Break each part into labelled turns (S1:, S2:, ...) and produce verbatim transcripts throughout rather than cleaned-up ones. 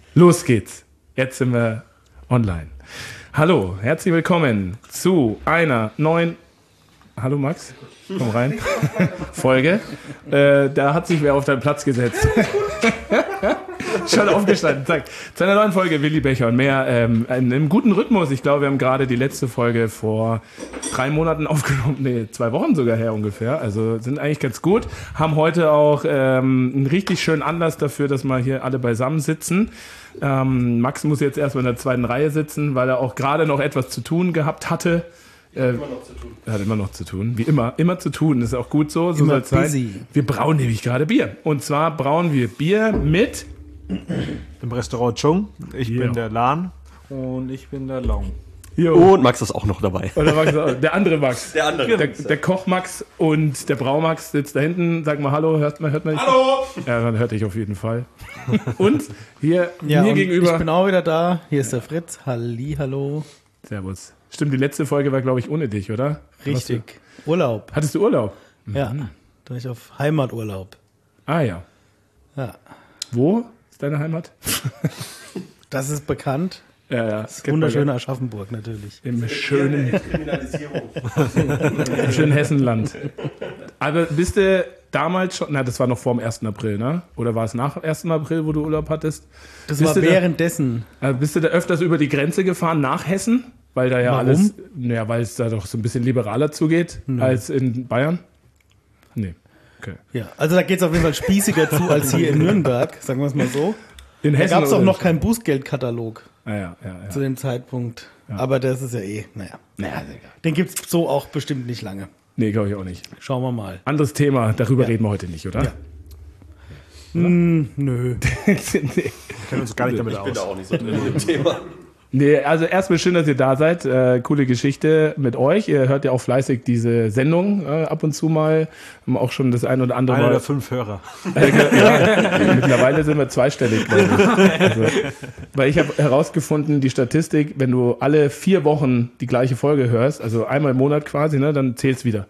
S1: Los geht's. Jetzt sind wir online. Hallo, herzlich willkommen zu einer neuen... Hallo Max, komm rein. Folge. Äh, da hat sich wer auf deinen Platz gesetzt. Schon aufgestanden, zack. Zu einer neuen Folge Willi Becher und mehr. Ähm, in einem guten Rhythmus. Ich glaube, wir haben gerade die letzte Folge vor drei Monaten aufgenommen. Nee, zwei Wochen sogar her ungefähr. Also sind eigentlich ganz gut. Haben heute auch ähm, einen richtig schönen Anlass dafür, dass wir hier alle beisammen sitzen. Ähm, Max muss jetzt erstmal in der zweiten Reihe sitzen, weil er auch gerade noch etwas zu tun gehabt hatte. Äh, immer noch zu tun. Hat immer noch zu tun. Wie immer. Immer zu tun. Das ist auch gut so. So soll es sein. Wir brauen nämlich gerade Bier. Und zwar brauen wir Bier mit...
S2: Im Restaurant Chung. Ich
S1: ja.
S2: bin der Lan. Und ich bin der Long.
S3: Jo. Und Max ist auch noch dabei.
S1: Oder Max auch, der andere Max.
S3: Der andere.
S1: Der, der Koch Max und der Brau Max sitzt da hinten. Sag mal Hallo. Hört man, hört man
S4: Hallo!
S1: Ja, man hört dich auf jeden Fall. Und hier
S4: ja,
S1: mir
S4: und
S1: gegenüber...
S4: Ich bin auch wieder da. Hier ist der Fritz. Halli, hallo.
S1: Servus. Stimmt, die letzte Folge war, glaube ich, ohne dich, oder?
S4: Richtig. Urlaub.
S1: Hattest du Urlaub?
S4: Ja, mhm. Da war ich auf Heimaturlaub.
S1: Ah ja.
S4: Ja.
S1: Wo ist deine Heimat?
S4: Das ist bekannt.
S1: Ja, ja.
S4: Das ist wunderschöne Aschaffenburg natürlich.
S1: Im schönen, im schönen Hessenland. Aber bist du damals schon, na, das war noch vor dem ersten April, ne? Oder war es nach dem ersten April, wo du Urlaub hattest?
S4: Das
S1: bist
S4: war währenddessen.
S1: Da, bist du da öfters über die Grenze gefahren nach Hessen? Weil da ja
S4: Warum?
S1: alles, naja, weil es da doch so ein bisschen liberaler zugeht
S4: Nö.
S1: als in Bayern? Nee. Okay.
S4: Ja, also da geht es auf jeden Fall spießiger zu als hier in Nürnberg, sagen wir es mal so.
S1: In
S4: Da
S1: Hessen
S4: gab es auch
S1: oder
S4: noch
S1: nicht?
S4: keinen Bußgeldkatalog
S1: Ah, ja, ja, ja.
S4: zu dem Zeitpunkt.
S1: Ja.
S4: Aber das ist ja eh, naja.
S1: Naja, ist egal.
S4: Den gibt es so auch bestimmt nicht lange.
S1: Nee, glaube ich auch nicht.
S4: Schauen wir mal.
S1: Anderes Thema, darüber
S4: Ja.
S1: reden wir heute nicht, oder?
S4: Ja. Hm, nö.
S1: nee.
S2: Wir kennen uns gar nicht damit
S3: Ich bin da
S2: aus.
S3: auch nicht so drin in dem Thema.
S1: nee, also erstmal schön, dass ihr da seid. Äh, coole Geschichte mit euch. Ihr hört ja auch fleißig diese Sendung äh, ab und zu mal. Haben auch schon das ein oder andere
S2: Einer
S1: Mal.
S2: der fünf Hörer.
S1: ja, mittlerweile sind wir zweistellig, glaube ich. Also, weil ich habe herausgefunden, die Statistik, wenn du alle vier Wochen die gleiche Folge hörst, also einmal im Monat quasi, ne, dann zählt's wieder.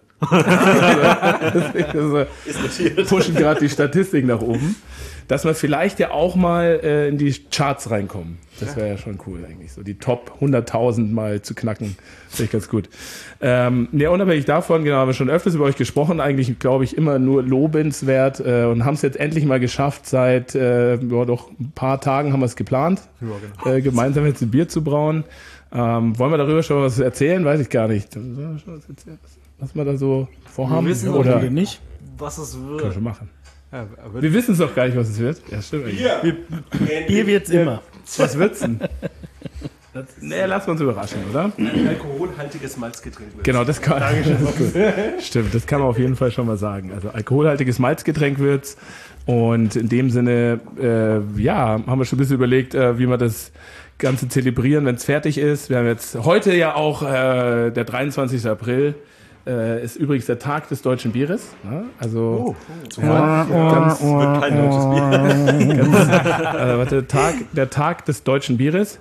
S1: also,
S3: Ist notiert.
S1: pushen gerade die Statistik nach oben. Dass wir vielleicht ja auch mal äh, in die Charts reinkommen. Das wäre ja schon cool eigentlich. So die Top hunderttausend mal zu knacken. Finde ich ganz gut. Ähm, ne, unabhängig davon, genau, haben wir schon öfters über euch gesprochen. Eigentlich, glaube ich, immer nur lobenswert äh, und haben es jetzt endlich mal geschafft. Seit äh, ja, doch ein paar Tagen haben wir es geplant,
S2: Ja, genau.
S1: äh, gemeinsam jetzt ein Bier zu brauen. Ähm, wollen wir darüber schon was erzählen? Weiß ich gar nicht. Was wir da so vorhaben?
S2: Wir wissen
S1: Oder
S4: Oder nicht?
S2: Was es
S1: können wir
S2: wird.
S1: schon machen.
S2: Ja, wird
S1: Wir wissen es doch gar nicht, was es wird. Ja, stimmt eigentlich.
S4: Bier wird's immer.
S1: Was wird's denn? Das, nee, lassen wir uns überraschen, oder?
S5: Alkoholhaltiges Malzgetränk. wird.
S1: Genau, das kann Stimmt, das kann man auf jeden Fall schon mal sagen. Also alkoholhaltiges Malzgetränk wird's. Und in dem Sinne, äh, ja, haben wir schon ein bisschen überlegt, äh, wie wir das Ganze zelebrieren, wenn es fertig ist. Wir haben jetzt heute ja auch äh, der dreiundzwanzigster April. Äh, ist übrigens der Tag des deutschen Bieres. Ne? Also
S3: Oh,
S1: ja, ganz,
S3: wird kein deutsches Bier.
S1: ganz, äh, warte, Tag, der Tag des deutschen Bieres.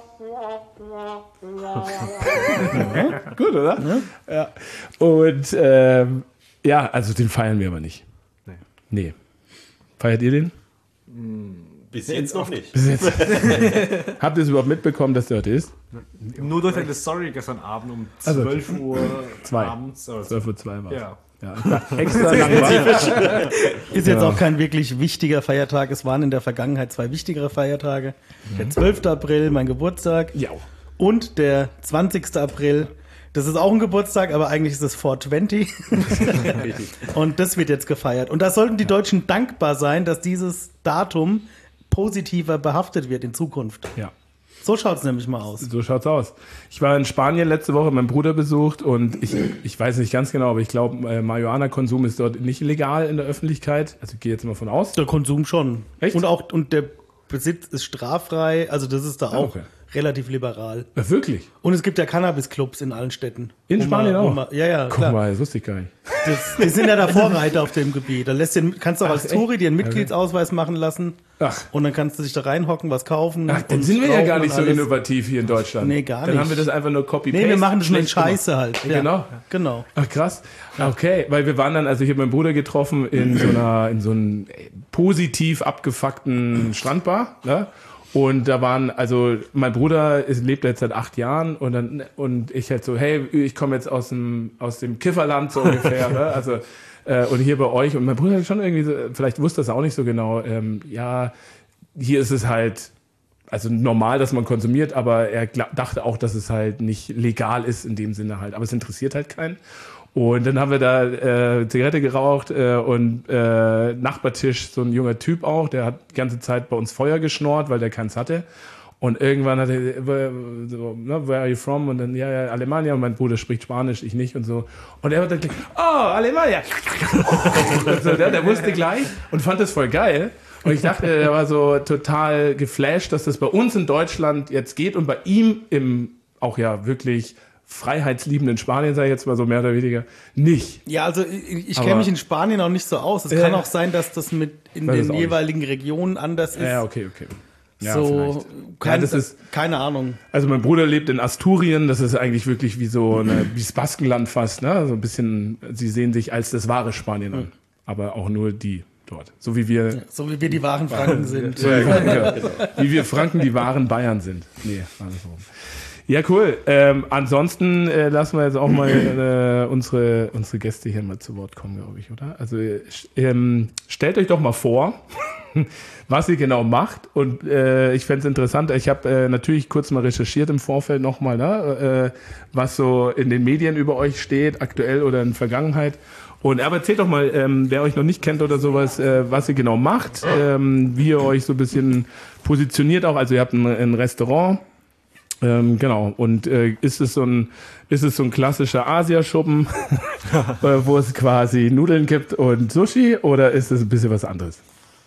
S1: Gut, oder? Ja. Ja. Und ähm, ja, also den feiern wir aber nicht.
S2: Nee.
S1: Nee. Feiert ihr den?
S3: Bis jetzt noch nicht.
S1: Bis jetzt. Habt ihr es überhaupt mitbekommen, dass der heute ist?
S2: nur durch eine Story gestern Abend um
S1: Also,
S2: zwölf Uhr
S1: zwei.
S2: abends. Oder
S1: zwölf Uhr zwei war es.
S2: Ja.
S1: Ja, ich war extra lang wach.
S4: Ist jetzt
S1: Ja.
S4: auch kein wirklich wichtiger Feiertag. Es waren in der Vergangenheit zwei wichtigere Feiertage. Der zwölfter April, mein Geburtstag.
S1: Ja.
S4: Und der zwanzigster April. Das ist auch ein Geburtstag, aber eigentlich ist es vier zwanzig. Und das wird jetzt gefeiert. Und da sollten die Deutschen dankbar sein, dass dieses Datum positiver behaftet wird in Zukunft.
S1: Ja.
S4: So schaut es nämlich mal aus.
S1: So schaut's aus. Ich war in Spanien letzte Woche, meinen Bruder besucht und ich, ich weiß nicht ganz genau, aber ich glaube, äh, Marihuana-Konsum ist dort nicht illegal in der Öffentlichkeit. Also ich gehe jetzt mal von aus.
S4: Der Konsum schon.
S1: Echt?
S4: Und auch und der Besitz ist straffrei. Also das ist da auch
S1: okay.
S4: relativ liberal.
S1: Ja, wirklich?
S4: Und es gibt ja Cannabis-Clubs in allen Städten.
S1: In
S4: Wo
S1: Spanien
S4: man, wo
S1: auch?
S4: Man, ja, ja,
S1: Guck
S4: klar.
S1: mal, das wusste ich gar nicht.
S4: Das, die sind ja der Vorreiter auf dem Gebiet. Da lässt den, kannst du auch
S1: Ach,
S4: als
S1: echt?
S4: Touri dir einen Mitgliedsausweis machen lassen.
S1: Ach.
S4: Und dann kannst du dich da reinhocken, was kaufen.
S1: Ach, dann
S4: und
S1: sind wir ja
S4: rauchen
S1: gar nicht
S4: und
S1: so
S4: alles.
S1: innovativ hier in Deutschland.
S4: Nee, gar
S1: Dann
S4: nicht.
S1: haben wir das einfach nur Copy-Paste.
S4: Nee, wir machen das nur in
S1: schlecht gemacht.
S4: Scheiße halt. Ja,
S1: Genau.
S4: Genau.
S1: Ach krass. Okay, weil wir waren dann, also ich habe meinen Bruder getroffen in so einer, in so einem positiv abgefuckten Strandbar, ne? Und da waren, also mein Bruder ist, lebt jetzt seit acht Jahren und dann und ich halt so, hey, ich komme jetzt aus dem aus dem Kifferland so ungefähr, ne? Also äh, und hier bei euch und mein Bruder hat schon irgendwie so, vielleicht wusste das auch nicht so genau, ähm, ja, hier ist es halt also normal, dass man konsumiert, aber er gla- dachte auch, dass es halt nicht legal ist in dem Sinne halt, aber es interessiert halt keinen. Und dann haben wir da äh, Zigarette geraucht äh, und äh, Nachbartisch, so ein junger Typ auch, der hat die ganze Zeit bei uns Feuer geschnort, weil der keins hatte. Und irgendwann hat er so, ne, where are you from? Und dann, ja, ja, Alemania. Und mein Bruder spricht Spanisch, ich nicht und so. Und er hat dann gleich, oh, Alemania. Und so, der, der wusste gleich und fand das voll geil. Und ich dachte, er war so total geflasht, dass das bei uns in Deutschland jetzt geht und bei ihm im auch ja wirklich freiheitsliebenden Spanien, sage ich jetzt mal so mehr oder weniger, nicht.
S4: Ja, also ich, ich
S1: Aber-
S4: kenne mich in Spanien auch nicht so aus. Es
S1: Äh.
S4: kann auch sein, dass das mit in
S1: Weiß es
S4: den
S1: auch nicht.
S4: jeweiligen Regionen anders ist.
S1: Ja, okay, okay. Ja,
S4: so,
S1: vielleicht.
S4: kein,
S1: Ja, das ist-
S4: keine Ahnung.
S1: Also mein Bruder lebt in Asturien, das ist eigentlich wirklich wie so eine, wie das Baskenland fast, ne? So ein bisschen, sie sehen sich als das wahre Spanien an. Aber auch nur die dort. So wie wir,
S4: So wie wir die wahren Franken sind.
S1: so wie, wir wie wir Franken die wahren Bayern sind. Nee, andersrum. Ja, cool. Ähm, ansonsten äh, lassen wir jetzt auch mal äh, unsere, unsere Gäste hier mal zu Wort kommen, glaube ich, oder? Also ähm, stellt euch doch mal vor, was ihr genau macht. Und äh, ich fände es interessant, ich habe äh, natürlich kurz mal recherchiert im Vorfeld nochmal, ne, äh, was so in den Medien über euch steht, aktuell oder in der Vergangenheit. Und aber erzählt doch mal, ähm, wer euch noch nicht kennt oder sowas, äh, was ihr genau macht, ähm, wie ihr euch so ein bisschen positioniert auch. Also ihr habt ein, ein Restaurant. Ähm, genau. Und äh, ist es so ein ist es so ein klassischer Asiaschuppen, äh, wo es quasi Nudeln gibt und Sushi, oder ist es ein bisschen was anderes?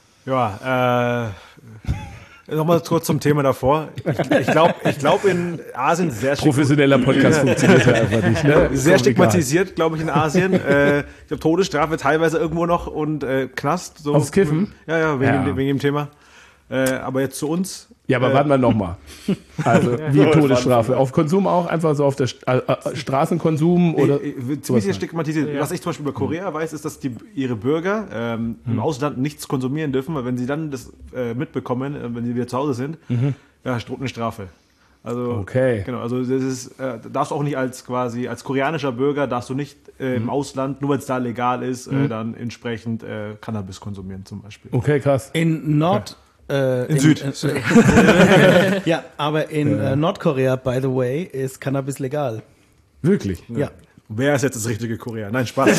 S2: Ja, äh, nochmal kurz zum Thema davor. Ich, ich glaube, ich glaub in Asien sehr stigma-
S1: Professioneller Podcast funktioniert ja einfach nicht. Ne? Ist
S2: sehr
S1: doch
S2: stigmatisiert, glaube ich, in Asien. äh, ich glaube, Todesstrafe teilweise irgendwo noch und äh, Knast. So.
S1: Aufs Kiffen?
S2: Ja, ja, wegen,
S1: Ja.
S2: Dem, wegen dem Thema. Äh, aber jetzt zu uns.
S1: Ja, aber
S2: äh,
S1: warten wir nochmal. Also, wie Todesstrafe. Auf Konsum auch? Einfach so auf der St- äh, äh, Straßenkonsum oder?
S2: Ich, ich,
S1: sowas
S2: ziemlich
S1: halt.
S2: stigmatisiert. Was ich zum Beispiel über Korea weiß, ist, dass die, ihre Bürger ähm,
S1: Hm.
S2: im Ausland nichts konsumieren dürfen, weil wenn sie dann das äh, mitbekommen, äh, wenn sie wieder zu Hause sind, ja, droht eine Strafe. Also,
S1: Mhm. Okay.
S2: Genau, also das ist, äh, darfst du auch nicht als quasi als koreanischer Bürger darfst du nicht äh,
S1: Mhm.
S2: im Ausland, nur weil es da legal ist, äh, dann entsprechend äh, Cannabis konsumieren zum Beispiel.
S1: Okay, krass.
S4: In Nord... Äh,
S2: In Süd.
S4: Äh, ja, aber in äh, Nordkorea, by the way, ist Cannabis legal.
S1: Wirklich?
S4: Ja.
S2: Wer ist jetzt das richtige Korea? Nein, Spaß.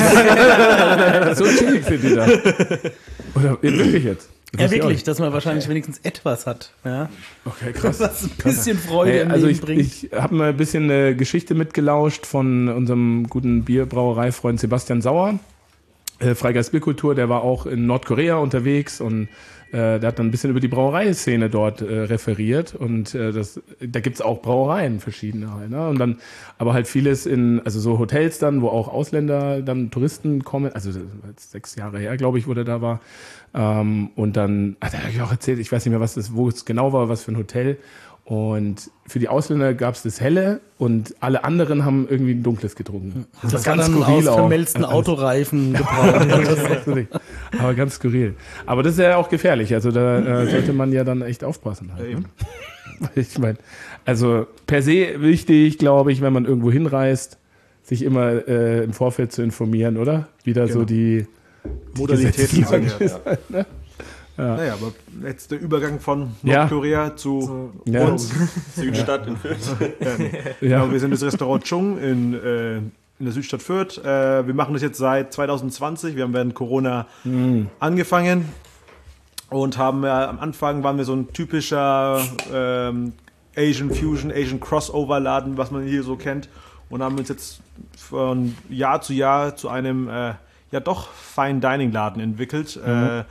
S1: So chillig sind die da. Oder wirklich jetzt? Das
S4: Ja,
S1: wusste ich auch
S4: wirklich,
S1: nicht.
S4: dass man wahrscheinlich wenigstens etwas hat. Ja?
S1: Okay, krass.
S4: Was ein bisschen Freude
S1: Hey,
S4: im
S1: also
S4: Leben
S1: ich,
S4: bringt.
S1: ich habe mal ein bisschen eine Geschichte mitgelauscht von unserem guten Bierbrauereifreund Sebastian Sauer. Äh, Freigeist Bierkultur, der war auch in Nordkorea unterwegs und äh, der hat dann ein bisschen über die Brauereiszene dort äh, referiert und äh, das, da gibt's auch Brauereien, verschiedene halt, ne? Und dann, aber halt vieles in, also so Hotels dann, wo auch Ausländer, dann Touristen kommen, also das war jetzt sechs Jahre her, glaube ich, wo der da war. Ähm, und dann hat er auch erzählt, ich weiß nicht mehr, was das, wo es genau war, was für ein Hotel. Und für die Ausländer gab es das Helle und alle anderen haben irgendwie ein dunkles getrunken.
S4: Das war dann aus vermelzten Autoreifen gebraut.
S1: Aber ganz skurril. Aber das ist ja auch gefährlich. Also da äh, sollte man ja dann echt aufpassen. Halt, ne? Ich meine, also per se wichtig, glaube ich, wenn man irgendwo hinreist, sich immer äh, im Vorfeld zu informieren, oder? Wie da so die, die
S2: Modalitäten
S1: Gesetzeslage
S2: sind, ja.
S1: ist halt, ne?
S2: Naja, aber jetzt der Übergang von
S1: Ja.
S2: Nordkorea zu
S1: Ja.
S2: uns.
S3: Südstadt in Fürth.
S1: Ja.
S2: Genau, wir sind das Restaurant Chung in, äh, in der Südstadt Fürth. Äh, wir machen das jetzt seit zwanzig zwanzig. Wir haben während Corona angefangen und haben ja am Anfang waren wir so ein typischer ähm, Asian Fusion, Asian Crossover Laden, was man hier so kennt, und haben uns jetzt von Jahr zu Jahr zu einem äh, ja doch Fine Dining Laden entwickelt. Äh,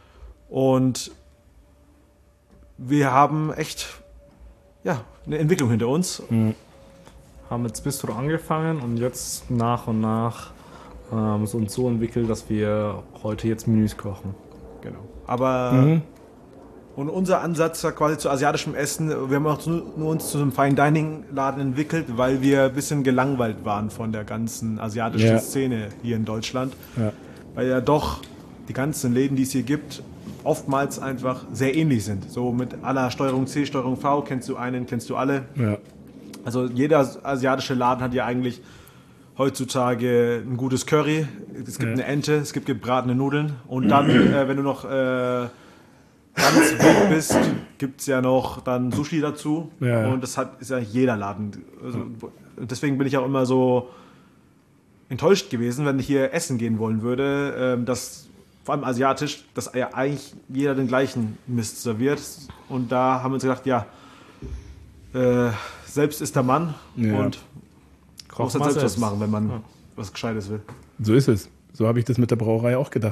S2: und wir haben echt ja, eine Entwicklung hinter uns.
S6: Haben jetzt Bistro angefangen und jetzt nach und nach ähm, so uns so entwickelt, dass wir heute jetzt Menüs kochen.
S2: Genau. Aber
S1: Mhm.
S2: und unser Ansatz war quasi zu asiatischem Essen. Wir haben auch nur, nur uns zu einem Fine Dining Laden entwickelt, weil wir ein bisschen gelangweilt waren von der ganzen asiatischen
S1: Ja.
S2: Szene hier in Deutschland.
S1: Ja.
S2: Weil ja doch die ganzen Läden, die es hier gibt, oftmals einfach sehr ähnlich sind. So mit aller Steuerung C, Steuerung V, kennst du einen, kennst du alle.
S1: Ja.
S2: Also jeder asiatische Laden hat ja eigentlich heutzutage ein gutes Curry, es gibt
S1: Ja.
S2: eine Ente, es gibt gebratene Nudeln und dann, äh, wenn du noch äh, ganz weg bist, gibt es ja noch dann Sushi dazu
S1: Ja, ja.
S2: und das hat, ist ja jeder Laden. Also, deswegen bin ich auch immer so enttäuscht gewesen, wenn ich hier essen gehen wollen würde, ähm, dass vor allem asiatisch, dass ja eigentlich jeder den gleichen Mist serviert und da haben wir uns gedacht, ja, äh, selbst ist der Mann
S1: Ja.
S2: und muss halt
S6: mal
S2: selbst was
S6: selbst.
S2: machen, wenn man was Gescheites will.
S1: So ist es. So habe ich das mit der Brauerei auch gedacht.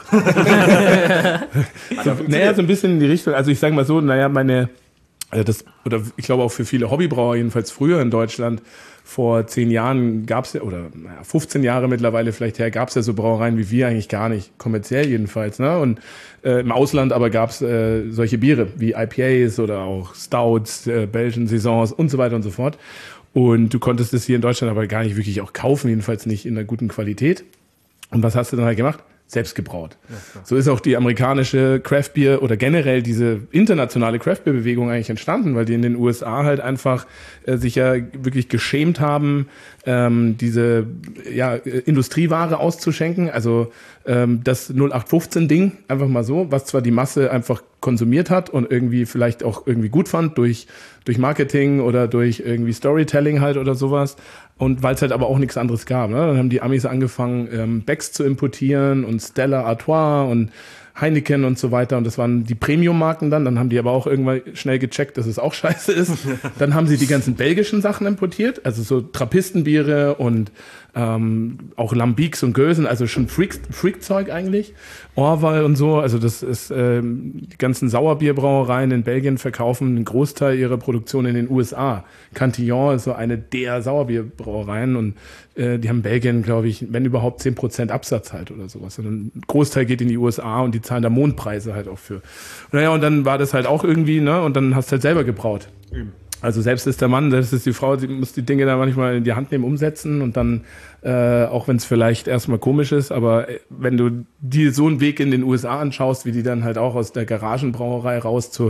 S1: so, naja, so ein bisschen in die Richtung. Also ich sage mal so, naja, meine, also das, oder ich glaube auch für viele Hobbybrauer, jedenfalls früher in Deutschland, vor zehn Jahren gab es ja, oder naja, fünfzehn Jahre mittlerweile vielleicht her, gab es ja so Brauereien wie wir eigentlich gar nicht, kommerziell jedenfalls. Ne? Und äh, im Ausland aber gab es äh, solche Biere wie I P As oder auch Stouts, äh, Belgian Saisons und so weiter und so fort. Und du konntest es hier in Deutschland aber gar nicht wirklich auch kaufen, jedenfalls nicht in einer guten Qualität. Und was hast du dann halt gemacht? Selbst gebraut. So ist auch die amerikanische Craft Beer oder generell diese internationale Craft Beer Bewegung eigentlich entstanden, weil die in den U S A halt einfach äh, sich ja wirklich geschämt haben, ähm, diese ja, Industrieware auszuschenken. Also ähm, das null acht fünfzehn Ding, einfach mal so, was zwar die Masse einfach konsumiert hat und irgendwie vielleicht auch irgendwie gut fand durch, durch Marketing oder durch irgendwie Storytelling halt oder sowas. Und weil es halt aber auch nichts anderes gab. Ne? Dann haben die Amis angefangen, ähm, Becks zu importieren und Stella Artois und Heineken und so weiter. Und das waren die Premium-Marken dann. Dann haben die aber auch irgendwann schnell gecheckt, dass es auch scheiße ist. Dann haben sie die ganzen belgischen Sachen importiert, also so Trappistenbiere und ähm, auch Lambics und Gölsen, also schon Freak, Freak-Zeug eigentlich. Orval und so, also das ist, ähm, die ganzen Sauerbierbrauereien in Belgien verkaufen einen Großteil ihrer Produktion in den U S A. Cantillon ist so eine der Sauerbierbrauereien und äh, die haben in Belgien, glaube ich, wenn überhaupt zehn Prozent Absatz halt oder sowas. Und ein Großteil geht in die U S A und die zahlen da Mondpreise halt auch für. Naja, und dann war das halt auch irgendwie, ne, und dann hast du halt selber gebraut.
S2: Eben.
S1: Also selbst ist der Mann, selbst ist die Frau, sie muss die Dinge da manchmal in die Hand nehmen, umsetzen und dann, äh, auch wenn es vielleicht erstmal komisch ist, aber wenn du dir so einen Weg in den U S A anschaust, wie die dann halt auch aus der Garagenbrauerei raus zu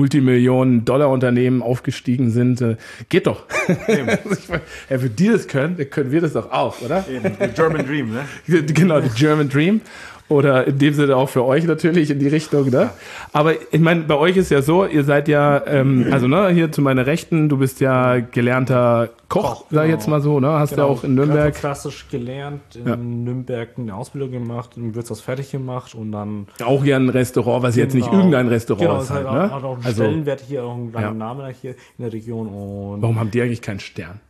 S1: Multimillionen-Dollar-Unternehmen aufgestiegen sind, äh, geht doch. Also ich meine, ja, wenn die das können, dann können wir das doch auch, oder?
S2: Eben, the German Dream, ne?
S1: Genau, the German Dream. Oder in dem Sinne auch für euch natürlich in die Richtung, ne? Aber ich meine, bei euch ist ja so, ihr seid ja, ähm, also ne, hier zu meiner Rechten, du bist ja gelernter Koch,
S6: Koch,
S1: sag ich
S6: genau.
S1: jetzt mal so, ne? Hast
S6: Genau,
S1: ja auch in Nürnberg.
S6: klassisch gelernt, in
S1: Ja.
S6: Nürnberg eine Ausbildung gemacht, im Wirtshaus fertig gemacht und dann
S1: Auch hier ein Restaurant, was jetzt nicht
S6: Genau.
S1: irgendein Restaurant
S6: genau,
S1: ist
S6: es
S1: halt,
S6: hat,
S1: ne?
S6: auch, hat auch einen
S1: Also,
S6: Stellenwert hier, auch einen
S1: Ja.
S6: langen Namen hier in der Region und
S1: warum haben die eigentlich keinen Stern?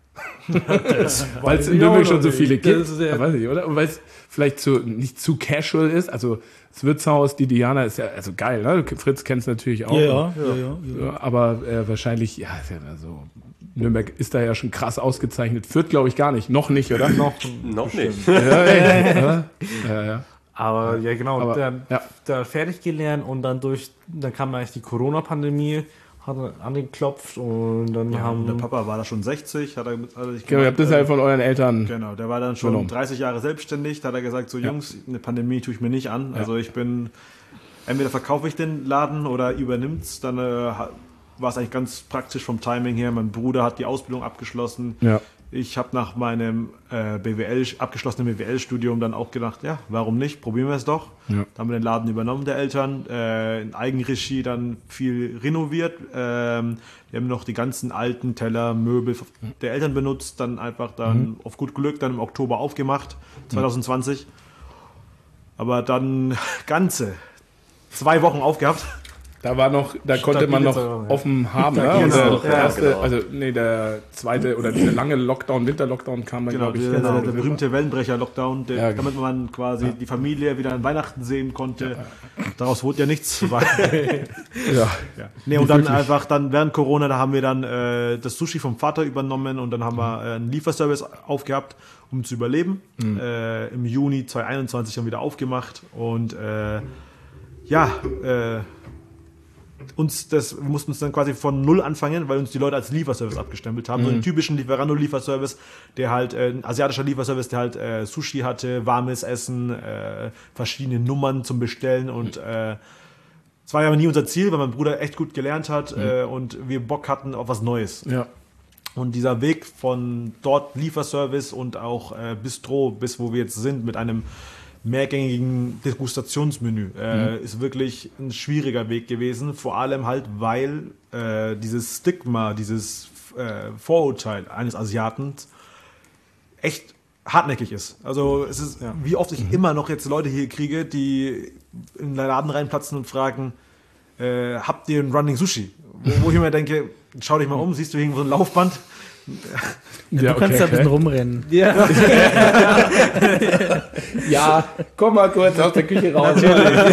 S1: Weil es in
S6: ich
S1: Nürnberg
S6: auch
S1: schon
S6: noch
S1: so
S6: nicht.
S1: viele gibt,
S6: Das ist ja-
S1: weiß ich, oder? Und weil es vielleicht zu, nicht zu casual ist, also das Wirtshaus, die Diana ist ja, also geil, ne? Fritz kennst du natürlich auch.
S4: Ja, ja, ja, ja.
S1: Ja, aber äh, wahrscheinlich, ja, ist ja immer so. Nürnberg ist da ja schon krass ausgezeichnet. Fürth glaube ich gar nicht. Noch nicht, oder? Noch.
S3: Noch nicht.
S1: Ja, ey, oder? Ja, ja.
S6: Aber ja, genau,
S1: Aber,
S6: da,
S1: ja.
S6: da fertig gelernt und dann durch, dann kam eigentlich die Corona-Pandemie, hat angeklopft und dann
S2: Ja,
S6: haben
S2: und der Papa war da schon sechzig, hat er, hat er sich
S1: Genau, ihr habt das ja von euren Eltern.
S2: Genau, der war dann schon
S1: Übernommen.
S2: dreißig Jahre selbstständig, da hat er gesagt, so Jungs, eine Pandemie tue ich mir nicht an. Also ich bin, entweder verkaufe ich den Laden oder übernimmt's, dann äh, ha- war es eigentlich ganz praktisch vom Timing her. Mein Bruder hat die Ausbildung abgeschlossen.
S1: Ja.
S2: Ich habe nach meinem äh, B W L, abgeschlossenen B W L-Studium dann auch gedacht, ja, warum nicht, probieren wir es doch.
S1: Ja.
S2: Dann haben wir den Laden übernommen, der Eltern, äh, in Eigenregie dann viel renoviert. Ähm, wir haben noch die ganzen alten Teller, Möbel der Eltern benutzt, dann einfach dann
S1: Mhm.
S2: auf gut Glück dann im Oktober aufgemacht, zwanzig zwanzig. Aber dann ganze zwei Wochen aufgehabt.
S1: Da war noch, da konnte man noch
S6: Stabil, ja.
S1: offen haben,
S6: Da
S1: ne? Und
S6: geht's
S1: der,
S6: noch,
S1: der
S3: ja,
S1: erste,
S3: genau.
S1: also nee, der zweite oder dieser lange Lockdown, Winterlockdown kam dann,
S2: Genau,
S1: glaube ich.
S2: der,
S1: Ende
S2: der, der
S1: November.
S2: berühmte Wellenbrecher-Lockdown, der,
S1: Ja, genau.
S2: damit man quasi die Familie wieder an Weihnachten sehen konnte. Daraus wurde ja nichts. Weil,
S1: Ja.
S2: nee, und dann einfach dann während Corona, da haben wir dann äh, das Sushi vom Vater übernommen und dann haben wir äh, einen Lieferservice aufgehabt, um zu überleben. Äh, Im Juni zwanzig einundzwanzig dann wieder aufgemacht und äh, ja, äh, uns das, wir mussten uns dann quasi von null anfangen, weil uns die Leute als Lieferservice abgestempelt haben. So einen typischen Lieferando-Lieferservice, der halt, äh, ein asiatischer Lieferservice, der halt äh, Sushi hatte, warmes Essen, äh, verschiedene Nummern zum Bestellen und äh, es war ja nie unser Ziel, weil mein Bruder echt gut gelernt hat mhm. äh, und wir Bock hatten auf was Neues.
S1: Ja.
S2: Und dieser Weg von dort Lieferservice und auch äh, Bistro bis wo wir jetzt sind mit einem mehrgängigen Degustationsmenü äh, mhm. ist wirklich ein schwieriger Weg gewesen. Vor allem halt, weil äh, dieses Stigma, dieses äh, Vorurteil eines Asiaten echt hartnäckig ist. Also es ist, ja. wie oft ich mhm. immer noch jetzt Leute hier kriege, die in den Laden reinplatzen und fragen, äh, habt ihr ein Running Sushi? Wo, wo ich mir denke, schau dich mal um, siehst du irgendwo so ein Laufband?
S4: Ja,
S1: Ja,
S4: du kannst
S1: okay,
S4: da ein bisschen
S1: okay.
S4: rumrennen.
S1: Ja. Ja, komm mal kurz aus der Küche raus.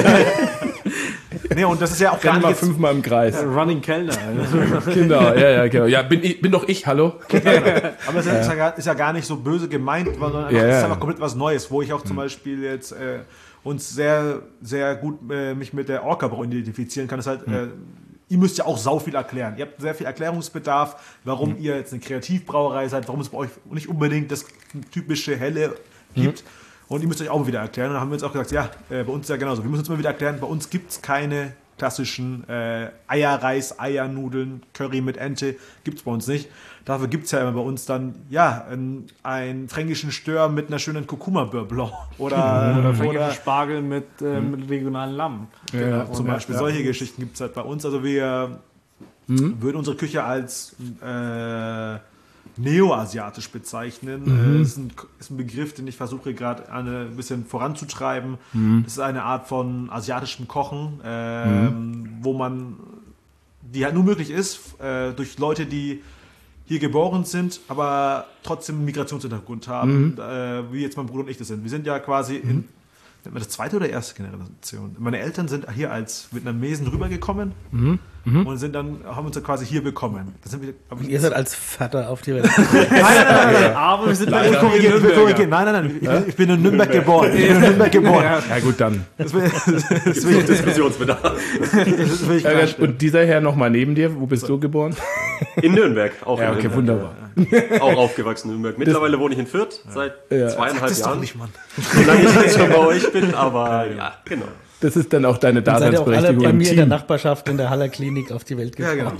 S2: Nee, und das ist ja auch gar
S1: Renn
S2: nicht
S1: mal
S2: jetzt,
S1: fünfmal im Kreis.
S6: Running Kellner.
S1: Genau, ja, ja, genau. Ja, bin, ich, bin doch ich, hallo?
S2: aber es ist, ja. gar, ist ja gar nicht so böse gemeint, sondern einfach,
S1: Ja,
S2: es ist
S1: ja.
S2: einfach komplett was Neues, wo ich auch zum Beispiel jetzt äh, uns sehr, sehr gut äh, mich mit der Orca-Brau identifizieren kann. Das ist halt, äh, ihr müsst ja auch sau viel erklären. Ihr habt sehr viel Erklärungsbedarf, warum mhm. ihr jetzt eine Kreativbrauerei seid, warum es bei euch nicht unbedingt das typische Helle gibt. Mhm. Und ihr müsst euch auch wieder erklären. Und dann haben wir uns auch gesagt, ja, äh, bei uns ist ja genauso. Wir müssen uns immer wieder erklären, bei uns gibt es keine klassischen äh, Eierreis, Eiernudeln, Curry mit Ente, gibt es bei uns nicht. Dafür gibt es ja immer bei uns dann, ja, einen, einen fränkischen Stör mit einer schönen Kurkuma-Beurre Blanc. Oder,
S6: Oder
S2: oder,
S6: fränkischen Spargel mit, äh, mit regionalen Lamm.
S2: genau, zum
S6: ja,
S2: Beispiel.
S6: ja.
S2: Solche Geschichten gibt es halt bei uns. Also wir mhm. würden unsere Küche als äh, neoasiatisch bezeichnen. Mhm. Das ist ein, ist ein Begriff, den ich versuche gerade ein bisschen voranzutreiben. Mhm. Das ist eine Art von asiatischem Kochen, ähm, mhm. wo man, die halt nur möglich ist, äh, durch Leute, die hier geboren sind, aber trotzdem einen Migrationshintergrund haben, mhm. äh, wie jetzt mein Bruder und ich das sind. Wir sind ja quasi mhm. in nennt man das zweite oder erste Generation? Meine Eltern sind hier als Vietnamesen rübergekommen
S1: Mhm. Mhm.
S2: und sind dann, haben uns dann quasi hier bekommen. Das sind wir,
S4: Und ihr seid als Vater auf die Welt.
S2: nein, nein, nein, nein,
S6: Aber wir sind
S2: nein, ich korrigiere, ich will korrigieren. Nein, nein, nein, ich bin, ich bin in Nürnberg geboren. Ich bin in Nürnberg geboren.
S1: Ja gut, dann.
S2: Das will, das will ich,
S3: Diskussionsbedarf.
S2: das will ich
S1: Ja,
S2: klarstellen.
S1: und dieser Herr nochmal neben dir, wo bist du geboren?
S3: In Nürnberg. Auch
S1: Ja,
S3: in
S1: okay,
S3: Nürnberg.
S1: wunderbar.
S3: Auch aufgewachsen in Nürnberg. Mittlerweile wohne ich in Fürth seit
S1: Ja.
S3: zweieinhalb
S2: Das ist doch
S3: Jahren.
S2: nicht, Mann.
S3: Solange ich jetzt schon bei euch bin, aber ja, genau.
S1: Das ist dann auch deine
S4: Dann seid ihr auch alle
S1: Daseinsberechtigung
S4: bei
S1: im
S4: mir in der
S1: Team.
S4: Nachbarschaft in der Haller Klinik auf die Welt
S2: Ja,
S4: gekommen.
S2: genau.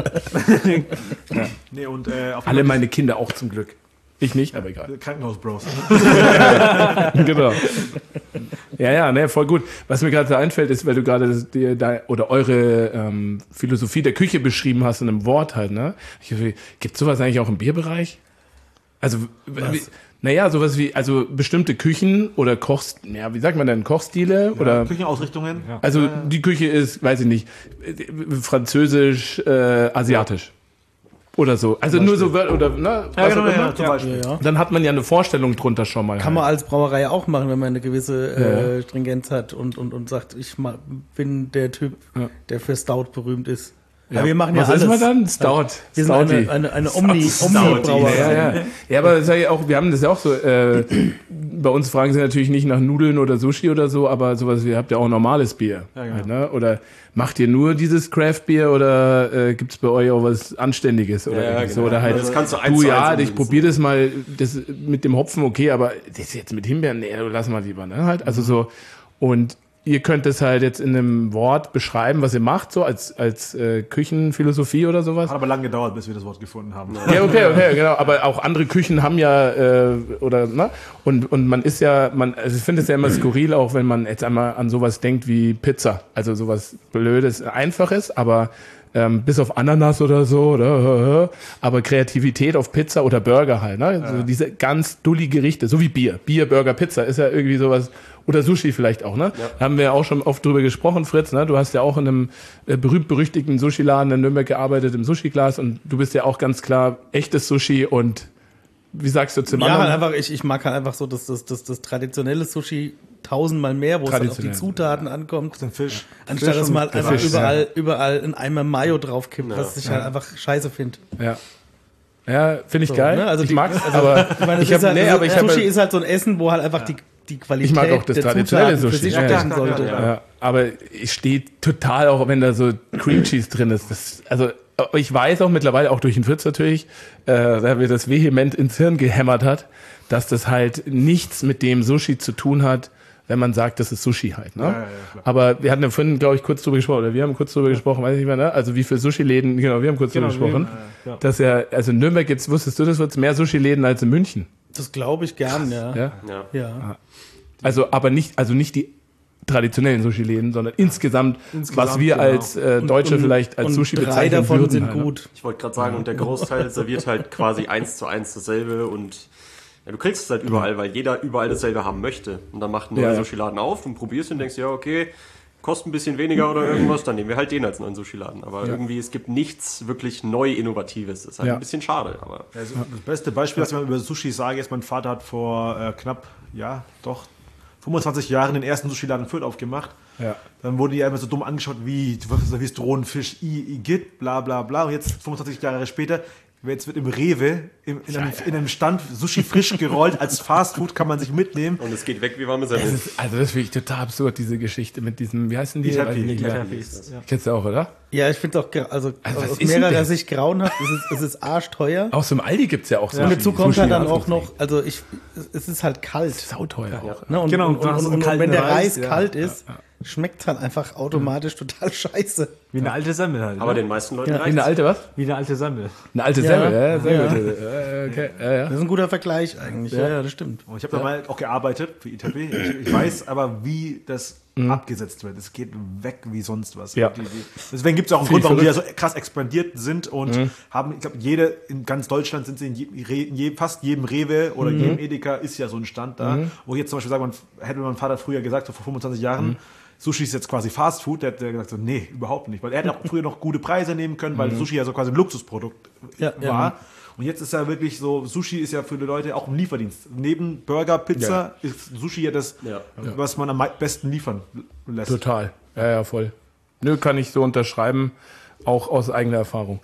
S1: Ja,
S2: Nee, und, äh, auf
S1: alle meine Kinder auch zum Glück. Ich nicht, aber egal.
S2: Krankenhaus-Bros.
S1: Genau. Ja, ja, ne, voll gut. Was mir gerade so einfällt, ist, weil du gerade das- dir da oder eure ähm, Philosophie der Küche beschrieben hast in einem Wort halt, ne? Gibt es sowas eigentlich auch im Bierbereich? Also, wie, naja, sowas wie, also bestimmte Küchen oder Kochs, ja, wie sagt man denn, Kochstile oder?
S2: Küchenausrichtungen.
S1: Also die Küche ist, weiß ich nicht, äh, französisch, äh, asiatisch. Oder so. Also nur so, Wör- oder, ne?
S2: Ja,
S1: was
S2: genau,
S1: auch immer.
S2: ja, zum Beispiel.
S4: Ja, ja.
S1: Dann hat man ja eine Vorstellung drunter schon mal.
S4: Kann man
S1: halt.
S4: als Brauerei auch machen, wenn man eine gewisse äh,
S1: Ja.
S4: Stringenz hat und, und, und sagt, ich ma- bin der Typ,
S1: Ja.
S4: der für Stout berühmt ist.
S1: Ja.
S4: Aber wir machen
S1: Was
S4: ja alles.
S1: ist man dann? Stout.
S4: Wir sind
S1: Stouty.
S4: eine, eine, eine Omni,
S3: Stouty.
S4: Omni-Brauerei.
S1: Ja, ja. Ja, aber das ist ja auch, wir haben das ja auch so, äh, bei uns fragen sie natürlich nicht nach Nudeln oder Sushi oder so, aber sowas, ihr habt ja auch normales Bier.
S2: Ja, genau.
S1: halt, ne? Oder macht ihr nur dieses Craft-Bier oder äh, gibt's bei euch auch was Anständiges oder
S3: Ja,
S1: irgendwie so?
S3: genau.
S1: Oder halt,
S3: Also das kannst du eins
S1: du
S3: zu
S1: ja,
S3: eins
S1: ich
S3: umsetzen.
S1: probier das mal, das mit dem Hopfen okay, aber das jetzt mit Himbeeren, nee, lass mal lieber, ne? Halt, also so, und ihr könnt es halt jetzt in einem Wort beschreiben, was ihr macht, so als, als äh, Küchenphilosophie oder sowas.
S2: Hat aber lange gedauert, bis wir das Wort gefunden haben.
S1: Ja, okay, okay, genau. Aber auch andere Küchen haben ja, äh, oder, ne? Und, und man ist ja, man, also ich finde es ja immer skurril, auch wenn man jetzt einmal an sowas denkt wie Pizza. Also sowas Blödes, Einfaches, aber ähm, bis auf Ananas oder so, oder, aber Kreativität auf Pizza oder Burger halt, ne? So diese ganz dulli Gerichte, so wie Bier. Bier, Burger, Pizza ist ja irgendwie sowas. Oder Sushi vielleicht auch, ne? Da haben wir ja auch schon oft drüber gesprochen, Fritz, ne? Du hast ja auch in einem äh, berühmt-berüchtigten Sushi-Laden in Nürnberg gearbeitet, im Sushi-Glas, und du bist ja auch ganz klar echtes Sushi und wie sagst du zum
S4: Ja, halt
S1: anderen?
S4: einfach, ich, ich mag halt einfach so das, das, das, das traditionelle Sushi tausendmal mehr, wo es dann auf die
S1: Traditionell.
S4: Zutaten ankommt.
S2: Den Fisch.
S4: Anstatt
S2: Fisch
S4: dass
S2: und
S4: man einfach
S2: Fisch,
S4: überall, überall in Eimer Mayo draufkippt, was ich halt einfach scheiße finde.
S1: Ja. Ja, finde ich
S4: So,
S1: geil.
S4: ne? Also
S1: ich
S4: die-
S1: mag's, aber
S4: Ich meine,
S1: ich
S4: das ist
S1: habe,
S4: halt,
S1: nee,
S4: also
S1: aber ich habe,
S4: Sushi ist halt so ein Essen, wo halt einfach die, die Qualität
S1: Ich mag auch das
S4: der
S1: traditionelle
S4: Zutaten für
S1: Sushi.
S4: sich
S1: Ja,
S4: sprechen
S2: ja,
S4: sollte.
S2: ja,
S1: ja, aber ich stehe total auch, wenn da so Cream Cheese drin ist. Das, also ich weiß auch mittlerweile, auch durch den Fritz natürlich, äh, der mir das vehement ins Hirn gehämmert hat, dass das halt nichts mit dem Sushi zu tun hat, wenn man sagt, das ist Sushi halt. Ne?
S2: Ja, ja, ja, klar.
S1: Aber wir hatten ja vorhin, glaube ich, kurz drüber gesprochen, oder wir haben kurz drüber gesprochen, weiß ich nicht mehr, ne? Also wie viele Sushi-Läden, genau, wir haben kurz
S6: Genau,
S1: drüber gesprochen,
S6: wir- ja.
S1: dass ja, also in Nürnberg gibt's, wusstest du, das wird mehr Sushi-Läden als in München.
S4: Das glaube ich gern, ja.
S1: Ja?
S3: Ja.
S4: Ja.
S1: Also, aber nicht, also nicht die traditionellen Sushi-Läden, sondern insgesamt,
S6: Insgesamt,
S1: was wir
S6: genau.
S1: als äh, Deutsche
S4: Und-
S1: vielleicht als
S4: und
S1: Sushi
S4: drei
S1: bezeichnen
S4: davon
S1: würden.
S4: sind
S1: halt, ne?
S4: gut.
S3: Ich wollte gerade sagen, und der Großteil serviert halt quasi eins zu eins dasselbe und ja, du kriegst es halt überall, weil jeder überall dasselbe haben möchte. Und dann macht ein neuer
S1: Ja, ja.
S3: Sushi-Laden auf und probierst und denkst, ja, okay, kostet ein bisschen weniger oder irgendwas, dann nehmen wir halt den als neuen Sushi-Laden. Aber irgendwie, es gibt nichts wirklich neu Innovatives. Das ist halt
S1: Ja.
S3: ein bisschen schade, aber
S2: Also das beste Beispiel, was ich mal über Sushi sage, ist, mein Vater hat vor äh, knapp, ja, doch, fünfundzwanzig Jahren den ersten Sushi-Laden in Fürth aufgemacht.
S1: Ja.
S2: Dann wurde die immer so dumm angeschaut, wie, du servierst rohen Fisch, I, Igitt, bla bla bla. Und jetzt, fünfundzwanzig Jahre später, jetzt wird im Rewe, im, in, einem, in einem Stand, Sushi frisch gerollt, als Fastfood kann man sich mitnehmen.
S3: und es geht weg wie warme
S1: Das
S3: Semmel.
S1: ist, also das ist wirklich total absurd, diese Geschichte mit diesem, wie heißen die?
S2: Eat Happy.
S1: Weiß ich nicht mehr.
S6: Ja, wie ist das? Ja.
S1: Kennst du auch, oder?
S4: Ja, ich finde es auch, gra- also,
S1: Also was
S4: aus
S1: ist denn
S4: mehrerer
S1: das?
S4: Sicht grauenhaft. Es ist, es ist arschteuer.
S1: Auch so im Aldi gibt's ja auch so.
S4: Und dazu kommt halt dann auch noch, also ich, es ist halt kalt.
S1: sauteuer auch.
S4: Ne? Und,
S6: Genau,
S4: und,
S6: du
S4: und,
S6: hast
S4: und,
S6: einen
S4: und
S6: kalten
S4: wenn der
S6: Reis,
S4: Reis
S6: ja.
S4: kalt ist, schmeckt es halt einfach automatisch total scheiße.
S6: Wie eine alte Semmel halt.
S3: Aber
S6: ne?
S3: den meisten Leuten
S4: Ja.
S3: reicht's.
S1: Eine alte was?
S6: Wie eine alte Semmel.
S1: Eine alte
S4: Ja.
S1: Semmel, ja, sehr
S4: Ja.
S1: gut. Äh, Okay, ja, ja.
S4: Das ist ein guter Vergleich eigentlich. Ja, ja, das stimmt.
S2: Und ich habe da mal auch gearbeitet für I T B. Ich, ich weiß aber, wie das abgesetzt wird. Es geht weg wie sonst was.
S1: Ja.
S2: Die, die, deswegen gibt es auch einen
S1: Viel
S2: Grund, warum die ja so
S1: verrückt.
S2: krass expandiert sind und haben, ich glaube, jede, in ganz Deutschland sind sie in, je, Re- in je, fast jedem Rewe oder jedem Edeka ist ja so ein Stand da. Wo ich jetzt zum Beispiel sage, man, hätte mein Vater früher gesagt, so vor fünfundzwanzig Jahren, Sushi ist jetzt quasi Fast Food, der hat der gesagt so, nee, überhaupt nicht. Weil er hätte auch früher noch gute Preise nehmen können, weil Sushi ja so quasi ein Luxusprodukt
S4: Ja, ja.
S2: war. Und jetzt ist ja wirklich so, Sushi ist ja für die Leute auch ein Lieferdienst. Neben Burger, Pizza ist Sushi ja das,
S3: Ja.
S2: was man am mei- besten liefern lässt.
S1: Total. Ja, ja, voll. Nö, kann ich so unterschreiben, auch aus eigener Erfahrung.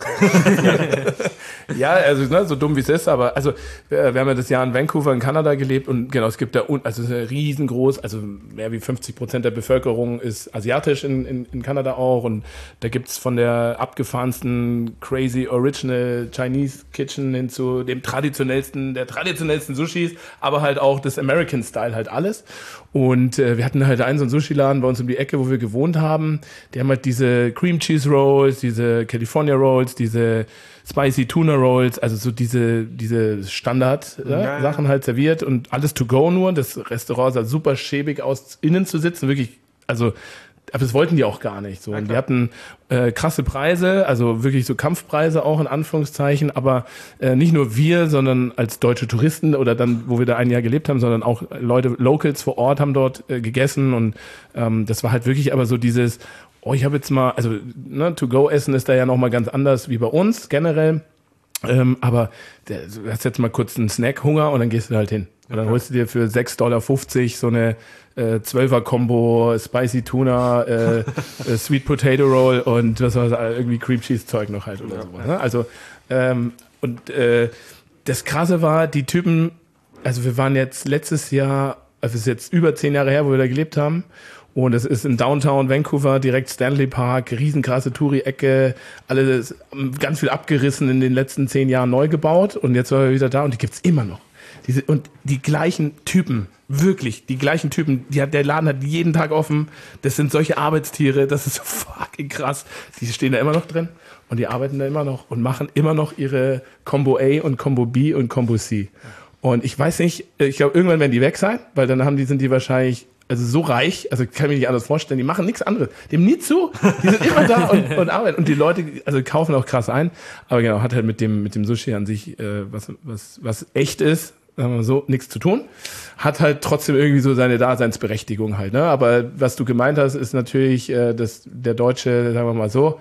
S1: Ja, also ne, so dumm wie es ist, aber also wir, wir haben ja das Jahr in Vancouver in Kanada gelebt und genau, es gibt da, un- also es ist ja riesengroß, also mehr wie fünfzig Prozent der Bevölkerung ist asiatisch in, in, in Kanada auch und da gibt's von der abgefahrensten crazy original Chinese Kitchen hin zu dem traditionellsten, der traditionellsten Sushis, aber halt auch das American Style halt alles und äh, wir hatten halt einen so einen Sushi-Laden bei uns um die Ecke, wo wir gewohnt haben, die haben halt diese Cream Cheese Rolls, diese California Rolls, diese Spicy Tuna Rolls, also so diese, diese Standard-Sachen halt serviert und alles to go nur. Das Restaurant sah super schäbig aus, innen zu sitzen, wirklich, also, aber das wollten die auch gar nicht so. Und die hatten äh, krasse Preise, also wirklich so Kampfpreise auch in Anführungszeichen, aber äh, nicht nur wir, sondern als deutsche Touristen oder dann, wo wir da ein Jahr gelebt haben, sondern auch Leute, Locals vor Ort haben dort äh, gegessen und ähm, das war halt wirklich aber so dieses, oh, ich habe jetzt mal, also ne, To-Go-Essen ist da ja nochmal ganz anders wie bei uns generell. Ähm, aber der, du hast jetzt mal kurz einen Snack-Hunger und dann gehst du da halt hin. Und dann holst du dir für sechs Dollar fünfzig so eine äh, zwölfer-Kombo, Spicy Tuna, äh, äh, Sweet Potato Roll und was war das, irgendwie Cream Cheese Zeug noch halt oder sowas. Ne? Also, ähm, und äh, das Krasse war, die Typen, also wir waren jetzt letztes Jahr, also es ist jetzt über zehn Jahre her, wo wir da gelebt haben. Und es ist in Downtown Vancouver, direkt Stanley Park, riesenkrasse Touri-Ecke, alles ganz viel abgerissen in den letzten zehn Jahren neu gebaut. Und jetzt waren wir wieder da und die gibt's immer noch. Diese, und die gleichen Typen, wirklich, die gleichen Typen, die hat, der Laden hat jeden Tag offen. Das sind solche Arbeitstiere, das ist so fucking krass. Die stehen da immer noch drin und die arbeiten da immer noch und machen immer noch ihre Combo A und Combo B und Combo C. Und ich weiß nicht, ich glaube, irgendwann werden die weg sein, weil dann haben die, sind die wahrscheinlich also so reich, also ich kann mir nicht anders vorstellen, die machen nichts anderes. Dem nie zu, die sind immer da und, und arbeiten. Und die Leute, also kaufen auch krass ein. Aber genau, hat halt mit dem, mit dem Sushi an sich, äh, was, was, was echt ist, sagen wir mal so, nichts zu tun. Hat halt trotzdem irgendwie so seine Daseinsberechtigung halt, ne? Aber was du gemeint hast, ist natürlich, äh, dass der Deutsche, sagen wir mal so,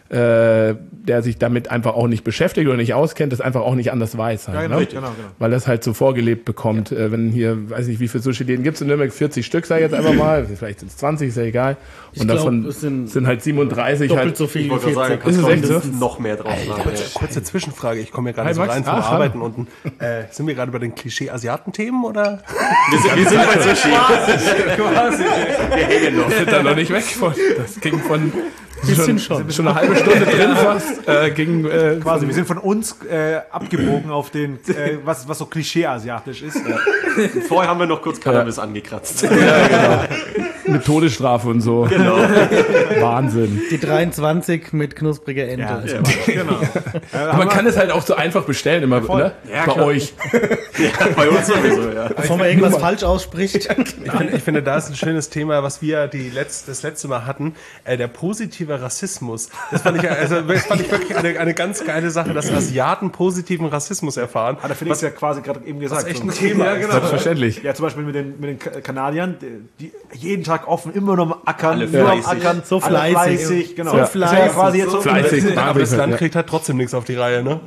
S1: äh, der sich damit einfach auch nicht beschäftigt oder nicht auskennt, das einfach auch nicht anders weiß halt,
S2: Ja, genau,
S1: ne?
S2: genau, genau.
S1: Weil das halt so vorgelebt bekommt, äh, wenn hier, weiß nicht, wie viele Sushi-Läden gibt es in Nürnberg, vierzig Stück, sag ich jetzt einfach mal, vielleicht sind es zwanzig, ist ja egal. Und
S4: Ich glaub,
S1: davon
S4: es sind
S1: sind halt siebenunddreißig
S4: doppelt
S1: halt.
S4: so viel
S3: Ich
S4: wie
S3: wollte gerade sagen,
S4: vierzig.
S1: Ist
S3: kannst
S1: es
S3: du
S1: echt so?
S3: noch mehr drauf sagen.
S5: Kurze, kurze Zwischenfrage, ich komme ja gerade
S1: Hi,
S5: so
S1: Max.
S5: rein vom
S1: Ah,
S5: Arbeiten unten. Äh, sind wir gerade bei den Klischee-Asiaten-Themen oder?
S3: Wir sind, wir sind bei Sushi.
S1: Wir hängen noch. Sind da noch nicht weg von. Das ging von
S4: Bisschen schon.
S1: Schon eine halbe Stunde drin fast. Äh, gegen, äh,
S2: Quasi, wir sind von uns äh, abgebogen auf den, äh, was, was so klischee-asiatisch ist.
S3: Vorher haben wir noch kurz Cannabis angekratzt.
S1: ja, genau. Mit Todesstrafe und so.
S3: Genau.
S1: Wahnsinn.
S4: Die dreiundzwanzig mit knuspriger Ente.
S2: Ja,
S3: Ja.
S2: genau.
S1: Aber man kann es halt auch so einfach bestellen, immer ne?
S3: Ja,
S1: bei
S3: klar.
S1: euch.
S3: Ja, bei uns sowieso, ja.
S4: Bevor man irgendwas falsch ausspricht.
S5: Ich, find, ich finde, da ist ein schönes Thema, was wir die letzt, das letzte Mal hatten. Äh, der positive Rassismus. Das fand ich, also, das fand ich wirklich eine, eine ganz geile Sache, dass Asiaten positiven Rassismus erfahren.
S2: Hat der Felix ja quasi gerade eben gesagt.
S5: Was echt
S2: so.
S5: ein Thema
S2: Ja,
S5: ist.
S2: genau.
S1: Selbstverständlich.
S2: Ja, zum Beispiel mit den, mit den Ka- Kanadiern, die, die jeden Tag offen, immer noch am Ackern,
S3: Alle
S2: nur am
S3: fleißig.
S2: Ackern,
S4: So
S2: alle
S4: fleißig.
S2: fleißig, genau.
S4: So
S2: Das ist ja
S4: fleißig.
S2: quasi jetzt so
S1: Fleißig.
S5: Aber das Land
S1: Ja.
S5: kriegt halt trotzdem nichts auf die Reihe, ne?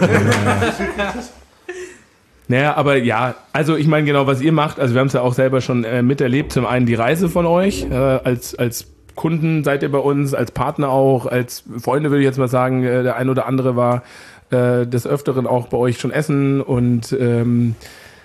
S1: Naja, aber ja, also ich meine genau, was ihr macht, also wir haben es ja auch selber schon äh, miterlebt, zum einen die Reise von euch, äh, als, als Kunden seid ihr bei uns, als Partner auch, als Freunde würde ich jetzt mal sagen, äh, der ein oder andere war äh, des Öfteren auch bei euch schon essen und ähm,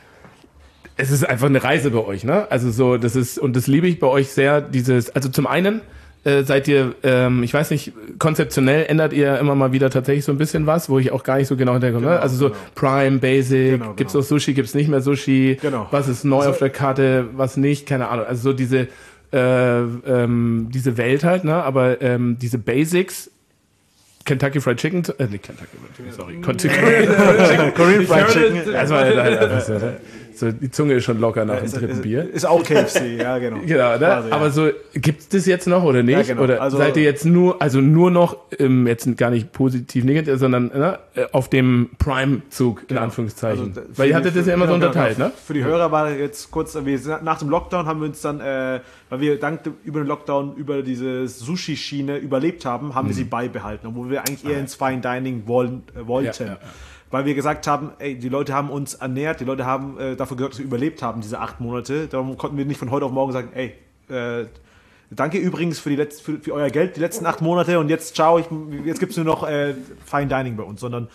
S1: es ist einfach eine Reise bei euch, ne? Also so, das ist, und das liebe ich bei euch sehr, dieses, also zum einen äh, seid ihr, ähm, ich weiß nicht, konzeptionell ändert ihr immer mal wieder tatsächlich so ein bisschen was, wo ich auch gar nicht so genau hinterkomme.
S2: Genau,
S1: ne? Also so
S2: genau.
S1: Prime, Basic,
S2: Genau,
S1: gibt's
S2: genau.
S1: noch Sushi, gibt's nicht mehr Sushi,
S2: Genau.
S1: was ist neu
S2: Also-
S1: auf der Karte, was nicht, keine Ahnung. Also so diese, äh, ähm, diese Welt halt, ne? Aber ähm, diese Basics, Kentucky Fried Chicken, äh, nicht Kentucky Fried Chicken, sorry, Kentucky Fried Chicken,
S2: Korean Fried Chicken.
S1: das war halt einfach so, ne? So, die Zunge ist schon locker nach dem
S2: Ist,
S1: dritten
S2: ist,
S1: Bier.
S2: ist auch K F C, ja, genau.
S1: Genau, ne?
S2: Quasi, ja.
S1: Aber so, gibt's das jetzt noch oder nicht?
S2: Ja, genau.
S1: Oder
S2: Also-
S1: seid ihr jetzt nur, also nur noch, ähm, jetzt gar nicht positiv negativ, sondern ne, auf dem Prime-Zug, in Anführungszeichen.
S2: Also,
S1: Weil ihr hattet das ja immer so
S2: genau,
S1: unterteilt,
S2: genau.
S1: ne?
S2: Für die Hörer war jetzt kurz, wir sind, nach dem Lockdown haben wir uns dann, äh, weil wir dank dem, über den Lockdown über diese Sushi-Schiene überlebt haben, haben wir sie beibehalten, obwohl wir eigentlich eher ins Fine Dining wollen, äh, wollten.
S1: Ja, ja, ja.
S2: Weil wir gesagt haben, ey, die Leute haben uns ernährt, die Leute haben äh, dafür gesorgt, dass wir überlebt haben, diese acht Monate. Darum konnten wir nicht von heute auf morgen sagen, ey, äh, danke übrigens für, die Letz-, für, für euer Geld die letzten acht Monate und jetzt ciao, ich, jetzt gibt's nur noch äh, Fine Dining bei uns, sondern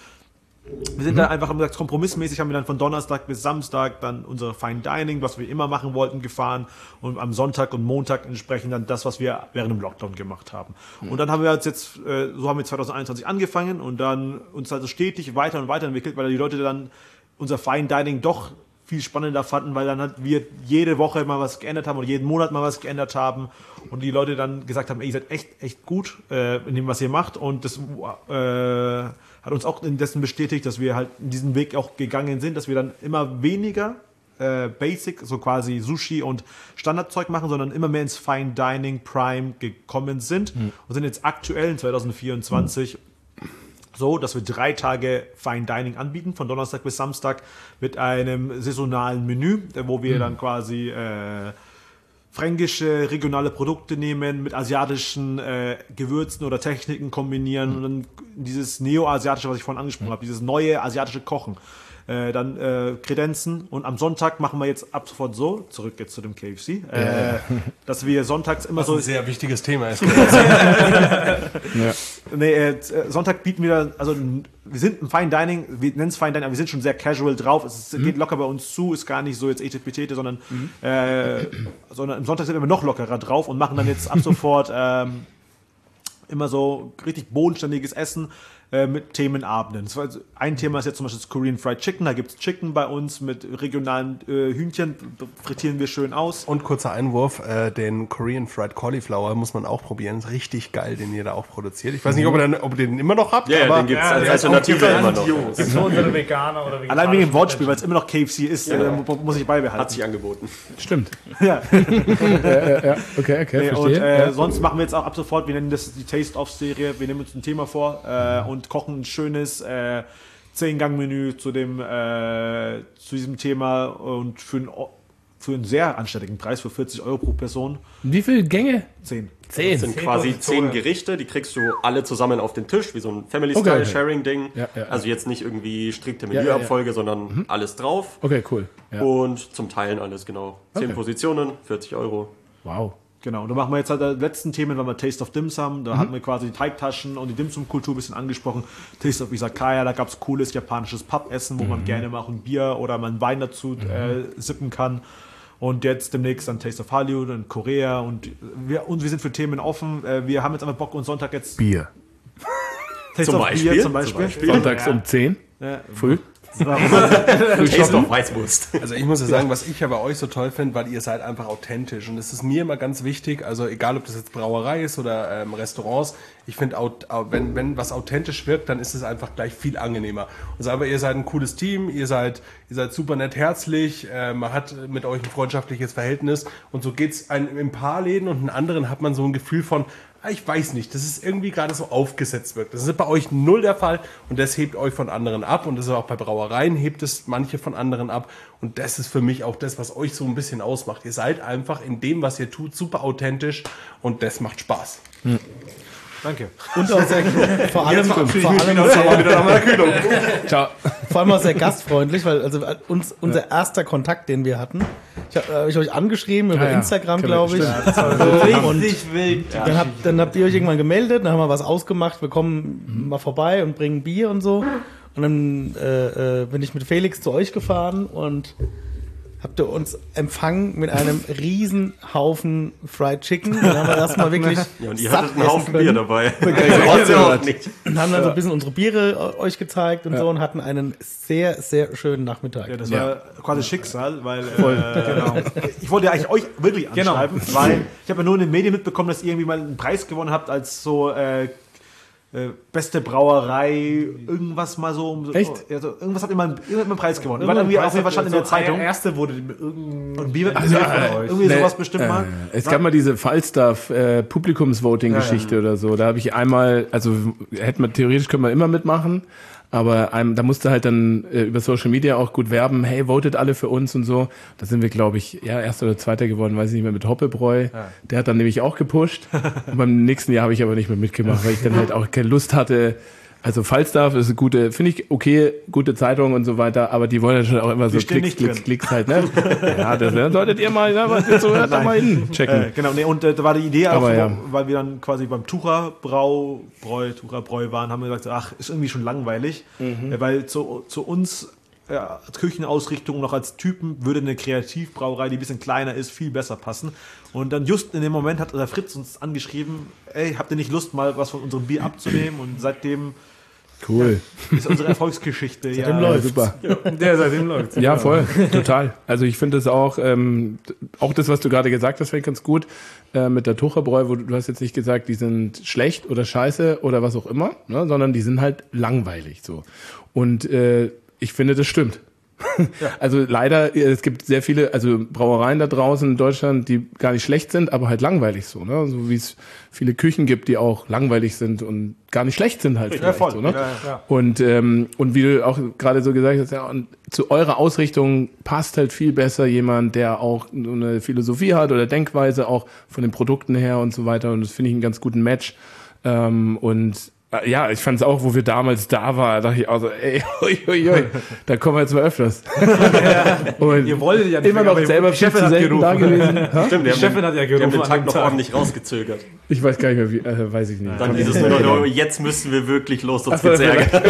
S2: wir sind da einfach, haben gesagt, kompromissmäßig haben wir dann von Donnerstag bis Samstag dann unser Fine Dining, was wir immer machen wollten, gefahren und am Sonntag und Montag entsprechend dann das, was wir während dem Lockdown gemacht haben. Und dann haben wir uns jetzt, äh, so haben wir zwanzig einundzwanzig angefangen und dann uns also stetig weiter und weiterentwickelt, weil die Leute dann unser Fine Dining doch viel spannender fanden, weil dann halt wir jede Woche mal was geändert haben oder jeden Monat mal was geändert haben und die Leute dann gesagt haben, ey, ihr seid echt, echt gut äh, in dem, was ihr macht und das äh, hat uns auch indessen bestätigt, dass wir halt in diesen Weg auch gegangen sind, dass wir dann immer weniger äh, Basic, so quasi Sushi und Standardzeug machen, sondern immer mehr ins Fine Dining Prime gekommen sind mhm. und sind jetzt aktuell in zwanzig vierundzwanzig mhm. so, dass wir drei Tage Fine Dining anbieten, von Donnerstag bis Samstag mit einem saisonalen Menü, wo wir mhm. dann quasi äh, fränkische, regionale Produkte nehmen, mit asiatischen äh, Gewürzen oder Techniken kombinieren mhm. und dann dieses neo-asiatische, was ich vorhin angesprochen mhm. habe, dieses neue asiatische Kochen. Äh, dann äh, Kredenzen und am Sonntag machen wir jetzt ab sofort so, zurück jetzt zu dem K F C, äh,
S1: Ja.
S2: dass wir sonntags immer
S5: Was
S2: so...
S5: ein sehr wichtiges Thema ist.
S1: Ja.
S2: Nee, äh, Sonntag bieten wir dann, also wir sind ein Fine Dining, wir nennen es Fine Dining, aber wir sind schon sehr casual drauf. Es ist,
S1: Mhm.
S2: geht locker bei uns zu, ist gar nicht so jetzt etepetete, sondern, mhm. äh, sondern am Sonntag sind wir noch lockerer drauf und machen dann jetzt ab sofort ähm, immer so richtig bodenständiges Essen äh, mit Themenabenden. Das war, also ein Thema ist jetzt zum Beispiel das Korean Fried Chicken, da gibt es Chicken bei uns mit regionalen äh, Hühnchen, frittieren wir schön aus.
S5: Und kurzer Einwurf, äh, den Korean Fried Cauliflower muss man auch probieren. Ist richtig geil, den ihr da auch produziert. Ich weiß nicht, ob ihr den, ob ihr den immer noch habt,
S3: Ja, ja,
S5: aber
S3: den gibt's
S6: Ja,
S3: als
S6: der ist
S3: Alternative
S6: auch
S3: immer noch.
S6: grandios. Gibt so unsere Veganer oder
S2: Allein wegen dem
S6: vegetarischen
S2: Wortspiel, weil es
S6: Menschen.
S2: immer noch K F C ist, äh, mu- muss ich beibehalten.
S3: Hat sich angeboten.
S1: Stimmt.
S2: Ja.
S1: äh, ja, okay, okay,
S2: Nee,
S1: verstehe.
S2: und äh,
S1: ja.
S2: sonst machen wir jetzt auch ab sofort, wir nennen das die Taste-Off-Serie, wir nehmen uns ein Thema vor äh, und kochen ein schönes äh, zehn-Gang-Menü zu dem äh, zu diesem Thema und für einen, für einen sehr anständigen Preis, für vierzig Euro pro Person,
S1: Wie viele Gänge?
S2: zehn.
S1: Zehn.
S3: Das sind quasi
S6: Positionen.
S3: zehn Gerichte, die kriegst du alle zusammen auf den Tisch, wie so ein
S1: Okay,
S3: Family-Style-Sharing-Ding.
S1: Ja, ja, ja.
S3: Also jetzt nicht irgendwie strikte
S1: ja, ja.
S3: Menüabfolge, sondern alles drauf.
S1: Okay, cool. Ja.
S3: Und zum Teilen alles, genau. Zehn
S1: Okay.
S3: Positionen, vierzig Euro.
S1: Wow.
S2: Genau, und da machen wir jetzt halt die letzten Themen, weil wir Taste of Dim Sum, da hatten wir quasi die Teigtaschen und die Dim Sum Kultur ein bisschen angesprochen. Taste of Izakaya, da gab es cooles japanisches Pub-Essen, wo man gerne mal auch ein Bier oder mal einen Wein dazu äh, sippen kann. Und jetzt demnächst dann Taste of Hollywood und Korea und wir, und wir sind für Themen offen. Äh, wir haben jetzt einfach Bock, uns Sonntag jetzt
S1: Bier.
S2: Taste
S3: Zum
S2: of
S3: Beispiel?
S2: Bier zum Beispiel.
S3: Zum Beispiel.
S1: Sonntags um zehn.
S2: Ja.
S1: Früh.
S3: Taste of Weißwurst.
S5: Also ich muss ja sagen, was ich ja bei euch so toll finde, weil ihr seid einfach authentisch und das ist mir immer ganz wichtig, also egal ob das jetzt Brauerei ist oder ähm, Restaurants, ich finde, wenn, wenn was authentisch wirkt, dann ist es einfach gleich viel angenehmer. Und sagen wir, ihr seid ein cooles Team, ihr seid, ihr seid super nett herzlich, äh, man hat mit euch ein freundschaftliches Verhältnis und so geht's einem in ein paar Läden und in anderen hat man so ein Gefühl von, ich weiß nicht, dass es irgendwie gerade so aufgesetzt wirkt. Das ist bei euch null der Fall und das hebt euch von anderen ab und das ist auch bei Brauereien hebt es manche von anderen ab und das ist für mich auch das, was euch so ein bisschen ausmacht. Ihr seid einfach in dem, was ihr tut, super authentisch und das macht Spaß.
S1: Hm.
S2: Danke.
S4: Und auch sehr, vor allem, vor allem,
S1: Ciao.
S4: vor allem auch sehr gastfreundlich, weil also uns, unser erster Kontakt, den wir hatten, ich habe hab ich euch angeschrieben über
S1: Ja, ja.
S4: Instagram,
S1: Stimmt,
S4: glaube ich.
S1: stimmt.
S4: Und
S2: wild.
S4: dann, habt, dann habt ihr euch irgendwann gemeldet, dann haben wir was ausgemacht, wir kommen mal vorbei und bringen Bier und so. Und dann äh, äh, bin ich mit Felix zu euch gefahren und habt ihr uns empfangen mit einem riesen Haufen Fried Chicken. Dann haben wir erstmal wirklich
S3: Ja, und ihr
S4: satt
S3: hattet einen
S4: essen
S3: Haufen
S4: können.
S3: Bier dabei.
S1: Also
S3: auch nicht.
S4: Und haben dann so ein bisschen unsere Biere euch gezeigt und so und hatten einen sehr, sehr schönen Nachmittag.
S2: Ja, das
S1: Ja.
S2: war quasi Schicksal, weil äh, genau. Ich wollte ja eigentlich euch wirklich anschreiben, weil ich habe ja nur in den Medien mitbekommen, dass ihr irgendwie mal einen Preis gewonnen habt als so äh, äh, beste Brauerei, irgendwas mal so. um so
S1: Echt?
S2: Ja, so, irgendwas habt ihr mal einen, irgendwann einen Preis gewonnen. War irgendwie auf jeden Fall stand in der Zeitung.
S6: Der erste wurde irgendein
S2: Und Bier
S1: Also,
S2: von
S1: äh,
S2: euch. Irgendwie
S1: ne,
S2: sowas bestimmt
S1: äh,
S2: mal.
S1: Es gab mal diese Falstaff äh, Publikumsvoting-Geschichte oder so. Da habe ich einmal, also hätte man theoretisch können wir immer mitmachen, aber einem, da musste halt dann äh, über Social Media auch gut werben, hey, votet alle für uns und so. Da sind wir, glaube ich, ja, erster oder zweiter geworden, weiß ich nicht mehr, mit Hoppebräu. Der hat dann nämlich auch gepusht. Und beim nächsten Jahr habe ich aber nicht mehr mitgemacht, weil ich dann halt auch keine Lust hatte. Also Falstaff ist eine gute, finde ich okay, gute Zeitung und so weiter, aber die wollen ja schon auch immer so
S2: stehen
S1: Klicks,
S2: nicht
S1: Klicks,
S2: drin.
S1: Klicks halt, ne? Ja, das ne, solltet ihr mal, ne, was ihr so hört, da mal hin checken.
S2: Äh, genau, nee, und äh, da war die Idee,
S1: Aber
S2: auch,
S1: ja.
S2: weil wir dann quasi beim Tucher Brau, Bräu, Tucher Bräu waren, haben wir gesagt, ach, ist irgendwie schon langweilig,
S1: Mhm.
S2: äh, weil zu, zu uns äh, als Küchenausrichtung noch als Typen würde eine Kreativbrauerei, die ein bisschen kleiner ist, viel besser passen. Und dann just in dem Moment hat der Fritz uns angeschrieben, ey, habt ihr nicht Lust, mal was von unserem Bier abzunehmen? Und seitdem
S1: Cool.
S2: ist unsere Erfolgsgeschichte
S4: Seitdem
S2: ja,
S4: läuft's.
S1: Super.
S6: Der seitdem läuft.
S1: Ja, voll, total. Also ich finde das auch, ähm, auch das, was du gerade gesagt hast, finde ich ganz gut, äh, mit der Tucherbräu, wo du, du hast jetzt nicht gesagt, die sind schlecht oder scheiße oder was auch immer, ne, sondern die sind halt langweilig so. Und äh, ich finde, das stimmt. Also leider, es gibt sehr viele, also Brauereien da draußen in Deutschland, die gar nicht schlecht sind, aber halt langweilig so, ne? So wie es viele Küchen gibt, die auch langweilig sind und gar nicht schlecht sind halt vielleicht
S2: voll.
S1: so, ne?
S2: Ja, ja.
S1: Und ähm, und wie du auch gerade so gesagt hast, ja, und zu eurer Ausrichtung passt halt viel besser jemand, der auch so eine Philosophie hat oder Denkweise auch von den Produkten her und so weiter. Und das finde ich einen ganz guten Match. Ähm, und ja, ich fand es auch, wo wir damals da waren, dachte ich auch so, ey, ui, ui, ui, da kommen wir jetzt mal öfters. Und
S6: Ihr wolltet ja nicht
S1: immer
S6: mehr,
S1: noch
S6: aber
S1: selber
S6: die
S1: viel
S6: Chefin
S1: zu
S6: hat
S1: selten da
S6: gerufen.
S1: gewesen. Ha?
S3: Stimmt, die
S6: Die Chefin
S3: haben,
S6: hat ja
S3: die haben
S6: gerufen
S3: den
S6: an
S3: Tag
S6: dem
S3: noch
S6: Tag.
S3: ordentlich rausgezögert.
S1: Ich weiß gar nicht mehr, wie, äh, weiß ich nicht.
S3: Dann dieses nur noch, jetzt müssen wir wirklich los, sonst
S1: Ach so,
S3: geht's Ärger.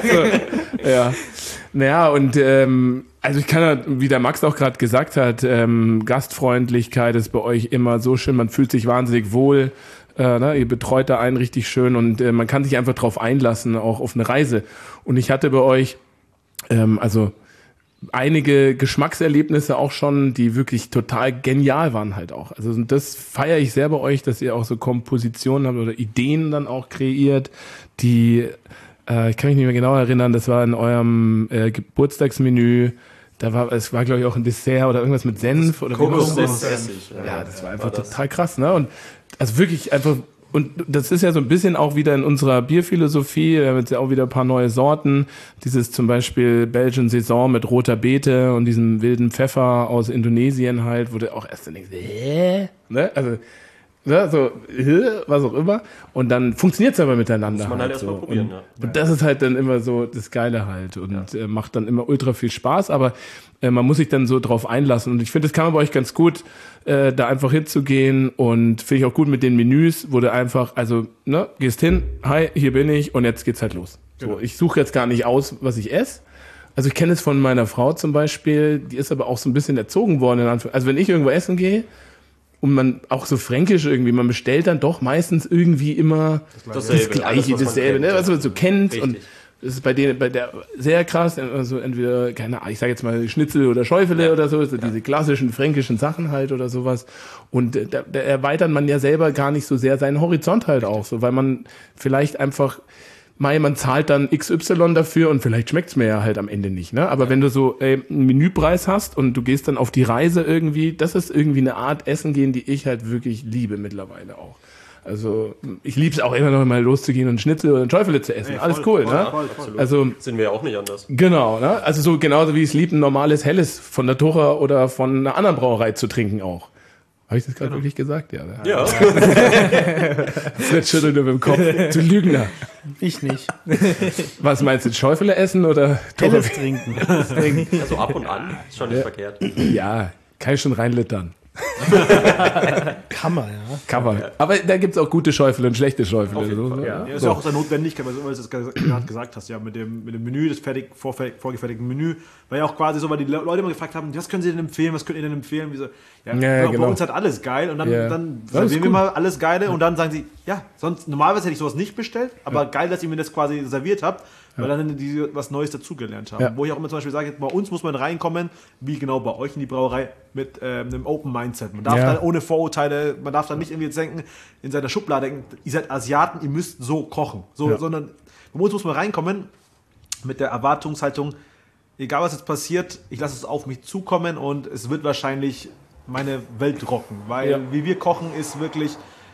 S1: Ja. Naja, und ähm, also ich kann ja, wie der Max auch gerade gesagt hat, ähm, Gastfreundlichkeit ist bei euch immer so schön, man fühlt sich wahnsinnig wohl. Äh, ne, ihr betreut da einen richtig schön und äh, man kann sich einfach drauf einlassen, auch auf eine Reise. Und ich hatte bei euch, ähm, also einige Geschmackserlebnisse auch schon, die wirklich total genial waren halt auch. Also das feiere ich sehr bei euch, dass ihr auch so Kompositionen habt oder Ideen dann auch kreiert, die, äh, ich kann mich nicht mehr genau erinnern, das war in eurem äh, Geburtstagsmenü. Da war, es war, glaube ich, auch ein Dessert oder irgendwas mit Senf oder
S3: Kokos
S1: wie auch immer.
S3: Essig.
S1: Ja, das war einfach
S3: war das.
S1: total krass, ne? Und also wirklich einfach, und das ist ja so ein bisschen auch wieder in unserer Bierphilosophie, wir haben jetzt ja auch wieder ein paar neue Sorten. Dieses zum Beispiel Belgian Saison mit roter Beete und diesem wilden Pfeffer aus Indonesien halt, wo du auch erst dann denkst, hä? Ne? Also, ne? So, hä? Was auch immer. Und dann funktioniert es aber miteinander.
S3: Muss man halt erst mal
S1: so.
S3: probieren,
S1: und,
S3: ja.
S1: und das ist halt dann immer so das Geile halt und äh, macht dann immer ultra viel Spaß, aber äh, man muss sich dann so drauf einlassen und ich finde, das kann man bei euch ganz gut, äh, da einfach hinzugehen und finde ich auch gut mit den Menüs, wo du einfach, also, ne, gehst hin, hi, hier bin ich und jetzt geht's halt los. So, ich suche jetzt gar nicht aus, was ich esse, Also ich kenne es von meiner Frau zum Beispiel, die ist aber auch so ein bisschen erzogen worden. In Anführungszeichen. Also wenn ich irgendwo essen gehe und man auch so fränkisch irgendwie, man bestellt dann doch meistens irgendwie immer das Gleiche,
S3: alles, was man
S1: dasselbe,
S3: kennt,
S1: ne, was man so kennt.
S3: Richtig.
S1: Und das ist bei denen, bei der sehr krass, also entweder, keine Ahnung, ich sage jetzt mal Schnitzel oder Schäufele ja. oder so, so ja. diese klassischen fränkischen Sachen halt oder sowas. Und äh, da, da erweitert man ja selber gar nicht so sehr seinen Horizont halt auch, so, weil man vielleicht einfach, Mai, man zahlt dann X Y dafür und vielleicht schmeckt's mir ja halt am Ende nicht, ne? Aber ja. wenn du so äh, einen Menüpreis hast und du gehst dann auf die Reise irgendwie, das ist irgendwie eine Art Essen gehen, die ich halt wirklich liebe mittlerweile auch. Also ich liebe es auch immer noch mal loszugehen und Schnitzel oder Schäufele zu essen. Ey,
S2: voll,
S1: alles cool,
S2: voll,
S1: ne?
S2: Voll, voll,
S1: also
S3: sind wir ja auch nicht anders.
S1: Genau, ne? Also so genauso wie ich es liebe, ein normales Helles von der Tucher oder von einer anderen Brauerei zu trinken auch. Habe ich das gerade genau. wirklich gesagt? Ja. Ne?
S3: Ja.
S1: Das schüttelt nur mit dem Kopf. Du Lügner.
S4: Ich nicht.
S1: Was meinst du, Schäufele essen oder
S4: Helles trinken?
S3: Also ab und an ist schon nicht ja. verkehrt.
S1: Ja, kann ich schon reinlittern.
S4: Kann man, ja.
S1: Kann man. Ja. Aber da gibt es auch gute Schäufele und schlechte Schäufele. So,
S2: ja. Ja, ist ja auch aus der Notwendigkeit, weil du es gerade gesagt hast, ja, mit dem, mit dem Menü, das fertig, vorgefertigten Menü, war ja auch quasi so, weil die Leute immer gefragt haben, was können sie denn empfehlen, was könnt ihr denn empfehlen? Wie so, ja,
S1: ja,
S2: bei
S1: genau.
S2: uns hat alles geil und dann,
S1: ja.
S2: dann servieren wir mal alles Geile und dann sagen sie, ja, sonst normalerweise hätte ich sowas nicht bestellt, aber ja. geil, dass ihr mir das quasi serviert habt, weil ja. dann die was Neues dazugelernt haben. Ja. Wo ich auch immer zum Beispiel sage, bei uns muss man reinkommen, wie genau bei euch in die Brauerei, mit ähm, einem Open Mindset. Man darf ja. dann ohne Vorurteile, man darf dann nicht irgendwie jetzt denken, in seiner Schublade denken, ihr seid Asiaten, ihr müsst so kochen. So, ja. Sondern bei uns muss man reinkommen mit der Erwartungshaltung, egal was jetzt passiert, ich lasse es auf mich zukommen und es wird wahrscheinlich meine Welt rocken. Weil ja. wie wir kochen ist wirklich,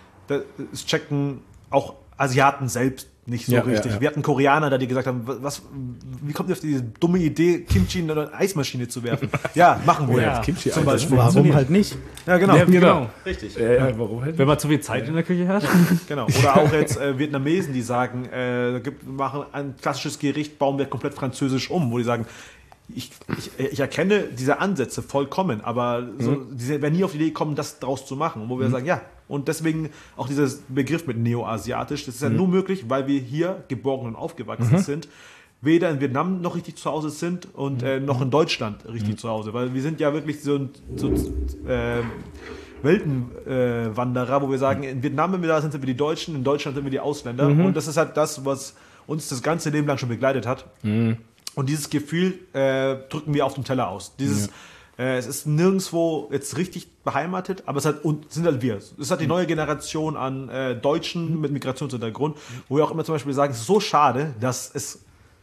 S2: das checken auch Asiaten selbst nicht so
S1: ja,
S2: richtig.
S1: Ja, ja.
S2: Wir hatten Koreaner da, die gesagt haben, was, wie kommt ihr auf diese dumme Idee, Kimchi in eine Eismaschine zu werfen? Ja, machen wir.
S4: Ja,
S1: Kimchi
S4: zum Beispiel. Warum halt nicht?
S2: Ja, genau.
S1: Ja, genau.
S2: genau. Richtig.
S1: Ja, ja, warum halt?
S6: Wenn man zu viel Zeit ja. in der Küche hat.
S2: Genau. Oder auch jetzt äh, Vietnamesen, die sagen, äh, gibt, machen ein klassisches Gericht, bauen wir komplett französisch um, wo die sagen, Ich, ich, ich erkenne diese Ansätze vollkommen, aber so, mhm. die werden nie auf die Idee kommen, das draus zu machen. Und wo wir mhm. sagen, ja, und deswegen auch dieser Begriff mit neoasiatisch, das ist ja mhm. nur möglich, weil wir hier geboren und aufgewachsen mhm. sind, weder in Vietnam noch richtig zu Hause sind und äh, noch in Deutschland richtig mhm. zu Hause, weil wir sind ja wirklich so, so äh, Weltenwanderer, äh, wo wir sagen, in Vietnam, wenn wir da sind, sind wir die Deutschen, in Deutschland sind wir die Ausländer mhm. und das ist halt das, was uns das ganze Leben lang schon begleitet hat. Mhm. Und dieses Gefühl äh, drücken wir auf dem Teller aus. Dieses, ja. äh, es ist nirgendwo jetzt richtig beheimatet, aber es hat, und sind halt wir. Es hat die neue Generation an äh, Deutschen mit Migrationshintergrund, wo wir auch immer zum Beispiel sagen, es ist so schade, dass es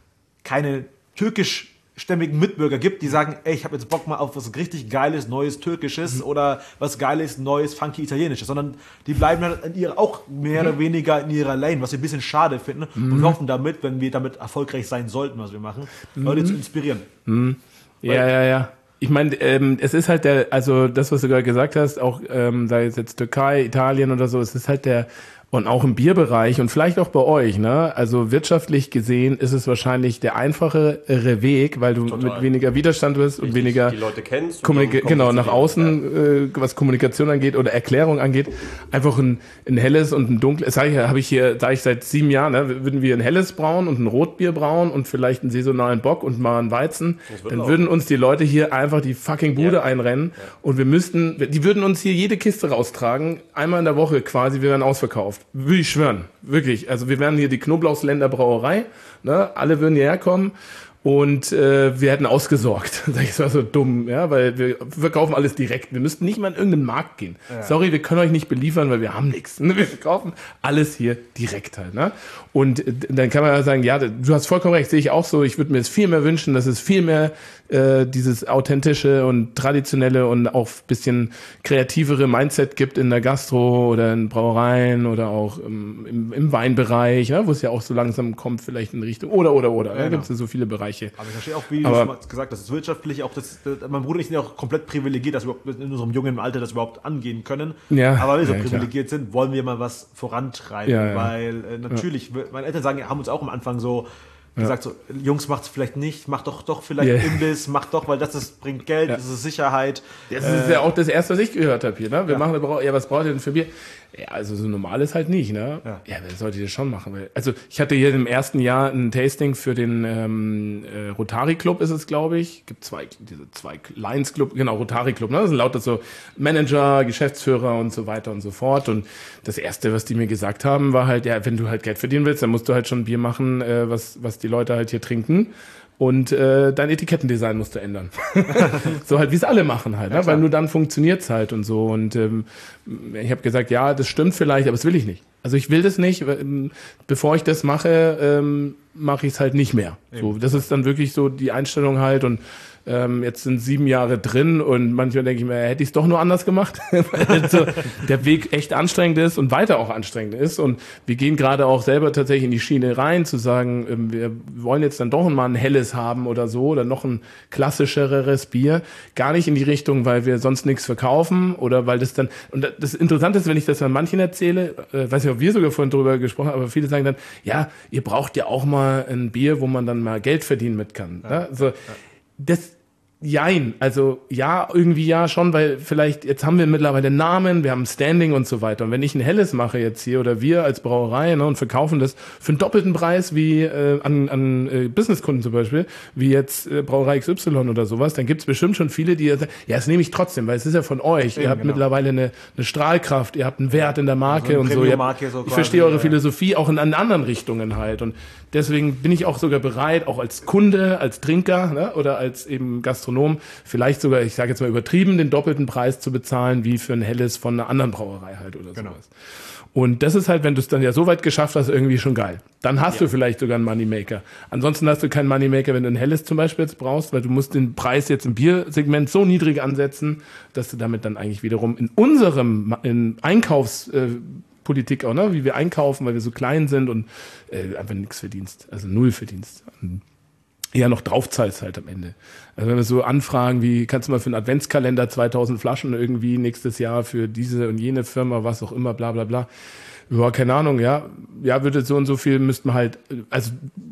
S2: keine türkischstämmigen Mitbürger gibt, die sagen, ey, ich habe jetzt Bock mal auf was richtig Geiles, Neues Türkisches mhm. oder was Geiles, Neues, funky Italienisches, sondern die bleiben dann in ihrer, auch mehr mhm. oder weniger in ihrer Lane, was wir ein bisschen schade finden mhm. und hoffen damit, wenn wir damit erfolgreich sein sollten, was wir machen, mhm. Leute zu inspirieren.
S1: Mhm. Ja, ja, ja. Ich meine, ähm, es ist halt der, also das, was du gerade gesagt hast, auch ähm, sei es jetzt Türkei, Italien oder so, es ist halt der, und auch im Bierbereich und vielleicht auch bei euch, ne? Also wirtschaftlich gesehen ist es wahrscheinlich der einfachere Weg, weil du Total. mit weniger Widerstand bist und
S3: Richtig,
S1: weniger
S3: die Leute kennst
S1: Kommunika- genau nach außen, ja. äh, was Kommunikation angeht oder Erklärung angeht, einfach ein, ein helles und ein dunkles. Sag ich, habe ich hier, sage ich seit sieben Jahren, ne? Würden wir ein helles brauen und ein Rotbier brauen und vielleicht einen saisonalen Bock und mal einen Weizen, dann auch. würden uns die Leute hier einfach die fucking Bude ja. einrennen ja. und wir müssten, die würden uns hier jede Kiste raustragen, einmal in der Woche quasi, wir wären ausverkauft. Würde ich schwören, wirklich. Also wir wären hier die Knoblauchsländer Brauerei, ne? Alle würden hierher kommen und äh, wir hätten ausgesorgt. Das war so dumm, ja, weil wir verkaufen alles direkt. Wir müssten nicht mal in irgendeinen Markt gehen. Ja. Sorry, wir können euch nicht beliefern, weil wir haben nichts. Wir verkaufen alles hier direkt halt. Ne? Und dann kann man ja sagen, ja, du hast vollkommen recht, sehe ich auch so. Ich würde mir es viel mehr wünschen, dass es viel mehr äh, dieses authentische und traditionelle und auch ein bisschen kreativere Mindset gibt in der Gastro oder in Brauereien oder auch im, im, im Weinbereich, ne? Wo es ja auch so langsam kommt, vielleicht in Richtung oder, oder, oder. Ja, da gibt es ja so viele Bereiche.
S2: Aber ich verstehe auch, wie du schon mal gesagt hast, das wirtschaftlich auch, das, das, mein Bruder und ich sind ja auch komplett privilegiert, dass wir in unserem jungen Alter das überhaupt angehen können.
S1: Ja,
S2: aber weil wir so
S1: ja,
S2: privilegiert
S1: klar.
S2: sind, wollen wir mal was vorantreiben,
S1: ja, ja.
S2: weil äh, natürlich, ja. meine Eltern sagen, haben uns auch am Anfang so gesagt, so, Jungs, macht's vielleicht nicht, macht doch doch vielleicht yeah. Imbiss, macht doch, weil das, das bringt Geld, ja. das ist Sicherheit.
S1: Das ist äh, ja auch das Erste, was ich gehört habe hier. Ne? Wir
S2: ja.
S1: machen, ja, was braucht ihr denn für Bier? Ja, also so normal ist halt nicht, ne?
S2: Ja.
S1: Ja, wer sollte das schon machen? Weil- Also ich hatte hier im ersten Jahr ein Tasting für den ähm, äh, Rotary Club, ist es, glaube ich. Gibt zwei, diese zwei Lions Club, genau, Rotary Club, ne? Das sind lauter so Manager, Geschäftsführer und so weiter und so fort. Und das Erste, was die mir gesagt haben, war halt, ja, wenn du halt Geld verdienen willst, dann musst du halt schon Bier machen, äh, was, was die Leute halt hier trinken. Und äh, dein Etikettendesign musst du ändern. So halt, wie es alle machen halt, ne? Weil nur dann funktioniert's halt und so. Und ähm, ich habe gesagt, ja, das stimmt vielleicht, aber das will ich nicht. Also ich will das nicht. weil, ähm, Bevor ich das mache, ähm, mache ich es halt nicht mehr. So, das ist dann wirklich so die Einstellung halt. Und ähm, jetzt sind sieben Jahre drin und manchmal denke ich mir, hätte ich es doch nur anders gemacht, weil so der Weg echt anstrengend ist und weiter auch anstrengend ist. Und wir gehen gerade auch selber tatsächlich in die Schiene rein, zu sagen, ähm, wir wollen jetzt dann doch mal ein helles haben oder so oder noch ein klassischeres Bier. Gar nicht in die Richtung, weil wir sonst nichts verkaufen oder weil das dann, und das Interessante ist, wenn ich das an manchen erzähle, äh, weiß nicht, ob wir sogar vorhin drüber gesprochen haben, aber viele sagen dann, ja, ihr braucht ja auch mal ein Bier, wo man dann mal Geld verdienen mit kann. Ja, ne? Also, das, jein, also ja, irgendwie ja schon, weil vielleicht, jetzt haben wir mittlerweile einen Namen, wir haben ein Standing und so weiter. Und wenn ich ein helles mache jetzt hier oder wir als Brauerei, ne, und verkaufen das für einen doppelten Preis wie äh, an, an äh, Businesskunden zum Beispiel, wie jetzt äh, Brauerei X Y oder sowas, dann gibt's bestimmt schon viele, die sagen, ja, das nehme ich trotzdem, weil es ist ja von euch. Ihr habt
S2: genau.
S1: mittlerweile eine, eine Strahlkraft, ihr habt einen Wert in der Marke
S2: eine
S1: und so. Ihr
S2: Premium-Marke
S1: habt,
S2: so
S1: ich
S2: quasi,
S1: verstehe eure
S2: ja.
S1: Philosophie auch in, in anderen Richtungen halt. Und deswegen bin ich auch sogar bereit, auch als Kunde, als Trinker, ne, oder als eben Gastronom, vielleicht sogar, ich sage jetzt mal übertrieben, den doppelten Preis zu bezahlen, wie für ein helles von einer anderen Brauerei halt oder
S2: Genau.
S1: sowas. Und das ist halt, wenn du es dann ja so weit geschafft hast, irgendwie schon geil. Dann hast du vielleicht sogar einen Moneymaker. Ansonsten hast du keinen Moneymaker, wenn du ein helles zum Beispiel jetzt brauchst, weil du musst den Preis jetzt im Biersegment so niedrig ansetzen, dass du damit dann eigentlich wiederum in unserem in Einkaufs äh, Politik auch, ne, wie wir einkaufen, weil wir so klein sind und äh, einfach nichts verdienst, also null verdienst. Und eher noch draufzahlst halt am Ende. Also wenn wir so anfragen, wie kannst du mal für einen Adventskalender zweitausend Flaschen irgendwie nächstes Jahr für diese und jene Firma, was auch immer, bla bla bla. Ja, keine Ahnung, ja. Ja, würde so und so viel müssten wir halt, also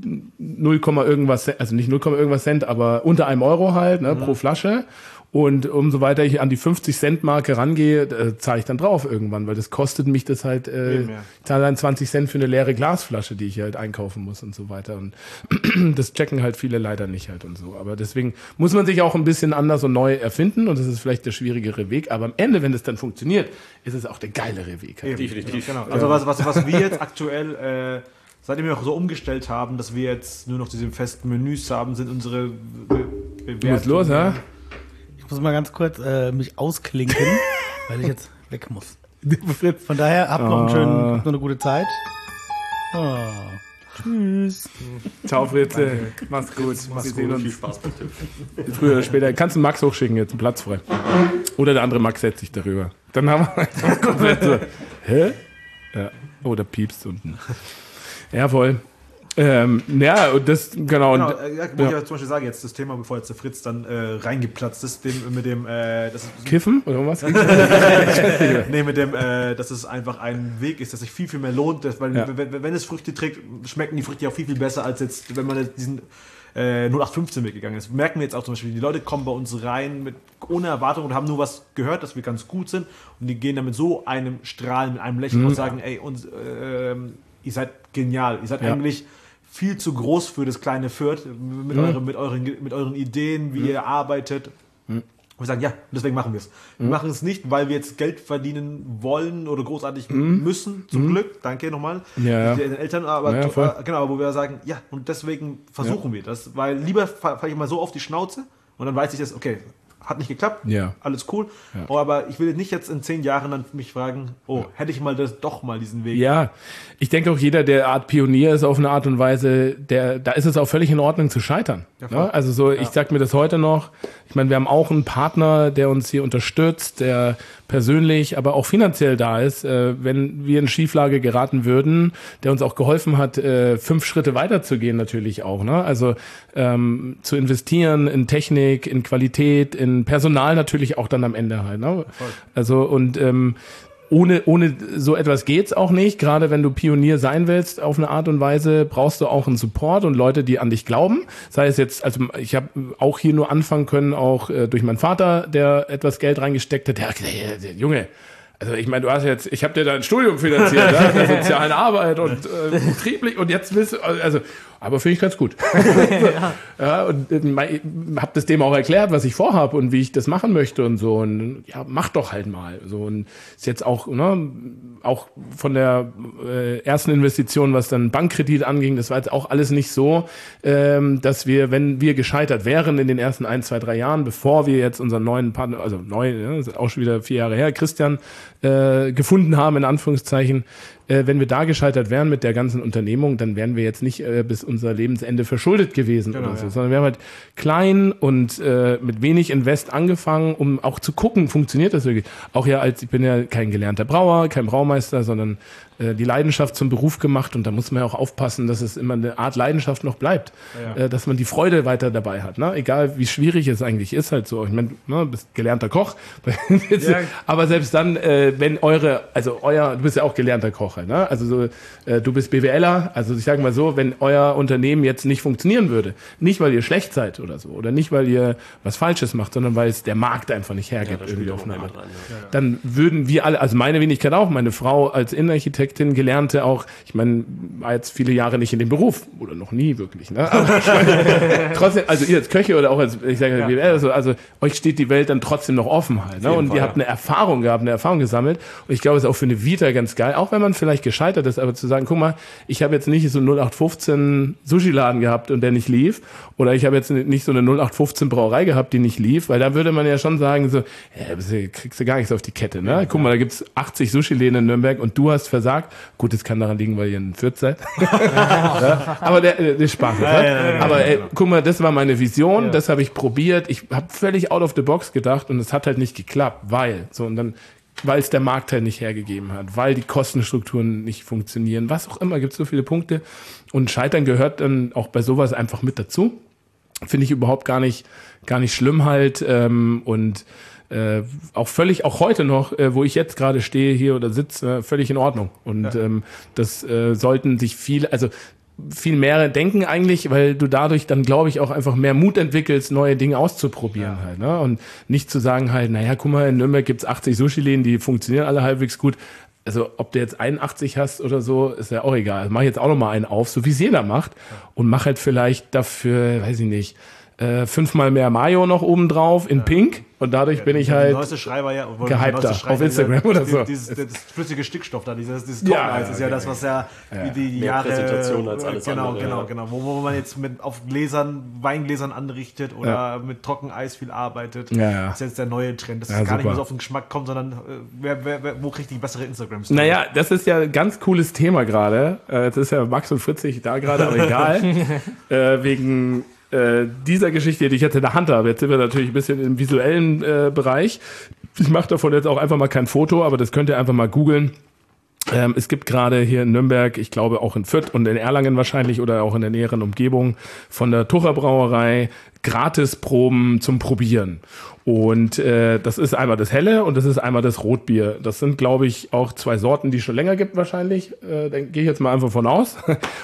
S1: null, irgendwas, also nicht null, irgendwas Cent, aber unter einem Euro halt, ne, mhm. pro Flasche. Und umso weiter ich an die fünfzig Cent Marke rangehe, äh, zahle ich dann drauf irgendwann, weil das kostet mich das halt, äh, ich zahle dann zwanzig Cent für eine leere Glasflasche, die ich halt einkaufen muss und so weiter. Und das checken halt viele leider nicht halt und so. Aber deswegen muss man sich auch ein bisschen anders und neu erfinden und das ist vielleicht der schwierigere Weg. Aber am Ende, wenn es dann funktioniert, ist es auch der geilere Weg. Halt.
S3: Definitiv.
S2: Genau. Also was, was, was wir jetzt aktuell, äh, seitdem wir auch so umgestellt haben, dass wir jetzt nur noch diese festen Menüs haben, sind unsere Be- Bewertungen.
S1: Du musst los, ja?
S4: Ich muss mal ganz kurz äh, mich ausklinken, weil ich jetzt weg muss. Von daher, habt noch, einen schönen, habt noch eine gute Zeit. Oh. Tschüss.
S1: Ciao, Fritze. Mach's gut. Mach's
S3: Viel
S1: gut.
S3: Spaß bitte.
S1: Früher oder später. Kannst du Max hochschicken, jetzt einen Platz frei. Oder der andere Max setzt sich darüber. Dann haben wir einfach komplett so. Hä? Ja. Oh, da piepst unten. Ja, voll. Ähm, ja, und das, genau.
S2: Genau,
S1: Und,
S2: äh, ja, wo
S1: ja.
S2: ich ja zum Beispiel sage, jetzt das Thema, bevor jetzt der Fritz dann äh, reingeplatzt ist, dem, mit dem, äh, das ist,
S1: Kiffen oder was?
S2: nee, mit dem, äh, dass es einfach ein Weg ist, der sich viel, viel mehr lohnt, dass, weil
S1: Ja.
S2: wenn, wenn es Früchte trägt, schmecken die Früchte auch viel, viel besser, als jetzt, wenn man jetzt diesen äh, null acht fünfzehn Weg gegangen ist. Merken wir jetzt auch zum Beispiel, die Leute kommen bei uns rein mit ohne Erwartung und haben nur was gehört, dass wir ganz gut sind und die gehen dann mit so einem Strahlen, mit einem Lächeln
S1: Mhm.
S2: und sagen, ey, uns, äh, ihr seid genial, ihr seid
S1: Ja.
S2: eigentlich viel zu groß für das kleine Fürth, mit,
S1: Mhm.
S2: euren, mit, euren, mit euren Ideen, wie
S1: Mhm.
S2: ihr arbeitet. Und wir sagen, ja, deswegen machen wir es. Wir machen es nicht, weil wir jetzt Geld verdienen wollen oder großartig müssen, zum Glück. Danke nochmal.
S1: Mhm. Ja, ja.
S2: Den Eltern, aber
S1: Ja, voll.
S2: äh, genau, aber wo wir sagen, ja, und deswegen versuchen wir das. Weil lieber falle ich mal so auf die Schnauze und dann weiß ich das, okay, hat nicht geklappt,
S1: Ja.
S2: alles cool.
S1: Ja.
S2: Oh, aber ich will nicht jetzt in zehn Jahren dann mich fragen, oh, hätte ich mal das doch mal diesen Weg.
S1: Ja, ich denke auch jeder, der Art Pionier ist auf eine Art und Weise, der, da ist es auch völlig in Ordnung zu scheitern.
S2: Ja, voll.
S1: Ne? Also so, ich sag mir das heute noch. Ich meine, wir haben auch einen Partner, der uns hier unterstützt, der persönlich, aber auch finanziell da ist, äh, wenn wir in Schieflage geraten würden, der uns auch geholfen hat, äh, fünf Schritte weiterzugehen natürlich auch. Ne? Also ähm, zu investieren in Technik, in Qualität, in Personal natürlich auch dann am Ende halt. Ne? Also und ähm, Ohne, ohne so etwas geht's auch nicht. Gerade wenn du Pionier sein willst auf eine Art und Weise, brauchst du auch einen Support und Leute, die an dich glauben. Sei es jetzt, also ich habe auch hier nur anfangen können, auch äh, durch meinen Vater, der etwas Geld reingesteckt hat. Der hat gesagt, hey, der Junge, Also ich meine, du hast jetzt, ich habe dir da ein Studium finanziert, ja, der sozialen Arbeit und äh, betrieblich und jetzt willst du, also, aber finde ich ganz gut. Ja, und äh, habe das dem auch erklärt, was ich vorhabe und wie ich das machen möchte und so. Und ja, mach doch halt mal. So, und ist jetzt auch, ne, auch von der äh, ersten Investition, was dann Bankkredit anging, das war jetzt auch alles nicht so, ähm, dass wir, wenn wir gescheitert wären in den ersten ein, zwei, drei Jahren, bevor wir jetzt unseren neuen Partner, also neu, ja, das ist auch schon wieder vier Jahre her, Christian, äh, gefunden haben, in Anführungszeichen, äh, wenn wir da gescheitert wären mit der ganzen Unternehmung, dann wären wir jetzt nicht äh, bis unser Lebensende verschuldet gewesen
S2: Genau,
S1: oder so,
S2: ja.
S1: sondern wir haben halt klein und äh, mit wenig Invest angefangen, um auch zu gucken, funktioniert das wirklich. Auch ja, als ich bin ja kein gelernter Brauer, kein Braumeister, sondern äh, die Leidenschaft zum Beruf gemacht und da muss man ja auch aufpassen, dass es immer eine Art Leidenschaft noch bleibt,
S2: Ja.
S1: äh, dass man die Freude weiter dabei hat, ne? Egal wie schwierig es eigentlich ist, halt so. Ich meine, ne, bist gelernter Koch,
S2: Ja.
S1: aber selbst dann, äh, wenn eure, also euer, du bist ja auch gelernter Koch, halt, ne? Also so, äh, du bist BWLer, also ich sage mal so, wenn euer Unternehmen jetzt nicht funktionieren würde, nicht weil ihr schlecht seid oder so, oder nicht weil ihr was Falsches macht, sondern weil es der Markt einfach nicht hergibt,
S3: da
S1: irgendwie
S3: spielt
S1: auf
S3: auch
S1: eine
S3: noch
S1: Art.
S3: mit rein, ja.
S1: Dann würden wir alle, also meine Wenigkeit auch, meine Frau als Innenarchitektin, Gelernte auch, ich meine, war jetzt viele Jahre nicht in dem Beruf, oder noch nie wirklich, ne? Aber ich meine, trotzdem, also ihr als Köche oder auch als, ich sage, ja. B W L, also, also euch steht die Welt dann trotzdem noch offen halt, ne? Und
S3: Fall,
S1: ihr habt eine Erfahrung gehabt, eine Erfahrung gesammelt und ich glaube, es ist auch für eine Vita ganz geil, auch wenn man vielleicht gescheitert ist, aber zu sagen, guck mal, ich habe jetzt nicht so einen null acht fünfzehn Sushi-Laden gehabt und der nicht lief, oder ich habe jetzt nicht so eine null acht fünfzehn Brauerei gehabt, die nicht lief, weil da würde man ja schon sagen, so, ja, kriegst du gar nichts auf die Kette, ne? Ja, guck mal, da gibt's achtzig Sushi-Läden in Nürnberg und du hast versagt. Gut, das kann daran liegen, weil ihr in Fürth seid. Ja, aber der, der, der Spaß ist,
S2: Ja,
S1: ne?
S2: ja, ja,
S1: aber ey,
S2: genau.
S1: guck mal, das war meine Vision,
S2: Ja.
S1: das habe ich probiert. Ich habe völlig out of the box gedacht und es hat halt nicht geklappt, weil, so, und dann, weil es der Markt halt nicht hergegeben hat, weil die Kostenstrukturen nicht funktionieren, was auch immer, gibt so viele Punkte. Und Scheitern gehört dann auch bei sowas einfach mit dazu. Finde ich überhaupt gar nicht, gar nicht schlimm halt, ähm, und äh, auch völlig, auch heute noch, äh, wo ich jetzt gerade stehe hier oder sitze, äh, völlig in Ordnung. Und ähm, das äh, sollten sich viele, also viel mehr denken eigentlich, weil du dadurch dann, glaube ich, auch einfach mehr Mut entwickelst, neue Dinge auszuprobieren halt, ne? Und nicht zu sagen halt, naja, guck mal, in Nürnberg gibt's achtzig Sushi-Läden, die funktionieren alle halbwegs gut. Also ob du jetzt einundachtzig hast oder so, ist ja auch egal. Mach jetzt auch noch mal einen auf, so wie es jeder macht. Und mach halt vielleicht dafür, weiß ich nicht, äh, fünfmal mehr Mayo noch oben drauf in Pink. Und dadurch bin ich
S2: Der
S1: halt
S2: neueste Schreiber ja, obwohl
S1: gehypter
S2: der neueste Schreiber,
S1: auf Instagram
S2: dieser,
S1: oder so.
S2: Dieses, dieses, das flüssige Stickstoff da, dieses, dieses
S1: Ja,
S2: Trockeneis
S1: ja,
S2: ist ja,
S1: ja,
S2: das, was ja, die, die
S3: Mehr
S2: Jahre...
S3: Präsentation als alles
S2: genau,
S3: andere,
S2: genau,
S3: ja.
S2: genau. Wo, wo man jetzt mit auf Gläsern, Weingläsern anrichtet oder
S1: Ja.
S2: mit Trockeneis viel arbeitet.
S1: Ja, ja.
S2: Das ist jetzt der neue Trend. Das
S1: Ja,
S2: ist gar nicht
S1: super.
S2: mehr so auf den Geschmack kommt, sondern äh, wer, wer, wer, wo kriegt die bessere Instagram-Story?
S1: Naja, das ist ja ein ganz cooles Thema gerade. Äh, jetzt ist ja Max und Fritzig da gerade, aber egal. äh, wegen äh, dieser Geschichte, die ich jetzt in der Hand habe. Jetzt sind wir natürlich ein bisschen im visuellen äh, Bereich. Ich mache davon jetzt auch einfach mal kein Foto, aber das könnt ihr einfach mal googeln. Ähm, es gibt gerade hier in Nürnberg, ich glaube auch in Fürth und in Erlangen wahrscheinlich oder auch in der näheren Umgebung von der Tucher Brauerei Gratisproben zum Probieren. Und äh, das ist einmal das Helle und das ist einmal das Rotbier. Das sind, glaube ich, auch zwei Sorten, die es schon länger gibt wahrscheinlich. Äh, da gehe ich jetzt mal einfach von aus.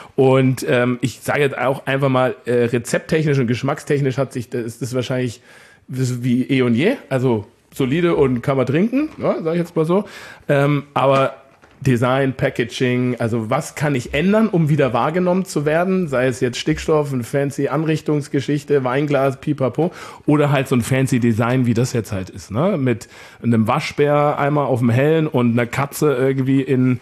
S1: Und ähm, ich sage jetzt auch einfach mal, äh, rezepttechnisch und geschmackstechnisch hat sich, das ist das wahrscheinlich wie eh und je. Also solide und kann man trinken, ja, sage ich jetzt mal so. Ähm, aber Design, Packaging, also was kann ich ändern, um wieder wahrgenommen zu werden, sei es jetzt Stickstoff, eine fancy Anrichtungsgeschichte, Weinglas, pipapo, oder halt so ein fancy Design, wie das jetzt halt ist, ne, mit einem Waschbär einmal auf dem Hellen und einer Katze irgendwie in,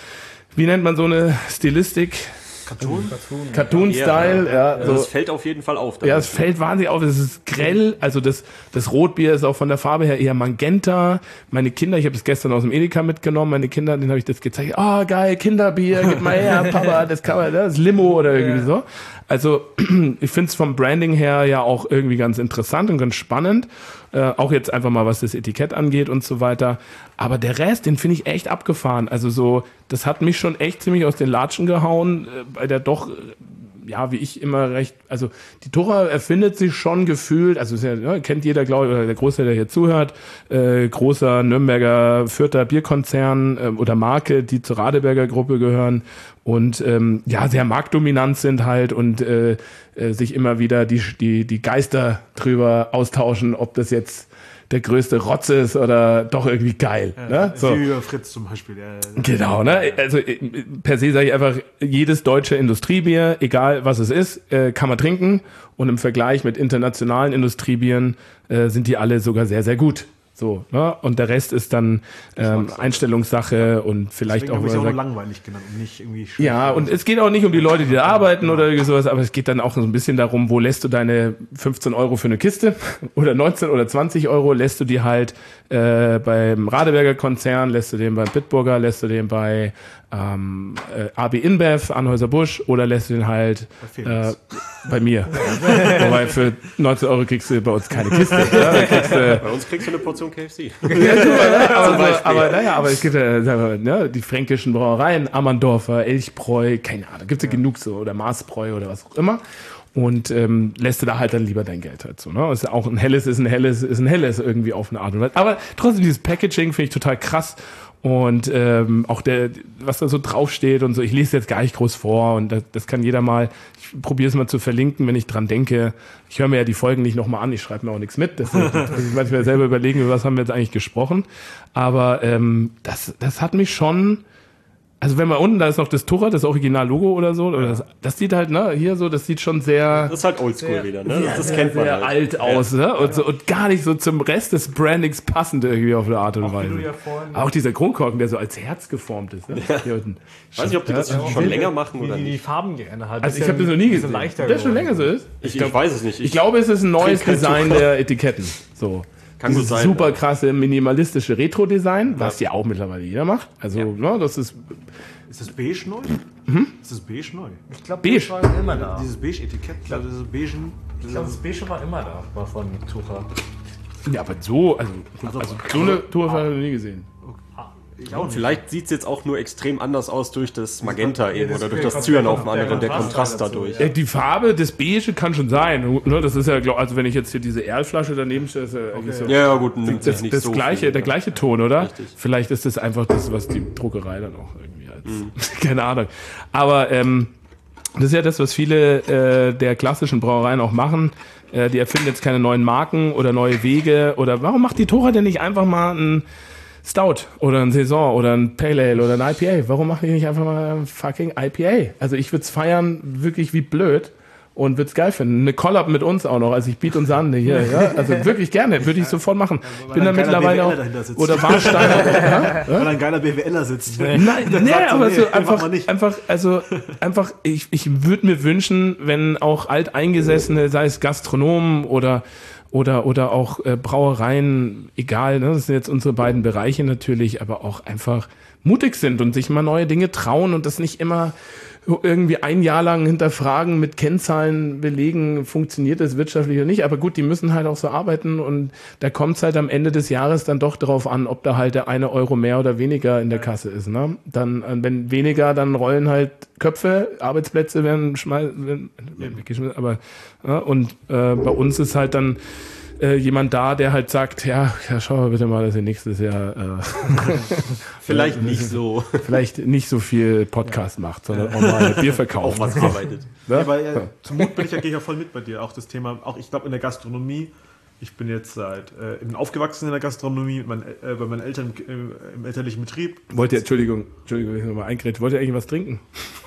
S1: wie nennt man so eine Stilistik?
S2: Cartoon?
S1: Cartoon-Style, ja.
S3: Also
S1: so.
S3: es fällt auf jeden Fall auf.
S1: Ja, es fällt wahnsinnig auf. Es ist grell. Also das, das Rotbier ist auch von der Farbe her eher Magenta. Meine Kinder, ich habe es gestern aus dem Edeka mitgenommen. Meine Kinder, denen habe ich das gezeigt. Oh, geil, Kinderbier, gib mal her, Papa, das kann man, das ist Limo oder irgendwie so. Also ich finde es vom Branding her ja auch irgendwie ganz interessant und ganz spannend. Äh, auch jetzt einfach mal, was das Etikett angeht und so weiter. Aber der Rest, den finde ich echt abgefahren. Also so, das hat mich schon echt ziemlich aus den Latschen gehauen, äh, bei der doch, äh, ja, wie ich immer recht, also die Tucher erfindet sich schon gefühlt, also ist ja, ja, kennt jeder, glaube ich, oder der Großteil, der hier zuhört, äh, großer Nürnberger Fürther Bierkonzern äh, oder Marke, die zur Radeberger Gruppe gehören und ähm, ja, sehr marktdominant sind halt und äh, äh, sich immer wieder die, die, die Geister drüber austauschen, ob das jetzt der größte Rotz ist oder doch irgendwie geil.
S2: Ja,
S1: ne? So.
S2: Silvio Fritz zum Beispiel. Der,
S1: Genau, ne? Also per se sage ich einfach, jedes deutsche Industriebier, egal was es ist, äh, kann man trinken. Und im Vergleich mit internationalen Industriebieren äh, sind die alle sogar sehr, sehr gut. So, ne? Und der Rest ist dann ähm, Einstellungssache und vielleicht
S2: Deswegen
S1: auch,
S2: habe ich es auch nur
S1: sagt,
S2: langweilig genannt und nicht irgendwie schlecht.
S1: ja, und es geht auch nicht um die Leute, die da arbeiten oder irgendwie sowas, aber es geht dann auch so ein bisschen darum, wo lässt du deine fünfzehn Euro für eine Kiste oder neunzehn oder zwanzig Euro, lässt du die halt äh, beim Radeberger Konzern, lässt du den beim Bitburger, lässt du den bei ähm, äh, A B InBev, Anheuser-Busch oder lässt du den halt
S2: Bei
S1: äh,
S2: Felix.
S1: bei mir. Wobei für neunzehn Euro kriegst du bei uns keine Kiste. Ja? Da kriegst du,
S3: Bei uns kriegst du eine Portion K F C.
S1: aber, so, aber naja, aber es gibt ja sagen wir, ne, die fränkischen Brauereien, Ammerndorfer, Elchbräu, keine Ahnung, gibt es ja, ja genug so, oder Maßbräu oder was auch immer. Und ähm, lässt du da halt dann lieber dein Geld halt so. Ne? Ist ja auch ein helles, ist ein helles, ist ein helles irgendwie auf eine Art und Weise. Aber trotzdem, dieses Packaging finde ich total krass. Und ähm, auch der, was da so draufsteht und so, ich lese jetzt gar nicht groß vor und das, das kann jeder mal, ich probiere es mal zu verlinken, wenn ich dran denke. Ich höre mir ja die Folgen nicht nochmal an, ich schreibe mir auch nichts mit. Das, das muss ich manchmal selber überlegen, über was haben wir jetzt eigentlich gesprochen. Aber ähm, das, das hat mich schon, also wenn man unten, da ist noch das Tucher, das Original-Logo oder so, oder das, das sieht halt, ne, hier so, das sieht schon sehr...
S3: Das ist halt oldschool wieder, ne? Das, das
S1: sehr,
S3: kennt man
S1: sehr
S3: halt.
S1: alt aus, ne? Und, so, und gar nicht so zum Rest des Brandings passend irgendwie auf eine Art und Weise.
S6: du ja vorhin-
S1: Auch dieser Kronkorken, der so als Herz geformt ist, ne? Hier unten.
S3: Ich weiß nicht, ob die das
S1: Ja,
S3: schon
S1: ja.
S3: länger machen
S6: Wie
S3: oder
S6: die, die
S3: nicht.
S6: Farben geändert hat.
S1: Also ich habe das noch nie gesehen.
S6: Leichter
S1: Der schon
S6: geworden.
S1: länger so ist?
S3: Ich, ich weiß es nicht.
S1: Ich glaube, es ist ein neues
S3: trinke kein
S1: Design
S3: Tucher.
S1: der Etiketten. So.
S3: Kann gut
S1: Dieses
S3: sein,
S1: super
S3: ja.
S1: krasse minimalistische Retro-Design, was ja auch mittlerweile jeder macht. Also, ne, das ist
S2: Ist das beige neu? Ist das beige neu?
S6: Ich glaube,
S1: Beige.
S6: das war immer da.
S2: Dieses beige-Etikett, also das beige...
S6: Ich glaube, das Beige war immer da, war von Tucher.
S1: ja, aber so, also, also so eine Tour habe ich noch nie gesehen.
S2: Ich auch nicht.
S3: Vielleicht sieht es jetzt auch nur extrem anders aus durch das Magenta eben
S6: das
S3: oder durch
S6: der
S3: das Zyan auf dem
S6: Kontrast-
S3: anderen, der
S6: der
S3: Kontrast
S6: Kontrast
S3: dadurch.
S1: Ja, die Farbe des Beige kann schon sein. Ne, das ist ja, glaub, also wenn ich jetzt hier diese Erlflasche daneben stelle, ist ja eigentlich so.
S3: Ja, ja, gut, nimmt sich
S1: Das,
S3: nicht
S1: das
S3: so
S1: gleiche,
S3: viel,
S1: der
S3: ja.
S1: gleiche Ton, oder?
S3: Richtig.
S1: Vielleicht ist das einfach das, was die Druckerei dann auch irgendwie als.
S3: Mhm.
S1: Keine Ahnung. Aber ähm, das ist ja das, was viele äh, der klassischen Brauereien auch machen. Äh, die erfinden jetzt keine neuen Marken oder neue Wege. Oder warum macht die Tora denn nicht einfach mal ein Stout oder ein Saison oder ein Pale Ale oder ein I P A? Warum mache ich nicht einfach mal ein fucking I P A? Also ich würde es feiern, wirklich wie blöd. Und würde es geil finden. Eine Collab mit uns auch noch. Also ich biete uns an hier. Ja? Also wirklich gerne. Würde ich sofort machen. Ich bin da
S2: ein geiler
S1: mittlerweile
S2: BWLer
S1: auch.
S2: dahinter sitzt.
S1: Oder Warsteiner. ja?
S2: Weil ein geiler B W Ler sitzt.
S1: Nein, nee,
S2: sagt so,
S1: aber
S2: nee,
S1: so
S2: mach
S1: einfach,
S2: mal nicht.
S1: einfach, also einfach, ich, ich würde mir wünschen, wenn auch alteingesessene, sei es Gastronomen oder oder oder auch äh, Brauereien, egal, ne, das sind jetzt unsere beiden Bereiche natürlich, aber auch einfach mutig sind und sich mal neue Dinge trauen und das nicht immer irgendwie ein Jahr lang hinterfragen, mit Kennzahlen belegen, funktioniert das wirtschaftlich oder nicht. Aber gut, die müssen halt auch so arbeiten und da kommt es halt am Ende des Jahres dann doch darauf an, ob da halt der eine Euro mehr oder weniger in der Kasse ist. Ne? Dann, äh, wenn weniger, dann rollen halt Köpfe, Arbeitsplätze werden schmeißen, aber ja, und äh, bei uns ist halt dann äh, jemand da, der halt sagt, ja, ja, schau mal bitte mal, dass ihr nächstes Jahr äh,
S3: Vielleicht nicht so.
S1: vielleicht nicht so viel Podcast macht, sondern auch mal Bier verkauft.
S3: Auch was arbeitet.
S1: Ne?
S2: Ja, weil, äh, zum Mut bin ich ja, gehe ich ja voll mit bei dir. Auch das Thema, auch ich glaube in der Gastronomie, ich bin jetzt seit, äh, ich bin aufgewachsen in der Gastronomie, mit meinen, äh, bei meinen Eltern im, im elterlichen Betrieb.
S1: Wollt ihr, Entschuldigung, Entschuldigung, wenn ich nochmal eingrätsche, wollt ihr eigentlich was trinken?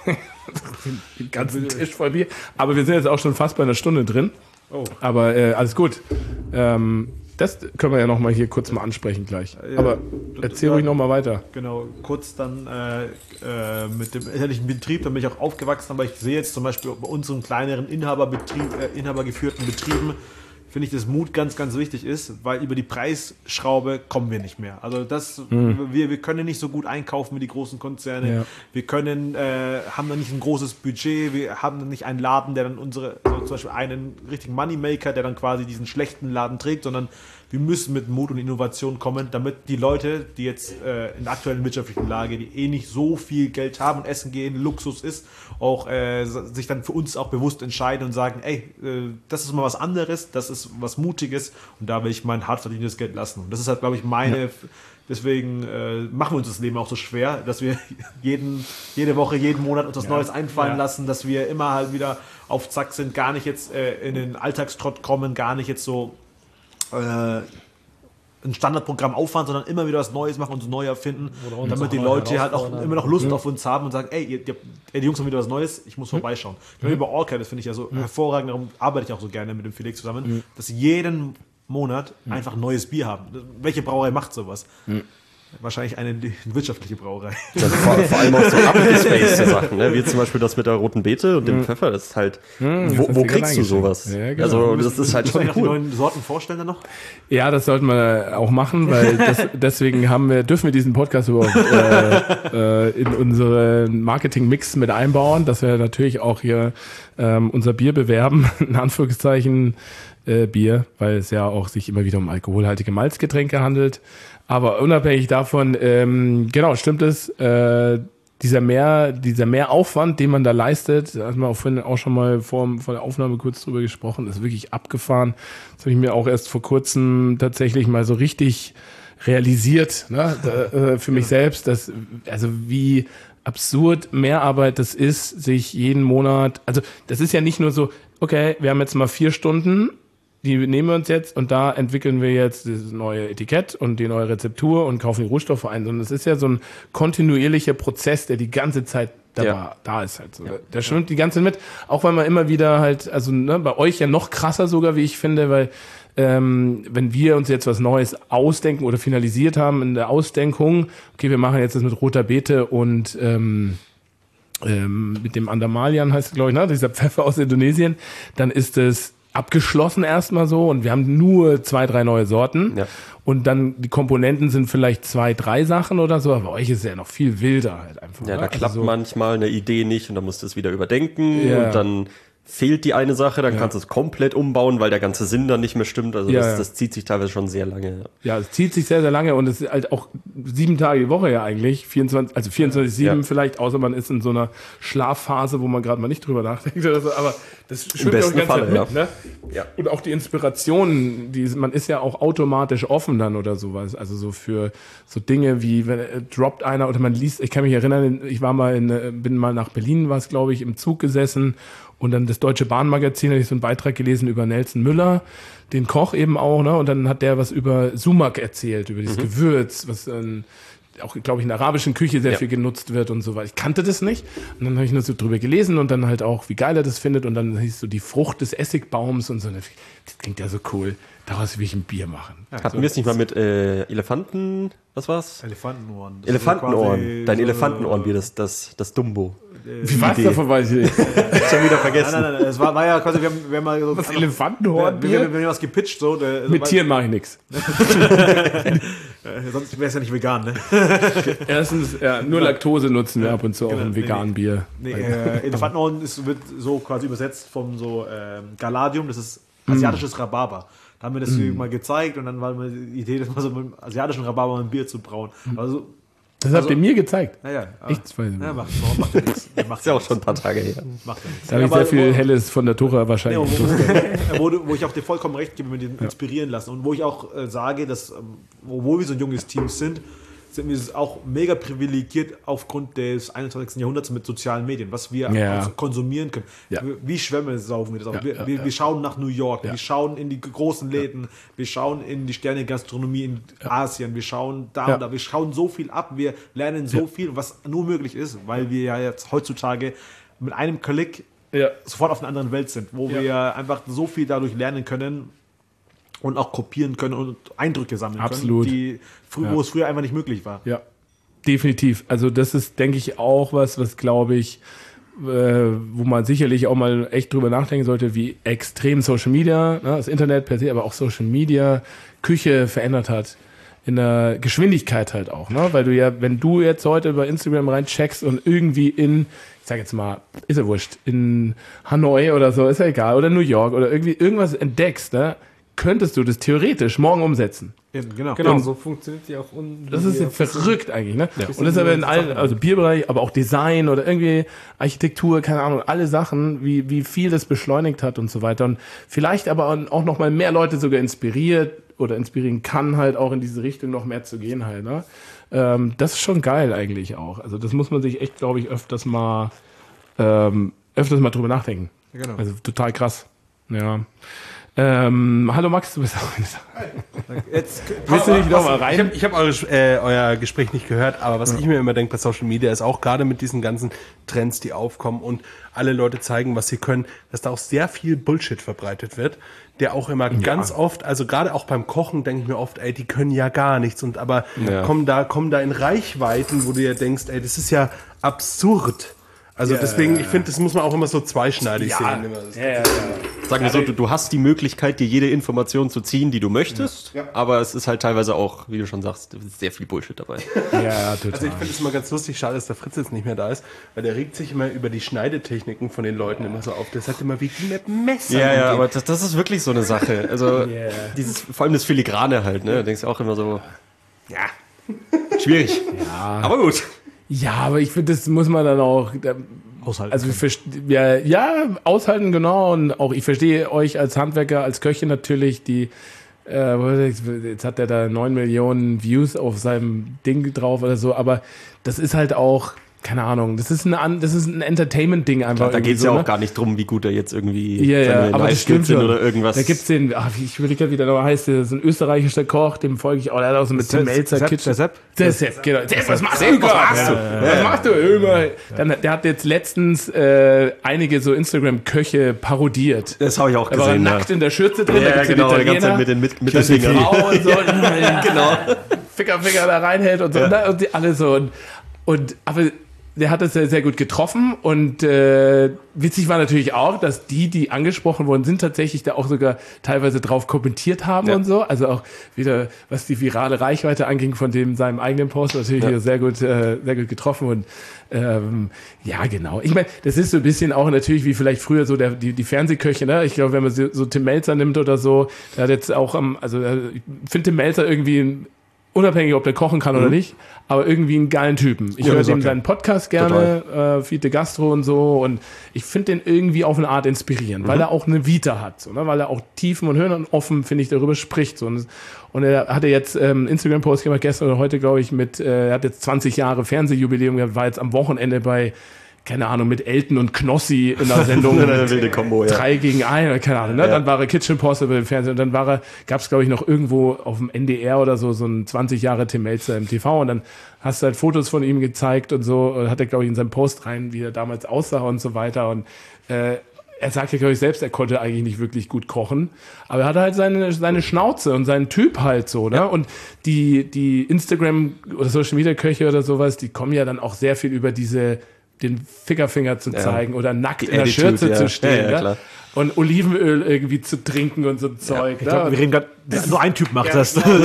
S1: Den ganzen Tisch voll Bier. Aber wir sind jetzt auch schon fast bei einer Stunde drin.
S2: Oh.
S1: Aber äh, alles gut. Ähm, das können wir ja nochmal hier kurz mal ansprechen gleich.
S2: Ja,
S1: Aber erzähl ruhig nochmal weiter.
S2: Genau, kurz dann äh, äh, mit dem elterlichen Betrieb, da bin ich auch aufgewachsen, aber ich sehe jetzt zum Beispiel bei unseren kleineren Inhaberbetrieb, äh, inhabergeführten Betrieben, finde ich, dass Mut ganz, ganz wichtig ist, weil über die Preisschraube kommen wir nicht mehr. Also das, wir, wir können nicht so gut einkaufen wie die großen Konzerne.
S1: Ja.
S2: Wir können, äh, haben dann nicht ein großes Budget, wir haben dann nicht einen Laden, der dann unsere, so zum Beispiel einen richtigen Moneymaker, der dann quasi diesen schlechten Laden trägt, sondern wir müssen mit Mut und Innovation kommen, damit die Leute, die jetzt äh, in der aktuellen wirtschaftlichen Lage, die eh nicht so viel Geld haben und essen gehen, Luxus ist, auch äh, sich dann für uns auch bewusst entscheiden und sagen, ey, äh, das ist mal was anderes, das ist was Mutiges und da will ich mein hart verdientes Geld lassen. Und das ist halt, glaube ich, meine... Ja. Deswegen äh, machen wir uns das Leben auch so schwer, dass wir jeden, jede Woche, jeden Monat uns was ja. Neues einfallen ja. lassen, dass wir immer halt wieder auf Zack sind, gar nicht jetzt äh, in den Alltagstrott kommen, gar nicht jetzt so äh, ein Standardprogramm auffahren, sondern immer wieder was Neues machen und so neu erfinden,
S6: uns
S2: damit
S6: auch
S2: die
S6: neu
S2: Leute halt auch
S6: herausfordern.
S2: immer noch Lust auf uns haben und sagen, ey, ihr, ihr, ey die Jungs haben wieder was Neues, ich muss vorbeischauen. Wenn wir über Orca, das finde ich ja so hervorragend, darum arbeite ich auch so gerne mit dem Felix zusammen, dass sie jeden Monat einfach neues Bier haben. Welche Brauerei macht sowas? Wahrscheinlich eine wirtschaftliche Brauerei.
S3: Also vor, vor allem auch so abgespacede Sachen, ne? Wie zum Beispiel das mit der roten Beete und dem Pfeffer, das ist halt, wo, wo kriegst du sowas?
S1: Ja, genau.
S3: Also das ist halt
S2: Muss man
S3: schon
S2: noch die
S3: cool.
S2: neuen Sorten vorstellen dann noch?
S1: Ja, das sollten wir auch machen, weil das, deswegen haben wir, dürfen wir diesen Podcast überhaupt äh, äh, in unseren Marketing-Mix mit einbauen, dass wir natürlich auch hier ähm, unser Bier bewerben, in Anführungszeichen äh, Bier, weil es ja auch sich immer wieder um alkoholhaltige Malzgetränke handelt. Aber unabhängig davon, ähm, genau, stimmt es, äh, dieser mehr, dieser Mehraufwand, den man da leistet, da hatten wir auch vorhin auch schon mal vor, vor der Aufnahme kurz drüber gesprochen, ist wirklich abgefahren. Das habe ich mir auch erst vor kurzem tatsächlich mal so richtig realisiert, ne, da, äh, für mich selbst, dass, also wie absurd Mehrarbeit das ist, sich jeden Monat, also das ist ja nicht nur so, okay, wir haben jetzt mal vier Stunden, die nehmen wir uns jetzt und da entwickeln wir jetzt das neue Etikett und die neue Rezeptur und kaufen die Rohstoffe ein, sondern es ist ja so ein kontinuierlicher Prozess, der die ganze Zeit da,
S3: Ja.
S1: war, da ist halt so. Der schwimmt die ganze Zeit mit, auch weil man immer wieder halt, also ne, bei euch ja noch krasser sogar, wie ich finde, weil ähm, wenn wir uns jetzt was Neues ausdenken oder finalisiert haben in der Ausdenkung, okay, wir machen jetzt das mit roter Beete und ähm, ähm, mit dem Andamalian heißt es, glaube ich, ne, dieser Pfeffer aus Indonesien, dann ist es abgeschlossen erstmal so und wir haben nur zwei, drei neue Sorten
S3: Ja.
S1: und dann die Komponenten sind vielleicht zwei, drei Sachen oder so, aber bei euch ist es ja noch viel wilder halt einfach.
S3: Ja,
S1: ne?
S3: da
S1: Also
S3: klappt
S1: so,
S3: manchmal eine Idee nicht und dann musst du es wieder überdenken
S1: Ja.
S3: und dann fehlt die eine Sache, dann kannst du es komplett umbauen, weil der ganze Sinn dann nicht mehr stimmt. Also
S1: Ja,
S3: das,
S1: ja.
S3: das zieht sich teilweise schon sehr lange.
S1: Ja, es zieht sich sehr, sehr lange und es ist halt auch sieben Tage die Woche ja eigentlich, vierundzwanzig, also vierundzwanzig sieben
S3: Ja.
S1: vielleicht, außer man ist in so einer Schlafphase, wo man gerade mal nicht drüber nachdenkt oder so, aber das schwimmt ja auch
S3: besten
S1: die ganze
S3: Falle,
S1: Zeit mit, ne?
S3: Ja.
S1: Und auch die Inspiration, die, man ist ja auch automatisch offen dann oder sowas, also so für so Dinge wie, wenn äh, droppt einer oder man liest, ich kann mich erinnern, ich war mal in, äh, bin mal nach Berlin, war es glaube ich, im Zug gesessen und dann das Deutsche Bahnmagazin, hatte ich so einen Beitrag gelesen über Nelson Müller, den Koch eben auch, ne? Und dann hat der was über Sumak erzählt, über dieses
S3: Mhm.
S1: Gewürz, was ähm, auch, glaube ich, in der arabischen Küche sehr
S3: Ja.
S1: viel genutzt wird und so weiter. Ich kannte das nicht. Und dann habe ich nur so drüber gelesen und dann halt auch, wie geil er das findet. Und dann hieß so die Frucht des Essigbaums und so. Das klingt ja so cool. Daraus will ich ein Bier machen.
S3: Hatten wir es nicht mal mit äh, Elefanten, was war's?
S2: Elefantenohren. Das ist
S3: Elefantenohren.
S2: quasi
S3: Dein
S2: so-
S3: Elefantenohrbier, das, das, das Dumbo.
S1: Wie was
S3: Idee.
S1: davon weiß ich nicht.
S3: Schon wieder vergessen.
S2: Nein, nein, nein, es war, war ja quasi, wir haben, wir haben mal so.
S1: Was,
S2: wir, wir,
S1: Elefantenhornbier?
S2: wir, wir haben was gepitcht, so. Der,
S1: Mit
S2: weil-
S1: Tieren mache ich nichts.
S2: Äh, sonst wäre es ja nicht vegan, ne?
S1: Erstens, ja, nur Laktose nutzen wir ab und zu auch
S2: Genau,
S1: im
S2: nee,
S1: veganen Bier.
S2: Nee, äh, Elefantenohren ist, wird so quasi übersetzt von so ähm, Galadium, das ist asiatisches Rhabarber. Da haben wir das mal gezeigt und dann war mal die Idee, das mal so mit dem asiatischen Rhabarber ein Bier zu brauen. Also,
S1: Das habt ihr mir gezeigt.
S2: naja.
S1: Ich zwei.
S2: Ja,
S1: Da
S2: macht, macht ja nichts. Macht
S3: Ist ja auch schon ein paar Tage her.
S2: Macht ja nichts.
S1: habe ich
S2: Aber
S1: sehr viel
S2: wo-
S1: Helles von der Tura
S2: Nee,
S1: wahrscheinlich.
S2: wo, wo, du- wo ich auch dir vollkommen recht gebe, mit dem inspirieren lassen und wo ich auch äh, sage, dass, ähm, obwohl wir so ein junges Team sind, sind wir auch mega privilegiert aufgrund des einundzwanzigsten Jahrhunderts mit sozialen Medien, was wir
S1: Ja.
S2: auch konsumieren können.
S1: Ja.
S2: Wie Schwämme saugen wir das auf?
S1: Ja,
S2: wir,
S1: ja,
S2: wir,
S1: ja.
S2: wir schauen nach New York,
S1: Ja.
S2: wir schauen in die großen Läden, wir schauen in die Sterne-Gastronomie in Asien, wir schauen da
S1: Ja.
S2: und da, wir schauen so viel ab, wir lernen so
S1: Ja.
S2: viel, was nur möglich ist, weil wir ja jetzt heutzutage mit einem Klick
S1: Ja.
S2: sofort auf einer anderen Welt sind, wo
S1: Ja.
S2: wir einfach so viel dadurch lernen können und auch kopieren können und Eindrücke sammeln
S1: Absolut.
S2: können, die frü
S1: Ja.
S2: wo es früher einfach nicht möglich war.
S1: Ja, definitiv. Also das ist, denke ich, auch was, was glaube ich, äh, wo man sicherlich auch mal echt drüber nachdenken sollte, wie extrem Social Media, ne, das Internet per se, aber auch Social Media Küche verändert hat. In der Geschwindigkeit halt auch, ne? Weil du ja, wenn du jetzt heute über Instagram reincheckst und irgendwie in, ich sag jetzt mal, ist ja wurscht, in Hanoi oder so, ist ja egal, oder New York oder irgendwie irgendwas entdeckst, ne? Könntest du das theoretisch morgen umsetzen.
S2: Ja, genau.
S6: Genau,
S1: Und-
S6: so funktioniert die auch. Un
S1: Das ist ja
S6: ja
S1: verrückt eigentlich, ne? Und das ist aber in allen, also Bierbereich, aber auch Design oder irgendwie Architektur, keine Ahnung, alle Sachen, wie, wie viel das beschleunigt hat und so weiter. Und vielleicht aber auch noch mal mehr Leute sogar inspiriert oder inspirieren kann, halt auch in diese Richtung noch mehr zu gehen halt, ne? Ähm, das ist schon geil eigentlich auch. Also das muss man sich echt, glaube ich, öfters mal, ähm, öfters mal drüber nachdenken.
S2: Genau.
S1: Also total krass. Ja. Ähm, hallo Max, du bist auch
S2: Jetzt
S1: Willst du nicht nochmal
S5: Ich
S1: rein?
S5: habe ich hab eure, äh, euer Gespräch nicht gehört, aber was ich mir immer denke bei Social Media ist auch gerade mit diesen ganzen Trends, die aufkommen und alle Leute zeigen, was sie können, dass da auch sehr viel Bullshit verbreitet wird, der auch immer ganz oft, also gerade auch beim Kochen denke ich mir oft, ey, die können ja gar nichts und aber
S3: Ja.
S5: kommen da kommen da in Reichweiten, wo du ja denkst, ey, das ist ja absurd. Also deswegen, ich finde, das muss man auch immer so zweischneidig sehen. Immer.
S3: Sagen wir so, du, du hast die Möglichkeit, dir jede Information zu ziehen, die du möchtest, aber es ist halt teilweise auch, wie du schon sagst, sehr viel Bullshit dabei.
S1: Ja, total.
S5: Also ich finde es immer ganz lustig, schade, dass der Fritz jetzt nicht mehr da ist, weil der regt sich immer über die Schneidetechniken von den Leuten immer so auf. Der sagt immer, wie die mit Messer
S3: Ja, ja,
S5: umgehen.
S3: aber das, das ist wirklich so eine Sache. Also dieses, vor allem das Filigrane halt, ne? Da denkst du auch immer so, ja, schwierig. Aber gut.
S1: Ja, aber ich finde, das muss man dann auch da,
S2: Aushalten
S1: Also ich verste- ja, ja, aushalten, genau. Und auch ich verstehe euch als Handwerker, als Köche natürlich, die äh, jetzt hat er da neun Millionen Views auf seinem Ding drauf oder so, aber das ist halt auch, keine Ahnung, das ist ein, an- das ist ein Entertainment-Ding einfach.
S3: Da
S1: irgendwie
S3: geht es
S1: so,
S3: ja auch
S1: ne?
S3: gar nicht drum, wie gut er jetzt irgendwie
S1: Ja, ja,
S3: seine
S1: aber das
S3: Live-Skills
S1: stimmt
S3: sind
S1: schon.
S3: oder irgendwas.
S1: Da gibt's den, ach, ich will nicht, wie der noch heißt, der ist ein österreichischer Koch, dem folge ich auch, der hat auch so mit Tim Melzer
S2: Sepp,
S1: Kitchen.
S2: der Sepp?
S1: Der Sepp, genau. Sepp, was machst du? Was machst du? Was machst du? Immer. Dann, der hat jetzt letztens äh, einige so Instagram-Köche parodiert.
S3: Das habe ich auch
S1: Er war
S3: gesehen.
S1: nackt in der Schürze drin, da
S3: Ja,
S1: gibt's
S3: ja, genau,
S1: den
S3: die ganze Zeit
S1: Italiener,
S3: mit den mit, Mittelfingern.
S1: Frau und so, genau. Ficker, Ficker da reinhält und so, und, da- und die, alle so. Und, und aber der hat das sehr, sehr gut getroffen und äh, witzig war natürlich auch, dass die, die angesprochen worden sind, tatsächlich da auch sogar teilweise drauf kommentiert haben
S3: Ja.
S1: und so. Also auch wieder, was die virale Reichweite anging von dem seinem eigenen Post, natürlich
S3: Ja.
S1: sehr gut, äh, sehr gut getroffen und ähm, ja, genau. Ich meine, das ist so ein bisschen auch natürlich wie vielleicht früher so der, die, die Fernsehköche, ne? Ich glaube, wenn man so, so Tim Melzer nimmt oder so, der hat jetzt auch am, also äh, ich finde Tim Melzer irgendwie ein, unabhängig, ob der kochen kann oder nicht, aber irgendwie einen geilen Typen. Ich
S3: Ja,
S1: höre
S3: das ist
S1: dem
S3: okay.
S1: seinen Podcast gerne, äh, Fiete Gastro und so, und ich finde den irgendwie auf eine Art inspirierend, weil er auch eine Vita hat, so, ne? Weil er auch Tiefen und Höhen und offen, finde ich, darüber spricht. So. Und, und er hatte jetzt ähm, Instagram-Post gemacht, gestern oder heute, glaube ich, mit, äh, er hat jetzt zwanzig Jahre Fernsehjubiläum gehabt, war jetzt am Wochenende bei, keine Ahnung, mit Elton und Knossi in der Sendung.
S3: Eine wilde Kombo, ja.
S1: Drei gegen ein, keine Ahnung, ne?
S3: Ja.
S1: Dann war er Kitchen Impossible im Fernsehen und dann war er, gab es glaube ich noch irgendwo auf dem N D R oder so, so ein zwanzig Jahre Tim Melzer im T V und dann hast du halt Fotos von ihm gezeigt und so, und hat er glaube ich in seinem Post rein, wie er damals aussah und so weiter und äh, er sagt ja, glaube ich, selbst, er konnte eigentlich nicht wirklich gut kochen, aber er hatte halt seine, seine Schnauze und seinen Typ halt so, ne? Ja. Und die, die Instagram- oder Social-Media-Köche oder sowas, die kommen ja dann auch sehr viel über diese den Fickerfinger zu zeigen oder nackt
S3: Die
S1: in der
S3: Attitude,
S1: Schürze
S3: ja.
S1: zu stehen,
S3: Ja, ja,
S1: ne?
S3: klar.
S1: Und Olivenöl irgendwie zu trinken und so Zeug.
S2: Ich
S1: ne?
S2: glaube, wir reden gerade, nur ein Typ macht das. Du
S1: genau.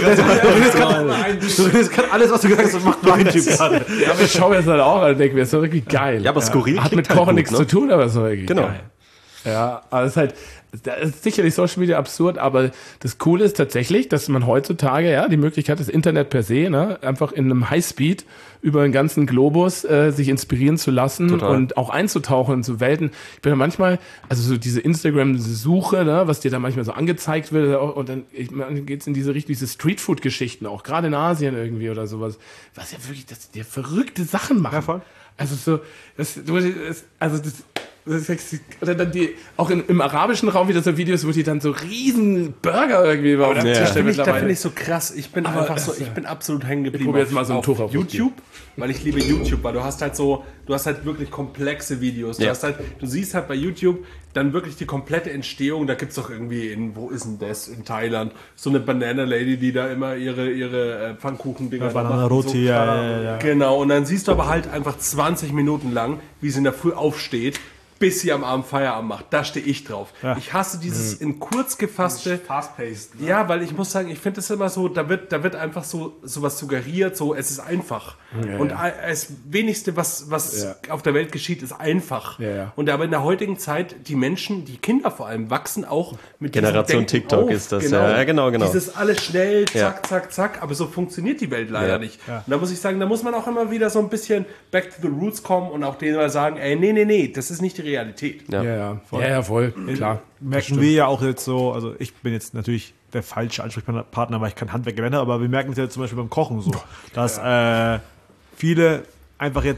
S2: redest gerade alles, was du gesagt hast, das macht nur ein Typ gerade.
S1: Ja, aber ich schaue mir das halt auch an und denke mir, das ist doch irgendwie geil.
S3: Ja, aber skurril
S1: Hat
S3: klingt
S1: mit Kochen
S3: halt gut,
S1: nichts
S3: ne?
S1: zu tun, aber es ist doch irgendwie
S3: Genau.
S1: geil. Ja, aber es ist halt, das ist sicherlich Social Media absurd, aber das Coole ist tatsächlich, dass man heutzutage, ja, die Möglichkeit, das Internet per se, ne, einfach in einem Highspeed über den ganzen Globus äh, sich inspirieren zu lassen
S3: Total.
S1: und auch einzutauchen in so Welten. Ich bin ja manchmal, also so diese Instagram-Suche, ne, was dir da manchmal so angezeigt wird, auch- und dann ich, man geht's in diese Richtung, diese Streetfood-Geschichten, auch gerade in Asien irgendwie oder sowas, was ja wirklich, dass die verrückte Sachen machen.
S2: Ja, voll.
S1: Also so, das, das also das, das ist, oder dann die, auch in, im arabischen Raum wieder so Videos, wo die dann so riesen Burger irgendwie über den
S3: Ja.
S1: Tisch
S5: Da
S1: stellen
S5: finde ich, da
S1: mittlerweile.
S5: finde ich so krass. Ich bin einfach so, ich bin absolut hängen geblieben.
S1: probier jetzt mal so ein Tuch auf
S5: YouTube, weil ich liebe YouTube, weil du hast halt so, du hast halt wirklich komplexe Videos. Du
S3: Ja.
S5: hast halt, du siehst halt bei YouTube dann wirklich die komplette Entstehung. Da gibt's doch irgendwie in, wo ist denn das? In Thailand. So eine Banana Lady, die da immer ihre, ihre äh, Pfannkuchen-Dinger
S2: Ja,
S5: da
S2: Banana
S5: macht und
S2: Roti, ja, ja, ja.
S5: Genau. Und dann siehst du aber halt einfach zwanzig Minuten lang, wie sie in der Früh aufsteht, bis sie am Abend Feierabend macht. Da stehe ich drauf.
S2: Ja.
S5: Ich hasse dieses in kurz gefasste.
S6: Fast-paced. Ne?
S5: Ja, weil ich muss sagen, ich finde es immer so, da wird, da wird einfach so sowas suggeriert, so es ist einfach. und
S1: ja.
S5: das wenigste, was, was
S1: Ja.
S5: auf der Welt geschieht, ist einfach.
S1: Ja, ja.
S5: Und aber in der heutigen Zeit, die Menschen, die Kinder vor allem, wachsen auch mit diesem
S3: Generation
S5: Denken
S3: TikTok
S5: auf.
S3: ist das, ja. Ja, genau, genau.
S5: Dieses alles schnell, zack,
S3: Ja.
S5: zack, zack, aber so funktioniert die Welt leider
S3: Ja.
S5: nicht. Und da muss ich sagen, da muss man auch immer wieder so ein bisschen back to the roots kommen und auch denen mal sagen, ey, nee, nee, nee, das ist nicht die Realität.
S3: Ja.
S1: Ja, ja, voll. Ja, ja, voll, klar.
S2: Merken wir ja auch jetzt so, also ich bin jetzt natürlich der falsche Ansprechpartner, weil ich kein Handwerk gelernt habe, aber wir merken es ja zum Beispiel beim Kochen so, dass äh, viele einfach jetzt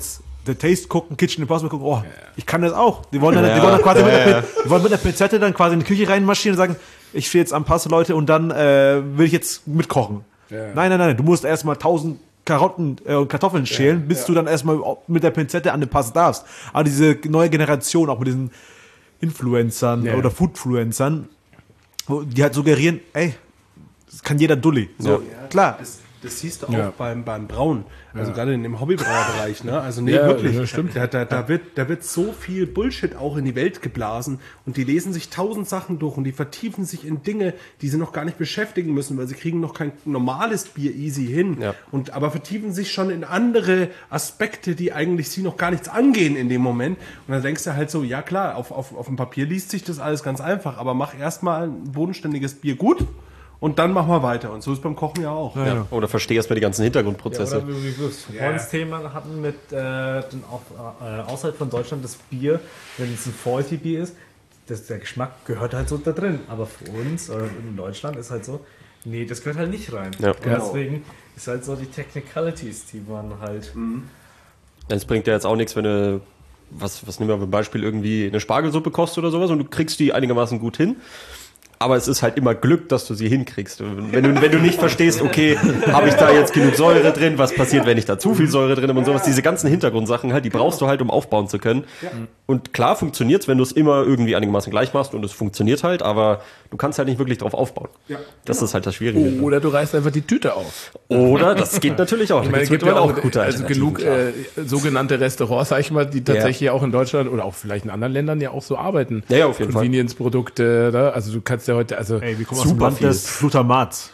S2: The Taste gucken, Kitchen Impossible gucken, oh, ich kann das auch. Die wollen dann,
S3: Ja,
S2: die wollen dann quasi
S3: ja,
S2: mit, der,
S3: ja.
S2: die wollen mit der Pinzette dann quasi in die Küche reinmarschieren und sagen, ich stehe jetzt am Pass, Leute, und dann äh, will ich jetzt mitkochen.
S1: Ja.
S2: Nein, nein, nein, du musst erstmal tausend Karotten äh, und Kartoffeln schälen, bis du dann erstmal mit der Pinzette an den Pass darfst. Aber diese neue Generation, auch mit diesen Influencern
S1: Ja.
S2: oder Foodfluencern, wo die halt suggerieren, ey, das kann jeder Dulli. So,
S3: Ja.
S2: klar.
S5: Das, das siehst du auch
S1: Ja.
S5: beim, beim Brauen, also gerade in dem Hobbybrauerbereich, ne? Also nee,
S1: Ja,
S5: wirklich.
S1: ja, stimmt.
S5: Da, da, da, wird, da wird so viel Bullshit auch in die Welt geblasen und die lesen sich tausend Sachen durch und die vertiefen sich in Dinge, die sie noch gar nicht beschäftigen müssen, weil sie kriegen noch kein normales Bier easy hin.
S3: Ja.
S5: Und aber vertiefen sich schon in andere Aspekte, die eigentlich sie noch gar nichts angehen in dem Moment. Und dann denkst du halt so, ja klar, auf, auf, auf dem Papier liest sich das alles ganz einfach, aber mach erstmal ein bodenständiges Bier gut. Und dann machen wir weiter. Und so ist beim Kochen ja auch.
S3: Ja. Oder verstehe erstmal die ganzen Hintergrundprozesse.
S6: Oder wie wir das vorhin das Thema hatten mit äh, den, auch, äh, außerhalb von Deutschland das Bier, wenn es ein Faulty-Bier ist, das, der Geschmack gehört halt so da drin. Aber für uns oder in Deutschland ist halt so, nee, das gehört halt nicht rein.
S3: Ja.
S6: Und deswegen ist halt so die Technicalities, die man halt.
S3: Es bringt ja jetzt auch nichts, wenn du, was, was nehmen wir für Beispiel, irgendwie eine Spargelsuppe kochst oder sowas und du kriegst die einigermaßen gut hin. Aber es ist halt immer Glück, dass du sie hinkriegst. Wenn du, wenn du nicht verstehst, okay, habe ich da jetzt genug Säure drin, was passiert, wenn ich da zu viel Säure drin habe und sowas. Diese ganzen Hintergrundsachen halt, die brauchst du halt, um aufbauen zu können. Und klar funktioniert's, wenn du es immer irgendwie einigermaßen gleich machst und es funktioniert halt, aber du kannst halt nicht wirklich drauf aufbauen. Das ist halt das Schwierige.
S1: Oder du reißt einfach die Tüte auf.
S3: Oder, das geht natürlich auch.
S1: Ich meine, es
S3: gibt's
S1: gibt ja
S3: mittlerweile
S1: auch,
S3: gute
S1: also
S3: Alternativen,
S1: genug
S3: klar.
S1: äh, sogenannte Restaurants, sag ich mal, die tatsächlich auch in Deutschland oder auch vielleicht in anderen Ländern ja auch so arbeiten.
S3: Ja, ja, auf jeden Fall.
S1: Convenience-Produkte, ne? Also du kannst ja heute, also
S2: Ey, wir kommen aus dem
S3: Super
S2: Land
S3: viel.
S2: des Glutamats.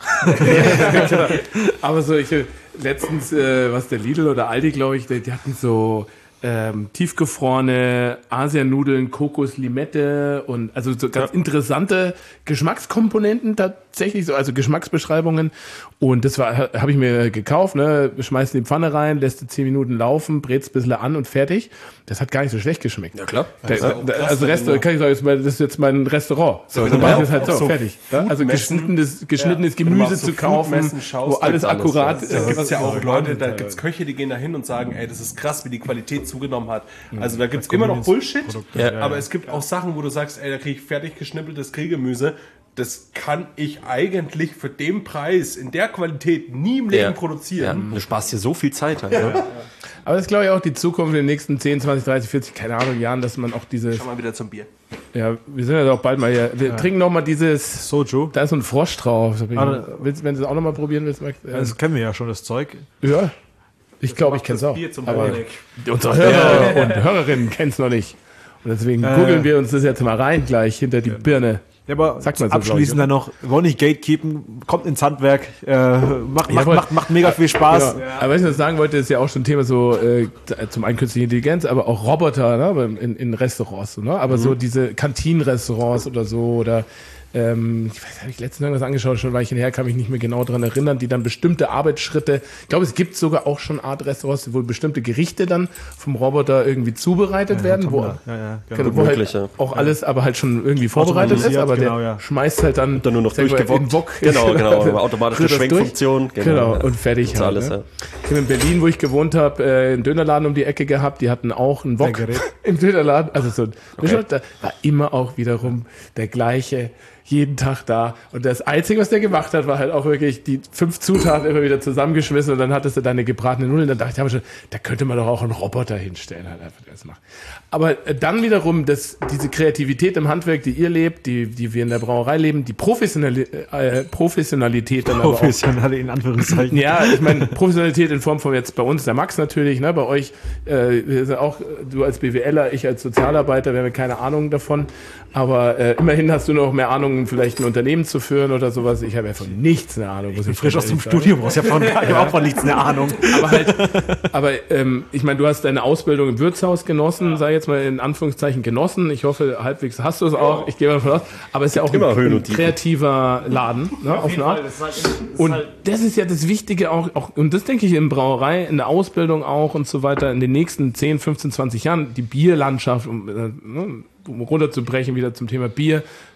S1: aber so, ich, letztens, äh, was der Lidl oder Aldi, glaube ich, die, die hatten so ähm, tiefgefrorene Asianudeln, Kokos, Limette und also so ganz interessante Geschmackskomponenten tatsächlich, so, also Geschmacksbeschreibungen. Und das war, habe ich mir gekauft, ne, schmeißt in die Pfanne rein, lässt du zehn Minuten laufen, brätst ein bisschen an und fertig. Das hat gar nicht so schlecht geschmeckt.
S3: Ja, klar.
S1: Der, der, also Restaurant, kann ich sagen, das ist mein- das ist jetzt mein Restaurant. So, dann mache ich das halt so,
S5: so
S1: fertig. Ja? Also
S5: Foodmessen.
S1: geschnittenes, geschnittenes
S5: Ja. Wenn du
S1: Gemüse
S5: auf so
S1: zu kaufen,
S5: Foodmessen schaust,
S1: wo alles
S3: gibt's alles,
S1: akkurat
S3: ja.
S1: ist.
S5: Da gibt es ja auch Leute, da
S1: teilweise.
S5: gibt es Köche, die gehen da hin und sagen, ey, das ist krass, wie die Qualität zugenommen hat. Also da gibt es immer noch Bullshit,
S3: Ja.
S5: aber es gibt auch Sachen, wo du sagst, ey, da kriege ich fertig geschnippeltes Grillgemüse. Das kann ich eigentlich für den Preis in der Qualität nie im Leben
S3: Ja.
S5: produzieren.
S3: Ja, du sparst dir so viel Zeit halt. Ne?
S1: Aber das ist, glaube ich, auch die Zukunft in den nächsten zehn, zwanzig, dreißig, vierzig, keine Ahnung, Jahren, dass man auch diese,
S5: Schau mal wieder zum Bier.
S1: ja, wir sind ja auch bald mal hier, wir trinken noch mal dieses,
S2: Soju.
S1: da ist so ein Frosch drauf. Da bin ich-
S2: Ah,
S1: willst, wenn du es auch noch mal probieren willst, Max? Ja,
S2: Das kennen wir ja schon, das Zeug.
S1: ja. Ich glaube, ich kenne es auch.
S5: Bier zum
S1: Aber
S5: Honig.
S1: unsere Hörer und Hörerinnen kennen es noch nicht. Und deswegen
S2: Äh.
S1: googeln wir uns das jetzt mal rein gleich hinter die Birne.
S2: Ja, aber
S1: Sagt man so,
S2: abschließend
S1: glaub
S2: dann noch, wir wollen nicht gatekeepen, kommt ins Handwerk, äh, macht, macht,
S1: Jawohl.
S2: macht, macht mega viel Spaß.
S1: Genau. Aber was ich noch sagen wollte, ist ja auch schon ein Thema so, äh, zum einen künstliche Intelligenz, aber auch Roboter, ne, in, in Restaurants, so, ne? Aber so diese Kantinenrestaurants oder so, oder ähm, ich weiß, habe ich letztens irgendwas angeschaut, schon ein Weilchen her, kann mich nicht mehr genau dran erinnern, die dann bestimmte Arbeitsschritte, ich glaube, es gibt sogar auch schon Art Restaurants, wo bestimmte Gerichte dann vom Roboter irgendwie zubereitet werden, wo,
S2: Ja, ja, genau.
S1: genau, wo
S3: möglich,
S1: halt
S3: ja.
S1: auch alles aber halt schon irgendwie vorbereitet ist,
S2: Automatisiert,
S1: aber
S2: genau,
S1: der
S2: ja.
S1: schmeißt halt dann,
S3: Dann nur noch
S1: sag ich mal,
S3: durchgewockt.
S1: in Wok.
S3: Genau, genau. Automatische
S1: Rührt das
S3: Schwenkfunktion.
S1: durch. Genau,
S3: ja.
S1: und fertig.
S3: Gibt's
S1: halt,
S3: alles,
S1: ne?
S3: ja.
S1: Ich habe in Berlin, wo ich gewohnt habe, äh, einen Dönerladen um die Ecke gehabt. Die hatten auch einen Wok
S2: Gerät.
S1: im Dönerladen. Also so, okay. Da war immer auch wiederum der gleiche, jeden Tag da. Und das Einzige, was der gemacht hat, war halt auch wirklich die fünf Zutaten immer wieder zusammengeschmissen und dann hattest du deine gebratene Nudeln. Dann dachte ich, aber schon, da könnte man doch auch einen Roboter hinstellen, halt einfach, der das macht. Aber äh, dann wiederum, das, diese Kreativität im Handwerk, die ihr lebt, die, die wir in der Brauerei leben, die Professionali äh, Professionalität dann aber auch.
S2: Professionell in Anführungszeichen.
S1: Ja, ich meine, Professionalität in Form von jetzt bei uns, der Max natürlich, ne, bei euch, äh, wir sind auch, du als BWLer, ich als Sozialarbeiter, wir haben ja keine Ahnung davon, aber äh, immerhin hast du noch mehr Ahnung, vielleicht ein Unternehmen zu führen oder sowas. Ich habe ja von nichts eine Ahnung. Muss ich
S2: Frisch aus
S1: ganz
S2: dem
S1: ehrlich
S2: Studium raus. Ich habe von, ich hab auch von nichts eine Ahnung.
S1: sagen. Aber halt, aber ähm, ich meine, du hast deine Ausbildung im Wirtshaus genossen, sei jetzt mal in Anführungszeichen genossen. Ich hoffe, halbwegs hast du es auch. Ich gehe mal davon aus. Aber es ist ja auch
S3: Immer
S1: ein,
S3: Höhen
S1: ein
S3: und Tiefen.
S1: kreativer Laden, ne, auf eine Art. Und das ist ja das Wichtige auch, auch, und das denke ich in Brauerei, in der Ausbildung auch und so weiter, in den nächsten zehn, fünfzehn, zwanzig Jahren, die Bierlandschaft, um, äh, ne, um runterzubrechen wieder zum Thema Bier,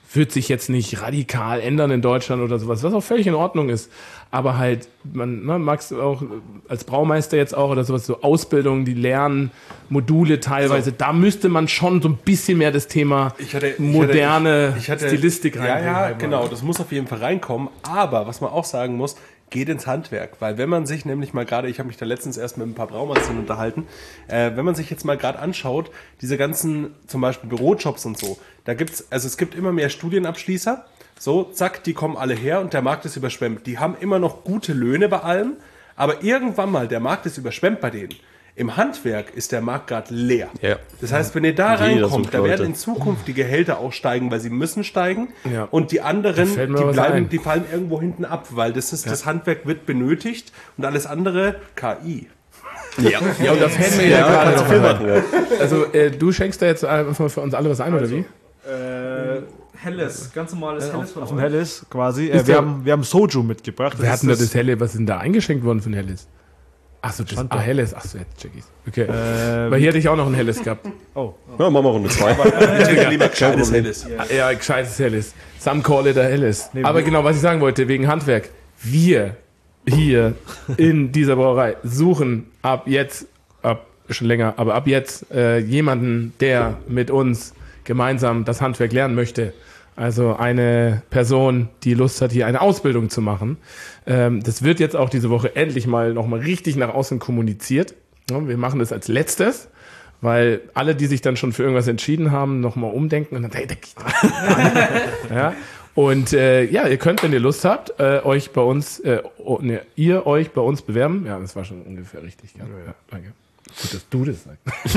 S1: wird sich jetzt nicht radikal ändern in Deutschland oder sowas, was auch völlig in Ordnung ist. Aber halt, man, ne, magst du auch als Braumeister jetzt auch oder sowas, so Ausbildung, die Lernmodule teilweise, da müsste man schon so ein bisschen mehr das Thema
S5: Ich hatte- ich
S1: moderne
S5: hatte- ich hatte-
S1: Stilistik
S5: Ja,
S1: reinbringen.
S5: ja,
S1: halt mal.
S5: genau, das muss auf jeden Fall reinkommen. Aber was man auch sagen muss, geht ins Handwerk. Weil wenn man sich nämlich mal gerade, ich habe mich da letztens erst mit ein paar Braumeistern unterhalten, äh, wenn man sich jetzt mal gerade anschaut, diese ganzen zum Beispiel Bürojobs und so, da gibt's, also es gibt immer mehr Studienabschließer, so, zack, die kommen alle her und der Markt ist überschwemmt. Die haben immer noch gute Löhne bei allem, aber irgendwann mal, der Markt ist überschwemmt bei denen. Im Handwerk ist der Markt gerade leer.
S3: Ja.
S5: Das heißt, wenn ihr da
S3: Jeder
S5: reinkommt,
S3: sucht
S5: da werden
S3: Leute.
S5: in Zukunft die Gehälter auch steigen, weil sie müssen steigen.
S1: Ja.
S5: Und die anderen, die
S1: fällt mir was
S5: bleiben,
S1: ein.
S5: die fallen irgendwo hinten ab, weil das ist, das Handwerk wird benötigt und alles andere K I.
S3: Ja,
S1: Ja, und da fällt mir ja, gerade noch
S3: Film
S1: was
S3: machen,
S1: ein.
S3: ja.
S1: Also, äh, du schenkst da jetzt einfach für uns alle was ein, oder wie?
S2: Äh,
S6: Helles, ganz normales Helles von
S2: auf dem
S6: euch.
S2: Helles quasi.
S1: Ist
S2: Äh, wir,
S1: der-
S2: haben, wir haben Soju mitgebracht.
S1: Wer hat denn da
S2: ist
S1: das Helle, was ist denn da eingeschenkt worden von Helles? Achso, das
S2: Stand
S1: ah,
S2: da.
S1: Helles. Achso, jetzt check ich's. Okay.
S2: Äh,
S1: Weil hier hätte ich auch noch ein Helles gehabt.
S2: oh.
S3: Ja, machen wir Runde zwei.
S5: Ich trinke lieber gescheites Helles.
S1: Ja, gescheites Helles. Some call it a Helles. Aber genau, was ich sagen wollte, wegen Handwerk. Wir hier in dieser Brauerei suchen ab jetzt, ab schon länger, aber ab jetzt äh, jemanden, der mit uns gemeinsam das Handwerk lernen möchte. Also eine Person, die Lust hat, hier eine Ausbildung zu machen. Ähm, das wird jetzt auch diese Woche endlich mal nochmal richtig nach außen kommuniziert. Ja, wir machen das als letztes, weil alle, die sich dann schon für irgendwas entschieden haben, nochmal umdenken und dann, hey, da geht doch. Ja. Und äh, ja, ihr könnt, wenn ihr Lust habt, äh, euch bei uns, äh, oh, ne, ihr euch bei uns bewerben. Ja, das war schon ungefähr richtig. Ja, ja, danke. Gut, dass du das sagst.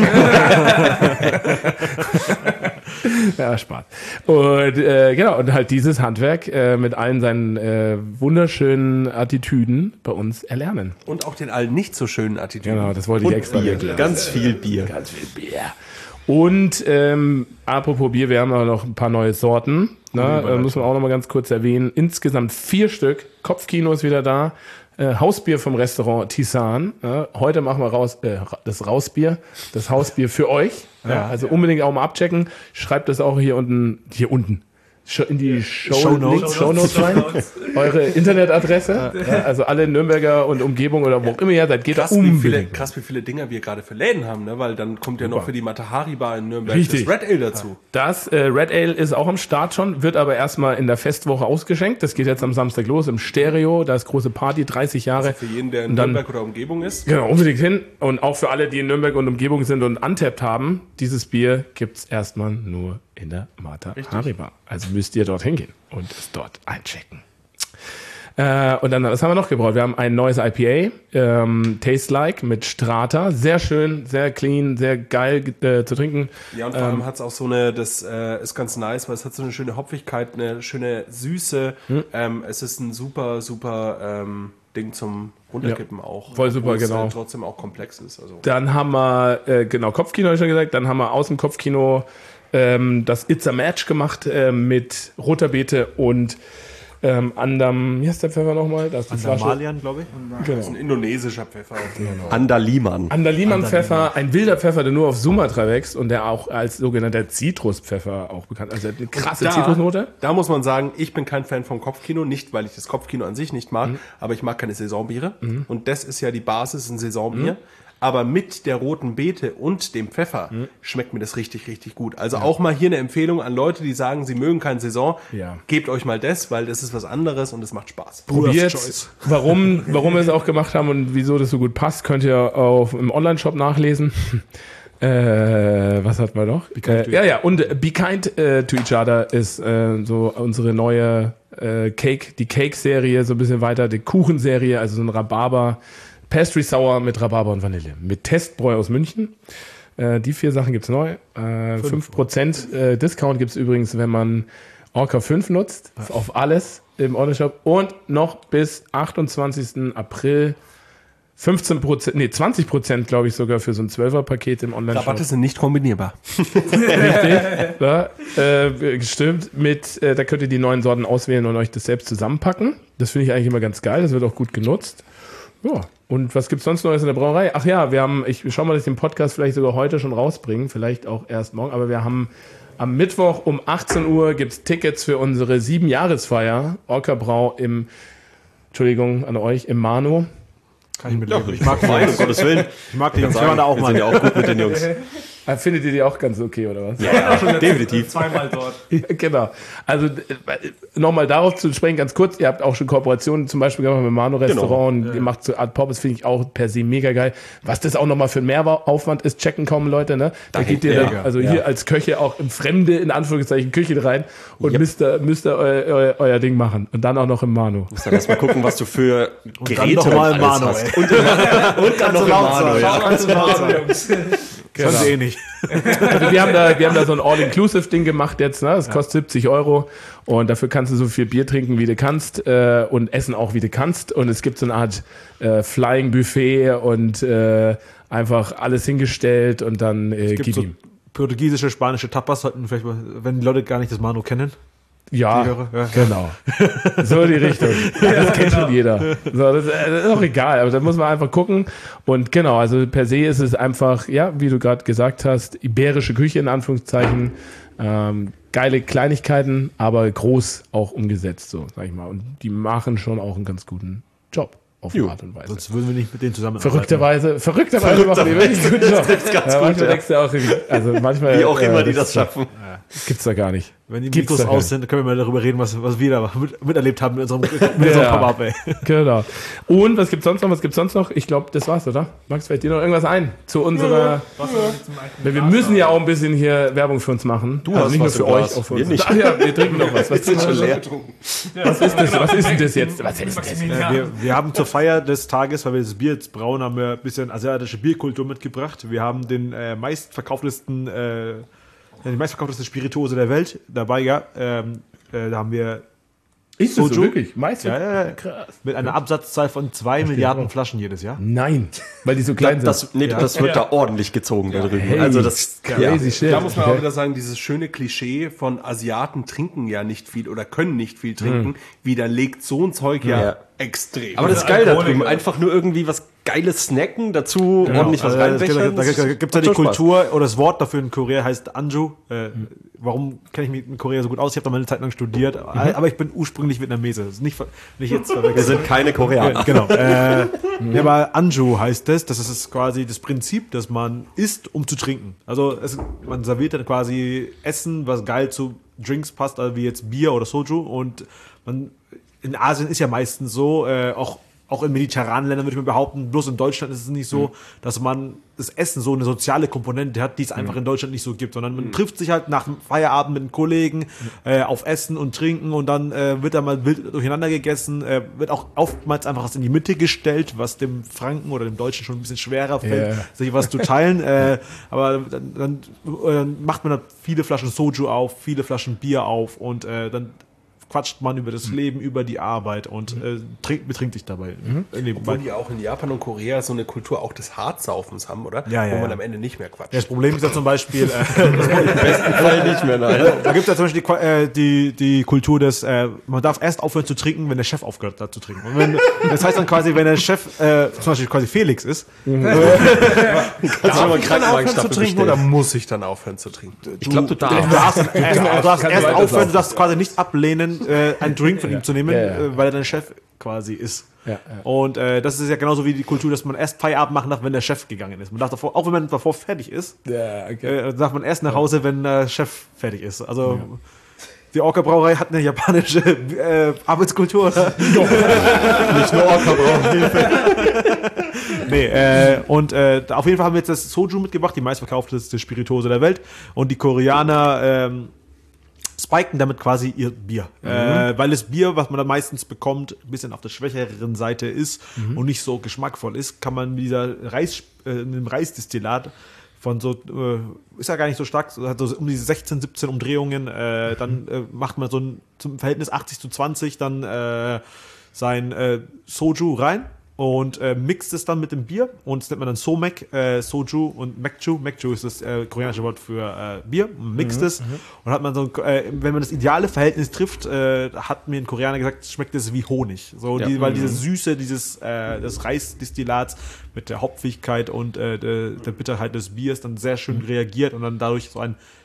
S1: Ja, Spaß. Und äh, genau, und halt dieses Handwerk äh, mit allen seinen äh, wunderschönen Attitüden bei uns erlernen.
S5: Und auch den allen nicht so schönen Attitüden.
S1: Genau, das wollte ich
S3: Und
S1: extra
S3: Bier.
S1: erklären.
S3: Ganz viel Bier.
S1: Ganz viel Bier. Und ähm, apropos Bier, wir haben auch noch ein paar neue Sorten. Ne? Äh, muss man auch noch mal ganz kurz erwähnen. Insgesamt vier Stück. Kopfkino ist wieder da. Äh, Hausbier vom Restaurant Tisan. Ja, heute machen wir raus, äh, das Rausbier, das Hausbier für euch. Ja, also unbedingt auch mal abchecken. Schreibt das auch hier unten, hier unten. Sch- In die Show
S2: Shownotes.
S1: Shownotes rein. Eure Internetadresse. Ja, also alle Nürnberger und Umgebung oder wo auch immer ihr seid, geht da
S5: Krass wie, viele,
S1: unbedingt.
S5: krass, wie viele Dinger wir gerade für Läden haben, ne? Weil dann kommt ja noch für die Matahari Bar in Nürnberg
S1: Richtig.
S5: das Red Ale dazu.
S1: Das äh, Red Ale ist auch am Start schon, wird aber erstmal in der Festwoche ausgeschenkt. Das geht jetzt am Samstag los im Stereo. Da ist große Party, dreißig Jahre.
S5: Für jeden, der in
S1: Und dann-
S5: Nürnberg oder Umgebung ist.
S1: Genau, unbedingt hin. Und auch für alle, die in Nürnberg und Umgebung sind und Untapped haben, dieses Bier gibt's erstmal nur in der Mata Hari Bar. Also müsst ihr dorthin gehen und es dort einchecken. Äh, und dann, was haben wir noch gebraut? Wir haben ein neues I P A, ähm, Taste Like mit Strata. Sehr schön, sehr clean, sehr geil äh, zu trinken.
S5: Ja, und vor allem hat es auch so eine, das äh, ist ganz nice, weil es hat so eine schöne Hopfigkeit, eine schöne Süße.
S1: Hm.
S5: Ähm, es ist ein super, super ähm, Ding zum Runterkippen auch.
S1: voll super,
S5: obwohl es,
S1: genau.
S5: äh, trotzdem auch komplex ist. Also.
S1: Dann haben wir, äh, genau, Kopfkino habe ich schon gesagt. Dann haben wir aus dem Kopfkino ähm, das It's a Match gemacht äh, mit roter Beete und ähm, Andam, wie heißt der Pfeffer nochmal? Das ist die Flasche.
S2: Malian, glaube ich.
S5: Das ist ein indonesischer Pfeffer.
S3: Andaliman.
S1: Andaliman-Pfeffer, ein wilder Pfeffer, der nur auf Sumatra wächst und der auch als sogenannter Zitruspfeffer auch bekannt ist. Also eine krasse
S5: Da,
S1: Zitrusnote.
S5: da muss man sagen, ich bin kein Fan vom Kopfkino, nicht weil ich das Kopfkino an sich nicht mag,
S1: Mhm.
S5: aber ich mag keine Saisonbiere. Und das ist ja die Basis, ein Saisonbier. Aber mit der roten Beete und dem Pfeffer
S1: Mhm.
S5: schmeckt mir das richtig, richtig gut. Also auch mal hier eine Empfehlung an Leute, die sagen, sie mögen kein Saison.
S1: Ja.
S5: Gebt euch mal das, weil das ist was anderes und es macht Spaß.
S1: Probiert,
S2: Choice.
S1: warum, warum wir es auch gemacht haben und wieso das so gut passt, könnt ihr auf, im Online-Shop nachlesen. Äh, was hat man noch? Äh, ja, ja, und Be Kind äh, to Each Other ist äh, so unsere neue äh, Cake, die Cake-Serie, so ein bisschen weiter, die Kuchenserie, also so ein Rhabarber, Pastry Sour mit Rhabarber und Vanille. Mit Testbräu aus München. Äh, die vier Sachen gibt's neu. Äh, fünf Prozent äh, Discount gibt's übrigens, wenn man Orca fünf nutzt, auf alles im Online-Shop. Und noch bis achtundzwanzigsten April fünfzehn Prozent, nee, zwanzig Prozent, glaube ich, sogar für so ein zwölfer-Paket im Online-Shop.
S5: Rabatte sind nicht kombinierbar.
S1: Ja, äh, stimmt. Mit, äh, da könnt ihr die neuen Sorten auswählen und euch das selbst zusammenpacken. Das finde ich eigentlich immer ganz geil. Das wird auch gut genutzt. Ja. Und was gibt's sonst Neues in der Brauerei? Ach ja, wir haben, ich schau mal, dass ich den Podcast vielleicht sogar heute schon rausbringen, vielleicht auch erst morgen, aber wir haben am Mittwoch um achtzehn Uhr gibt es Tickets für unsere Sieben-Jahresfeier. Orca Brau im, Entschuldigung an euch, im Mano.
S2: Kann ich mit
S3: Ja,
S2: leben.
S3: ich mag Verein, um Gottes Willen.
S2: Ich mag die Jungs, wir waren da auch
S3: Wir
S2: mal.
S3: sind ja auch gut mit den Jungs.
S1: Ah, Findet ihr die auch ganz okay, oder was?
S3: Ja, definitiv.
S6: Zweimal dort.
S1: Ja, genau. Also äh, nochmal darauf zu sprechen, ganz kurz, ihr habt auch schon Kooperationen zum Beispiel gemacht mit dem Mano-Restaurant und ihr macht so Art Pommes, finde ich auch per se mega geil. Was das auch nochmal für ein Mehraufwand ist, checken kaum Leute, ne? Da geht ihr dann,
S3: ja.
S1: also hier als Köche auch in fremde, in Anführungszeichen, Küche rein und
S3: Yep.
S1: müsst ihr, müsst ihr euer, euer, euer Ding machen. Und dann auch noch im Mano.
S3: Musst dann erstmal gucken, was du für Geräte
S2: noch mal im
S3: alles
S2: Mano,
S3: hast.
S2: ey.
S3: Und, und dann noch im Mano, ja.
S2: Kannst du laut sein. Können sie eh nicht.
S1: Also wir haben da, wir haben da so ein All-Inclusive-Ding gemacht jetzt, ne? Das kostet siebzig Euro und dafür kannst du so viel Bier trinken, wie du kannst äh, und essen auch, wie du kannst. Und es gibt so eine Art äh, Flying Buffet und äh, einfach alles hingestellt und dann äh,
S2: Es gibt
S1: gib
S2: so
S1: ihm.
S2: portugiesische, spanische Tapas, sollten vielleicht mal, wenn die Leute gar nicht das Mano kennen.
S1: Ja,
S2: Die höre, ja.
S1: genau. So die Richtung. Ja, das kennt schon jeder. So, das, das ist auch egal, aber da muss man einfach gucken. Und genau, also per se ist es einfach, ja, wie du gerade gesagt hast, iberische Küche in Anführungszeichen. Ähm, geile Kleinigkeiten, aber groß auch umgesetzt, so, sag ich mal. Und die machen schon auch einen ganz guten Job. Auf eine Art und Weise.
S2: Sonst würden wir nicht mit denen zusammenarbeiten.
S1: Verrückterweise, verrückterweise machen die wirklich einen guten Job.
S3: ganz
S1: Ja,
S3: gut,
S1: manchmal
S3: ja.
S1: denkst du auch, also manchmal.
S3: Wie auch immer
S1: äh,
S3: die das schaffen.
S1: Gibt's da gar nicht.
S2: Wenn die
S1: Gibt's
S2: Mikros
S1: da gar
S2: aus
S1: nicht.
S2: sind, können wir mal darüber reden, was, was wir da mit, miterlebt haben mit unserem, mit unserem
S1: Ja.
S2: Pop-Up, ey.
S1: Genau. Und was gibt's sonst noch? Was gibt's sonst noch? Ich glaube, das war's, oder? Max, fällt dir noch irgendwas ein zu unserer? Weil wir müssen ja auch ein bisschen hier Werbung für uns machen. Du
S3: hast
S1: nicht
S3: was
S1: nur
S3: im
S1: für
S3: Glas.
S1: euch, auch für
S3: Wir
S1: uns.
S3: nicht.
S1: Ach ja, wir trinken noch was. Was,
S3: Sind schon leer.
S1: was ist das? Was ist denn das jetzt? Was ist das?
S2: Äh, wir, wir haben zur Feier des Tages, weil wir das Bier jetzt brauen, haben wir ein bisschen asiatische Bierkultur mitgebracht. Wir haben den äh, meistverkauftesten, äh, die meistverkaufteste Spirituose der Welt dabei, ja. Ähm, äh, da haben wir
S1: Ist das so
S2: Soju?
S1: wirklich? Meist
S2: ja, ja, ja,
S1: Krass.
S2: mit einer Absatzzahl von zwei Milliarden Flaschen jedes Jahr.
S1: Nein, weil die so klein sind.
S3: Das, nee, das wird da ordentlich gezogen da drüben.
S1: Hey,
S3: Also das
S1: crazy shit.
S5: Da muss man
S1: Okay.
S5: auch wieder sagen, dieses schöne Klischee von Asiaten trinken ja nicht viel oder können nicht viel trinken, widerlegt so ein Zeug ja,
S3: Ja.
S5: extrem.
S3: Aber das ist geil da drüben. Einfach nur irgendwie was Geiles snacken, dazu ordentlich was
S2: Also, es gibt,
S3: reinbechern.
S2: da
S3: Das
S2: gibt es ja
S3: macht
S2: die
S3: schon Spaß.
S2: Kultur oder das Wort dafür in Korea heißt Anju. Äh, warum kenne ich mich mit Korea so gut aus? Ich habe da mal eine Zeit lang studiert, aber ich bin ursprünglich Vietnamese. Das ist nicht, ver- nicht jetzt verwechseln.
S3: Wir sind keine Koreaner.
S2: Genau. Äh, ja, aber Anju heißt das. Das ist quasi das Prinzip, dass man isst, um zu trinken. Also es, man serviert dann quasi Essen, was geil zu Drinks passt, also wie jetzt Bier oder Soju. Und man in Asien ist ja meistens so, äh, auch auch in mediterranen Ländern würde ich mal behaupten, bloß in Deutschland ist es nicht so, dass man das Essen so eine soziale Komponente hat, die es einfach in Deutschland nicht so gibt, sondern man trifft sich halt nach dem Feierabend mit den Kollegen äh, auf Essen und Trinken und dann äh, wird da mal wild durcheinander gegessen, äh, wird auch oftmals einfach was in die Mitte gestellt, was dem Franken oder dem Deutschen schon ein bisschen schwerer fällt,
S1: Ja.
S2: sich was zu teilen, äh, aber dann, dann, äh, macht man da viele Flaschen Soju auf, viele Flaschen Bier auf und äh, dann quatscht man über das Leben, über die Arbeit und äh, trinkt, betrinkt sich dabei. Nebenbei.
S5: Obwohl die auch in Japan und Korea so eine Kultur auch des Hartsaufens haben, oder?
S2: Ja, ja,
S5: Wo man
S2: ja.
S5: am Ende nicht mehr quatscht.
S2: Ja, das Problem ist ja zum Beispiel, äh,
S3: Fall nicht mehr, nein.
S2: da gibt es ja zum Beispiel die, Ko- äh, die, die Kultur des, äh, man darf erst aufhören zu trinken, wenn der Chef aufgehört hat zu trinken. Und wenn, das heißt dann quasi, wenn der Chef äh, zum Beispiel quasi Felix ist,
S3: Kannst du mal einen
S5: Kann aufhören zu
S3: Krankenwagenstapel
S5: trinken
S3: bestellen.
S5: oder muss ich dann aufhören zu trinken?
S3: Ich glaube, du
S2: du
S3: darfst.
S2: darfst, erst, du darfst
S1: Kannst
S2: erst
S1: weiter
S2: aufhören,
S1: laufen.
S2: du darfst quasi nicht ablehnen, äh, einen Drink von ihm zu nehmen,
S1: Ja, ja.
S2: Äh, weil er dein Chef quasi ist.
S1: Ja, ja.
S2: Und äh, das ist ja genauso wie die Kultur, dass man erst Feierabend machen darf, wenn der Chef gegangen ist. Man darf davor, auch wenn man davor fertig ist,
S1: Ja, okay.
S2: äh, darf man erst nach Hause, wenn der Chef fertig ist. Also die Orca Brauerei hat eine japanische äh, Arbeitskultur. Oder?
S3: Nicht nur Orca brauchen Hilfe.
S2: Nee, äh, und äh, auf jeden Fall haben wir jetzt das Soju mitgebracht, die meistverkaufteste Spirituose der Welt. Und die Koreaner ähm, spiken damit quasi ihr Bier. Äh, weil das Bier, was man da meistens bekommt, ein bisschen auf der schwächeren Seite ist und nicht so geschmackvoll ist, kann man mit dieser Reis, äh, einem Reisdestillat von so, äh, ist ja gar nicht so stark, so, hat so um diese sechzehn, siebzehn Umdrehungen, äh, dann äh, macht man so ein zum Verhältnis achtzig zu zwanzig dann äh, sein äh, Soju rein und äh, mixt es dann mit dem Bier und das nennt man dann Somek, äh, Soju und Mekju. Mekju ist das äh, koreanische Wort für äh, Bier, man mixt es und hat man so, ein, äh, wenn man das ideale Verhältnis trifft, äh, hat mir ein Koreaner gesagt, schmeckt es wie Honig, so
S3: Ja.
S2: die, weil diese Süße dieses äh, des Reisdestillats mit der Hopfigkeit und äh, der, der Bitterheit des Biers dann sehr schön reagiert und dann dadurch so ein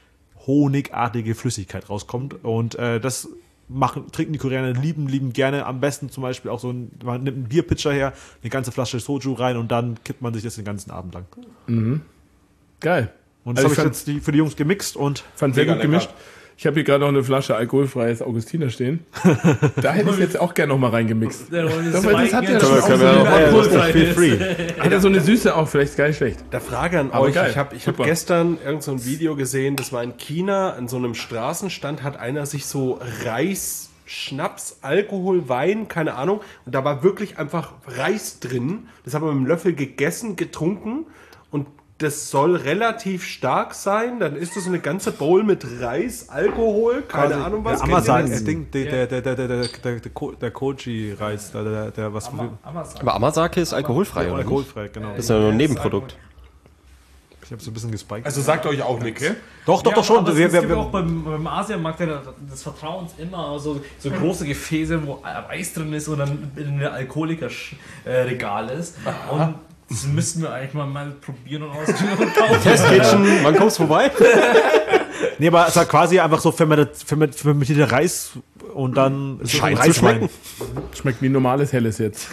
S2: honigartige Flüssigkeit rauskommt. Und äh, das machen, trinken die Koreaner lieben, lieben gerne. Am besten zum Beispiel auch so ein, man nimmt einen Bierpitcher her, eine ganze Flasche Soju rein und dann kippt man sich das den ganzen Abend lang.
S1: Mhm. Geil.
S2: Und das
S1: Also
S2: habe
S1: ich
S2: ich jetzt die, für die Jungs gemixt und
S1: Fand sehr
S3: Mega
S1: gut
S3: lecker.
S1: gemischt. Ich habe hier gerade noch eine Flasche alkoholfreies Augustiner stehen. Da hätte ich jetzt auch gerne noch mal reingemixt.
S6: Der Rolli
S1: Doch, weil das hat ja
S6: Zweig
S1: schon
S6: jetzt
S3: können
S6: auch
S3: wir
S6: so
S3: auch-
S6: eine
S3: ja, das ist
S6: Alkoholfrei
S2: feel
S6: ist.
S2: free.
S1: Hat er so eine Süße auch, vielleicht gar nicht schlecht.
S5: Da Frage an
S1: Aber
S5: euch.
S1: geil.
S5: Ich habe ich hab
S1: Super.
S5: gestern irgend so ein Video gesehen, das war in China, an so einem Straßenstand hat einer sich so Reis, Schnaps, Alkohol, Wein, keine Ahnung. Und da war wirklich einfach Reis drin. Das haben wir mit einem Löffel gegessen, getrunken. Und das soll relativ stark sein. Dann ist das so eine ganze Bowl mit Reis, Alkohol, keine Ahnung was.
S2: Der
S5: Kennt ihr
S2: Amazon,
S5: das?
S2: der Ding, der, der, der, der, der, der, der, der, Ko- der Koji-Reis, der, der, der, was für
S3: Aber Amazake ist alkoholfrei, oder? nicht?
S2: alkoholfrei, genau.
S3: Das ist ja nur ein Nebenprodukt.
S2: Ich habe so ein bisschen gespiked.
S5: Also sagt euch auch nichts.
S2: doch, doch,
S6: Ja,
S2: doch schon.
S6: aber
S2: Wir,
S6: es
S2: wir,
S6: gibt
S2: wir,
S6: auch beim, beim Asiamarkt ja des Vertrauens immer so, so große Gefäße, wo Eis drin ist und dann ein Alkoholiker-Regal ist. Und das müssten wir eigentlich mal, mal probieren und ausprobieren und kaufen.
S3: Testkitchen, wann kommst du vorbei?
S2: nee, aber es hat quasi einfach so fermentiert- ferment- fermentierter Reis und dann ist es
S3: Scheint
S2: ein
S3: zu
S2: Reiswein.
S3: schmecken.
S1: Schmeckt wie ein normales Helles jetzt.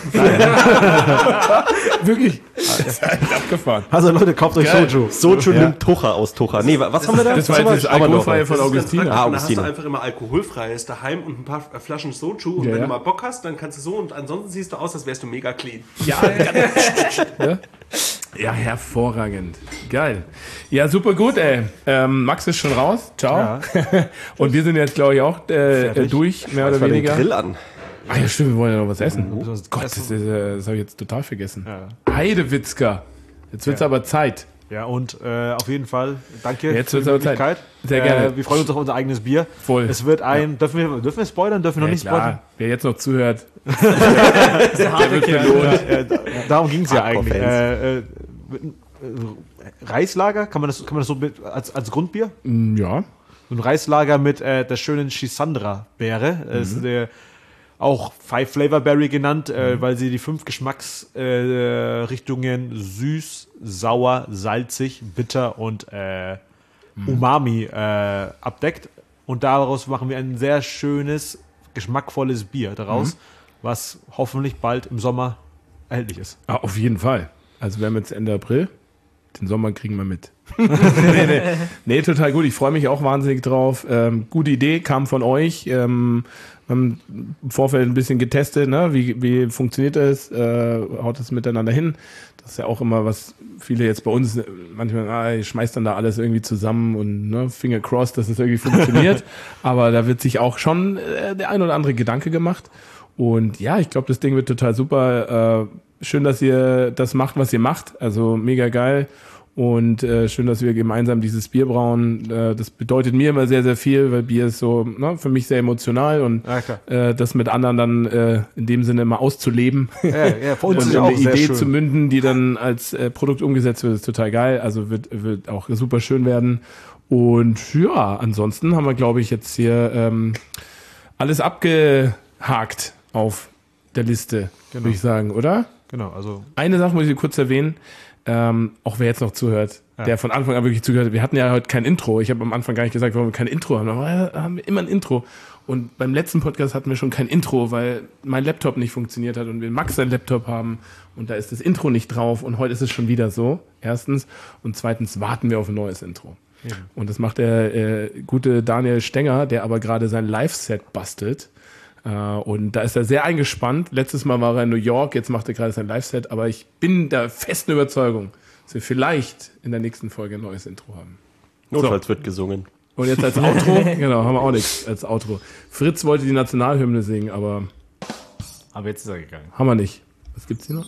S1: Wirklich. Das ist echt abgefahren.
S2: Also Leute, kauft euch
S1: Geil.
S2: Soju.
S3: Soju nimmt Tucha aus Tucha. Nee, wa- was haben wir da?
S1: Das war jetzt das Alkoholfreie von Augustiner.
S5: Ah,
S3: Ah,
S5: dann hast du
S3: Augustiner.
S5: einfach immer alkoholfreies daheim und ein paar Flaschen Soju. Und
S1: Ja,
S5: wenn
S1: ja.
S5: du mal Bock hast, dann kannst du so. Und ansonsten siehst du aus, als wärst du mega clean.
S1: Ja, ja. Ja, hervorragend. Geil. Ja, super gut, ey. Ähm, Max ist schon raus. Ciao.
S2: Ja.
S1: Und wir sind jetzt, glaube ich, auch äh, äh, durch, mehr oder
S3: Ich war den
S1: weniger.
S3: Grill an.
S1: Ah ja, stimmt, wir wollen ja noch was essen.
S2: Mhm.
S1: Gott, das, ist, äh, das habe ich jetzt total vergessen.
S2: Ja.
S1: Heidewitzka. Jetzt wird's aber Zeit.
S2: Ja, und äh, auf jeden Fall danke
S1: Jetzt
S2: für die
S1: wird's aber Zeit.
S2: Möglichkeit.
S1: Sehr gerne.
S2: Äh, wir freuen uns auf unser eigenes Bier.
S1: Voll.
S2: Es wird ein, dürfen, wir, dürfen wir spoilern? Dürfen wir noch
S1: Ja,
S2: nicht spoilern?
S1: klar. Wer jetzt noch zuhört, der wird belohnt.
S2: Äh, darum ging es ja eigentlich.
S3: Hardcore-Fans.
S2: Äh, äh, mit, äh, Reislager, kann man das, kann man das so mit, als, als Grundbier?
S1: Mm, Ja.
S2: So ein Reislager mit äh, der schönen Shisandra-Beere. Das ist der, auch Five Flavor Berry genannt, äh, weil sie die fünf Geschmacksrichtungen äh, Richtungen süß, sauer, salzig, bitter und äh, Umami äh, abdeckt. Und daraus machen wir ein sehr schönes, geschmackvolles Bier daraus, was hoffentlich bald im Sommer erhältlich ist.
S1: Ah, auf jeden Fall. Also wir haben jetzt Ende April. Den Sommer kriegen wir mit. nee, nee. nee, total gut. Ich freue mich auch wahnsinnig drauf. Ähm, gute Idee, kam von euch. Ähm, wir haben im Vorfeld ein bisschen getestet, ne? wie, wie funktioniert das, äh, haut das miteinander hin. Das ist ja auch immer, was viele jetzt bei uns äh, manchmal, ah, ich schmeiß dann da alles irgendwie zusammen und ne, Finger crossed, dass es irgendwie funktioniert. Aber da wird sich auch schon äh, der ein oder andere Gedanke gemacht. Und ja, ich glaube, das Ding wird total super. Äh, schön, dass ihr das macht, was ihr macht. Also mega geil. Und äh, schön, dass wir gemeinsam dieses Bier brauen. Äh, das bedeutet mir immer sehr, sehr viel, weil Bier ist so ne, für mich sehr emotional. Und
S2: Ja, klar.
S1: äh, das mit anderen dann äh, in dem Sinne mal auszuleben
S2: Ja, ja, für uns
S1: und
S2: ist
S1: in
S2: ja auch
S1: eine
S2: sehr
S1: Idee
S2: schön.
S1: zu münden, die dann als äh, Produkt umgesetzt wird, ist total geil. Also wird, wird auch super schön werden. Und ja, ansonsten haben wir, glaube ich, jetzt hier ähm, alles abgehakt auf der Liste,
S2: Genau.
S1: würde ich sagen, oder?
S2: Genau, also
S1: Eine Sache muss ich kurz erwähnen, ähm, auch wer jetzt noch zuhört,
S2: Ja.
S1: der von Anfang an wirklich zugehört hat. Wir hatten ja heute kein Intro. Ich habe am Anfang gar nicht gesagt, warum wir kein Intro haben. Aber äh, haben wir immer ein Intro. Und beim letzten Podcast hatten wir schon kein Intro, weil mein Laptop nicht funktioniert hat und wir Max seinen Laptop haben und da ist das Intro nicht drauf und heute ist es schon wieder so, erstens. Und zweitens warten wir auf ein neues Intro. Und das macht der äh, gute Daniel Stenger, der aber gerade sein Live-Set bastelt. Äh, und da ist er sehr eingespannt. Letztes Mal war er in New York, jetzt macht er gerade sein Live-Set. Aber ich bin der festen Überzeugung, dass wir vielleicht in der nächsten Folge ein neues Intro haben.
S3: Notfalls wird gesungen.
S1: Und jetzt als Outro, genau, haben wir auch nichts als Outro. Fritz wollte die Nationalhymne singen, aber
S6: Aber jetzt ist er gegangen.
S1: haben wir nicht. Was gibt's hier noch?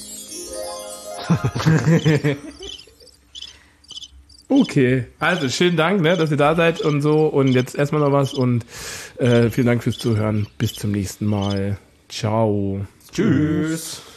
S1: Okay, also schönen Dank, ne, dass ihr da seid und so. Und jetzt erstmal noch was und äh, vielen Dank fürs Zuhören. Bis zum nächsten Mal. Ciao.
S3: Tschüss.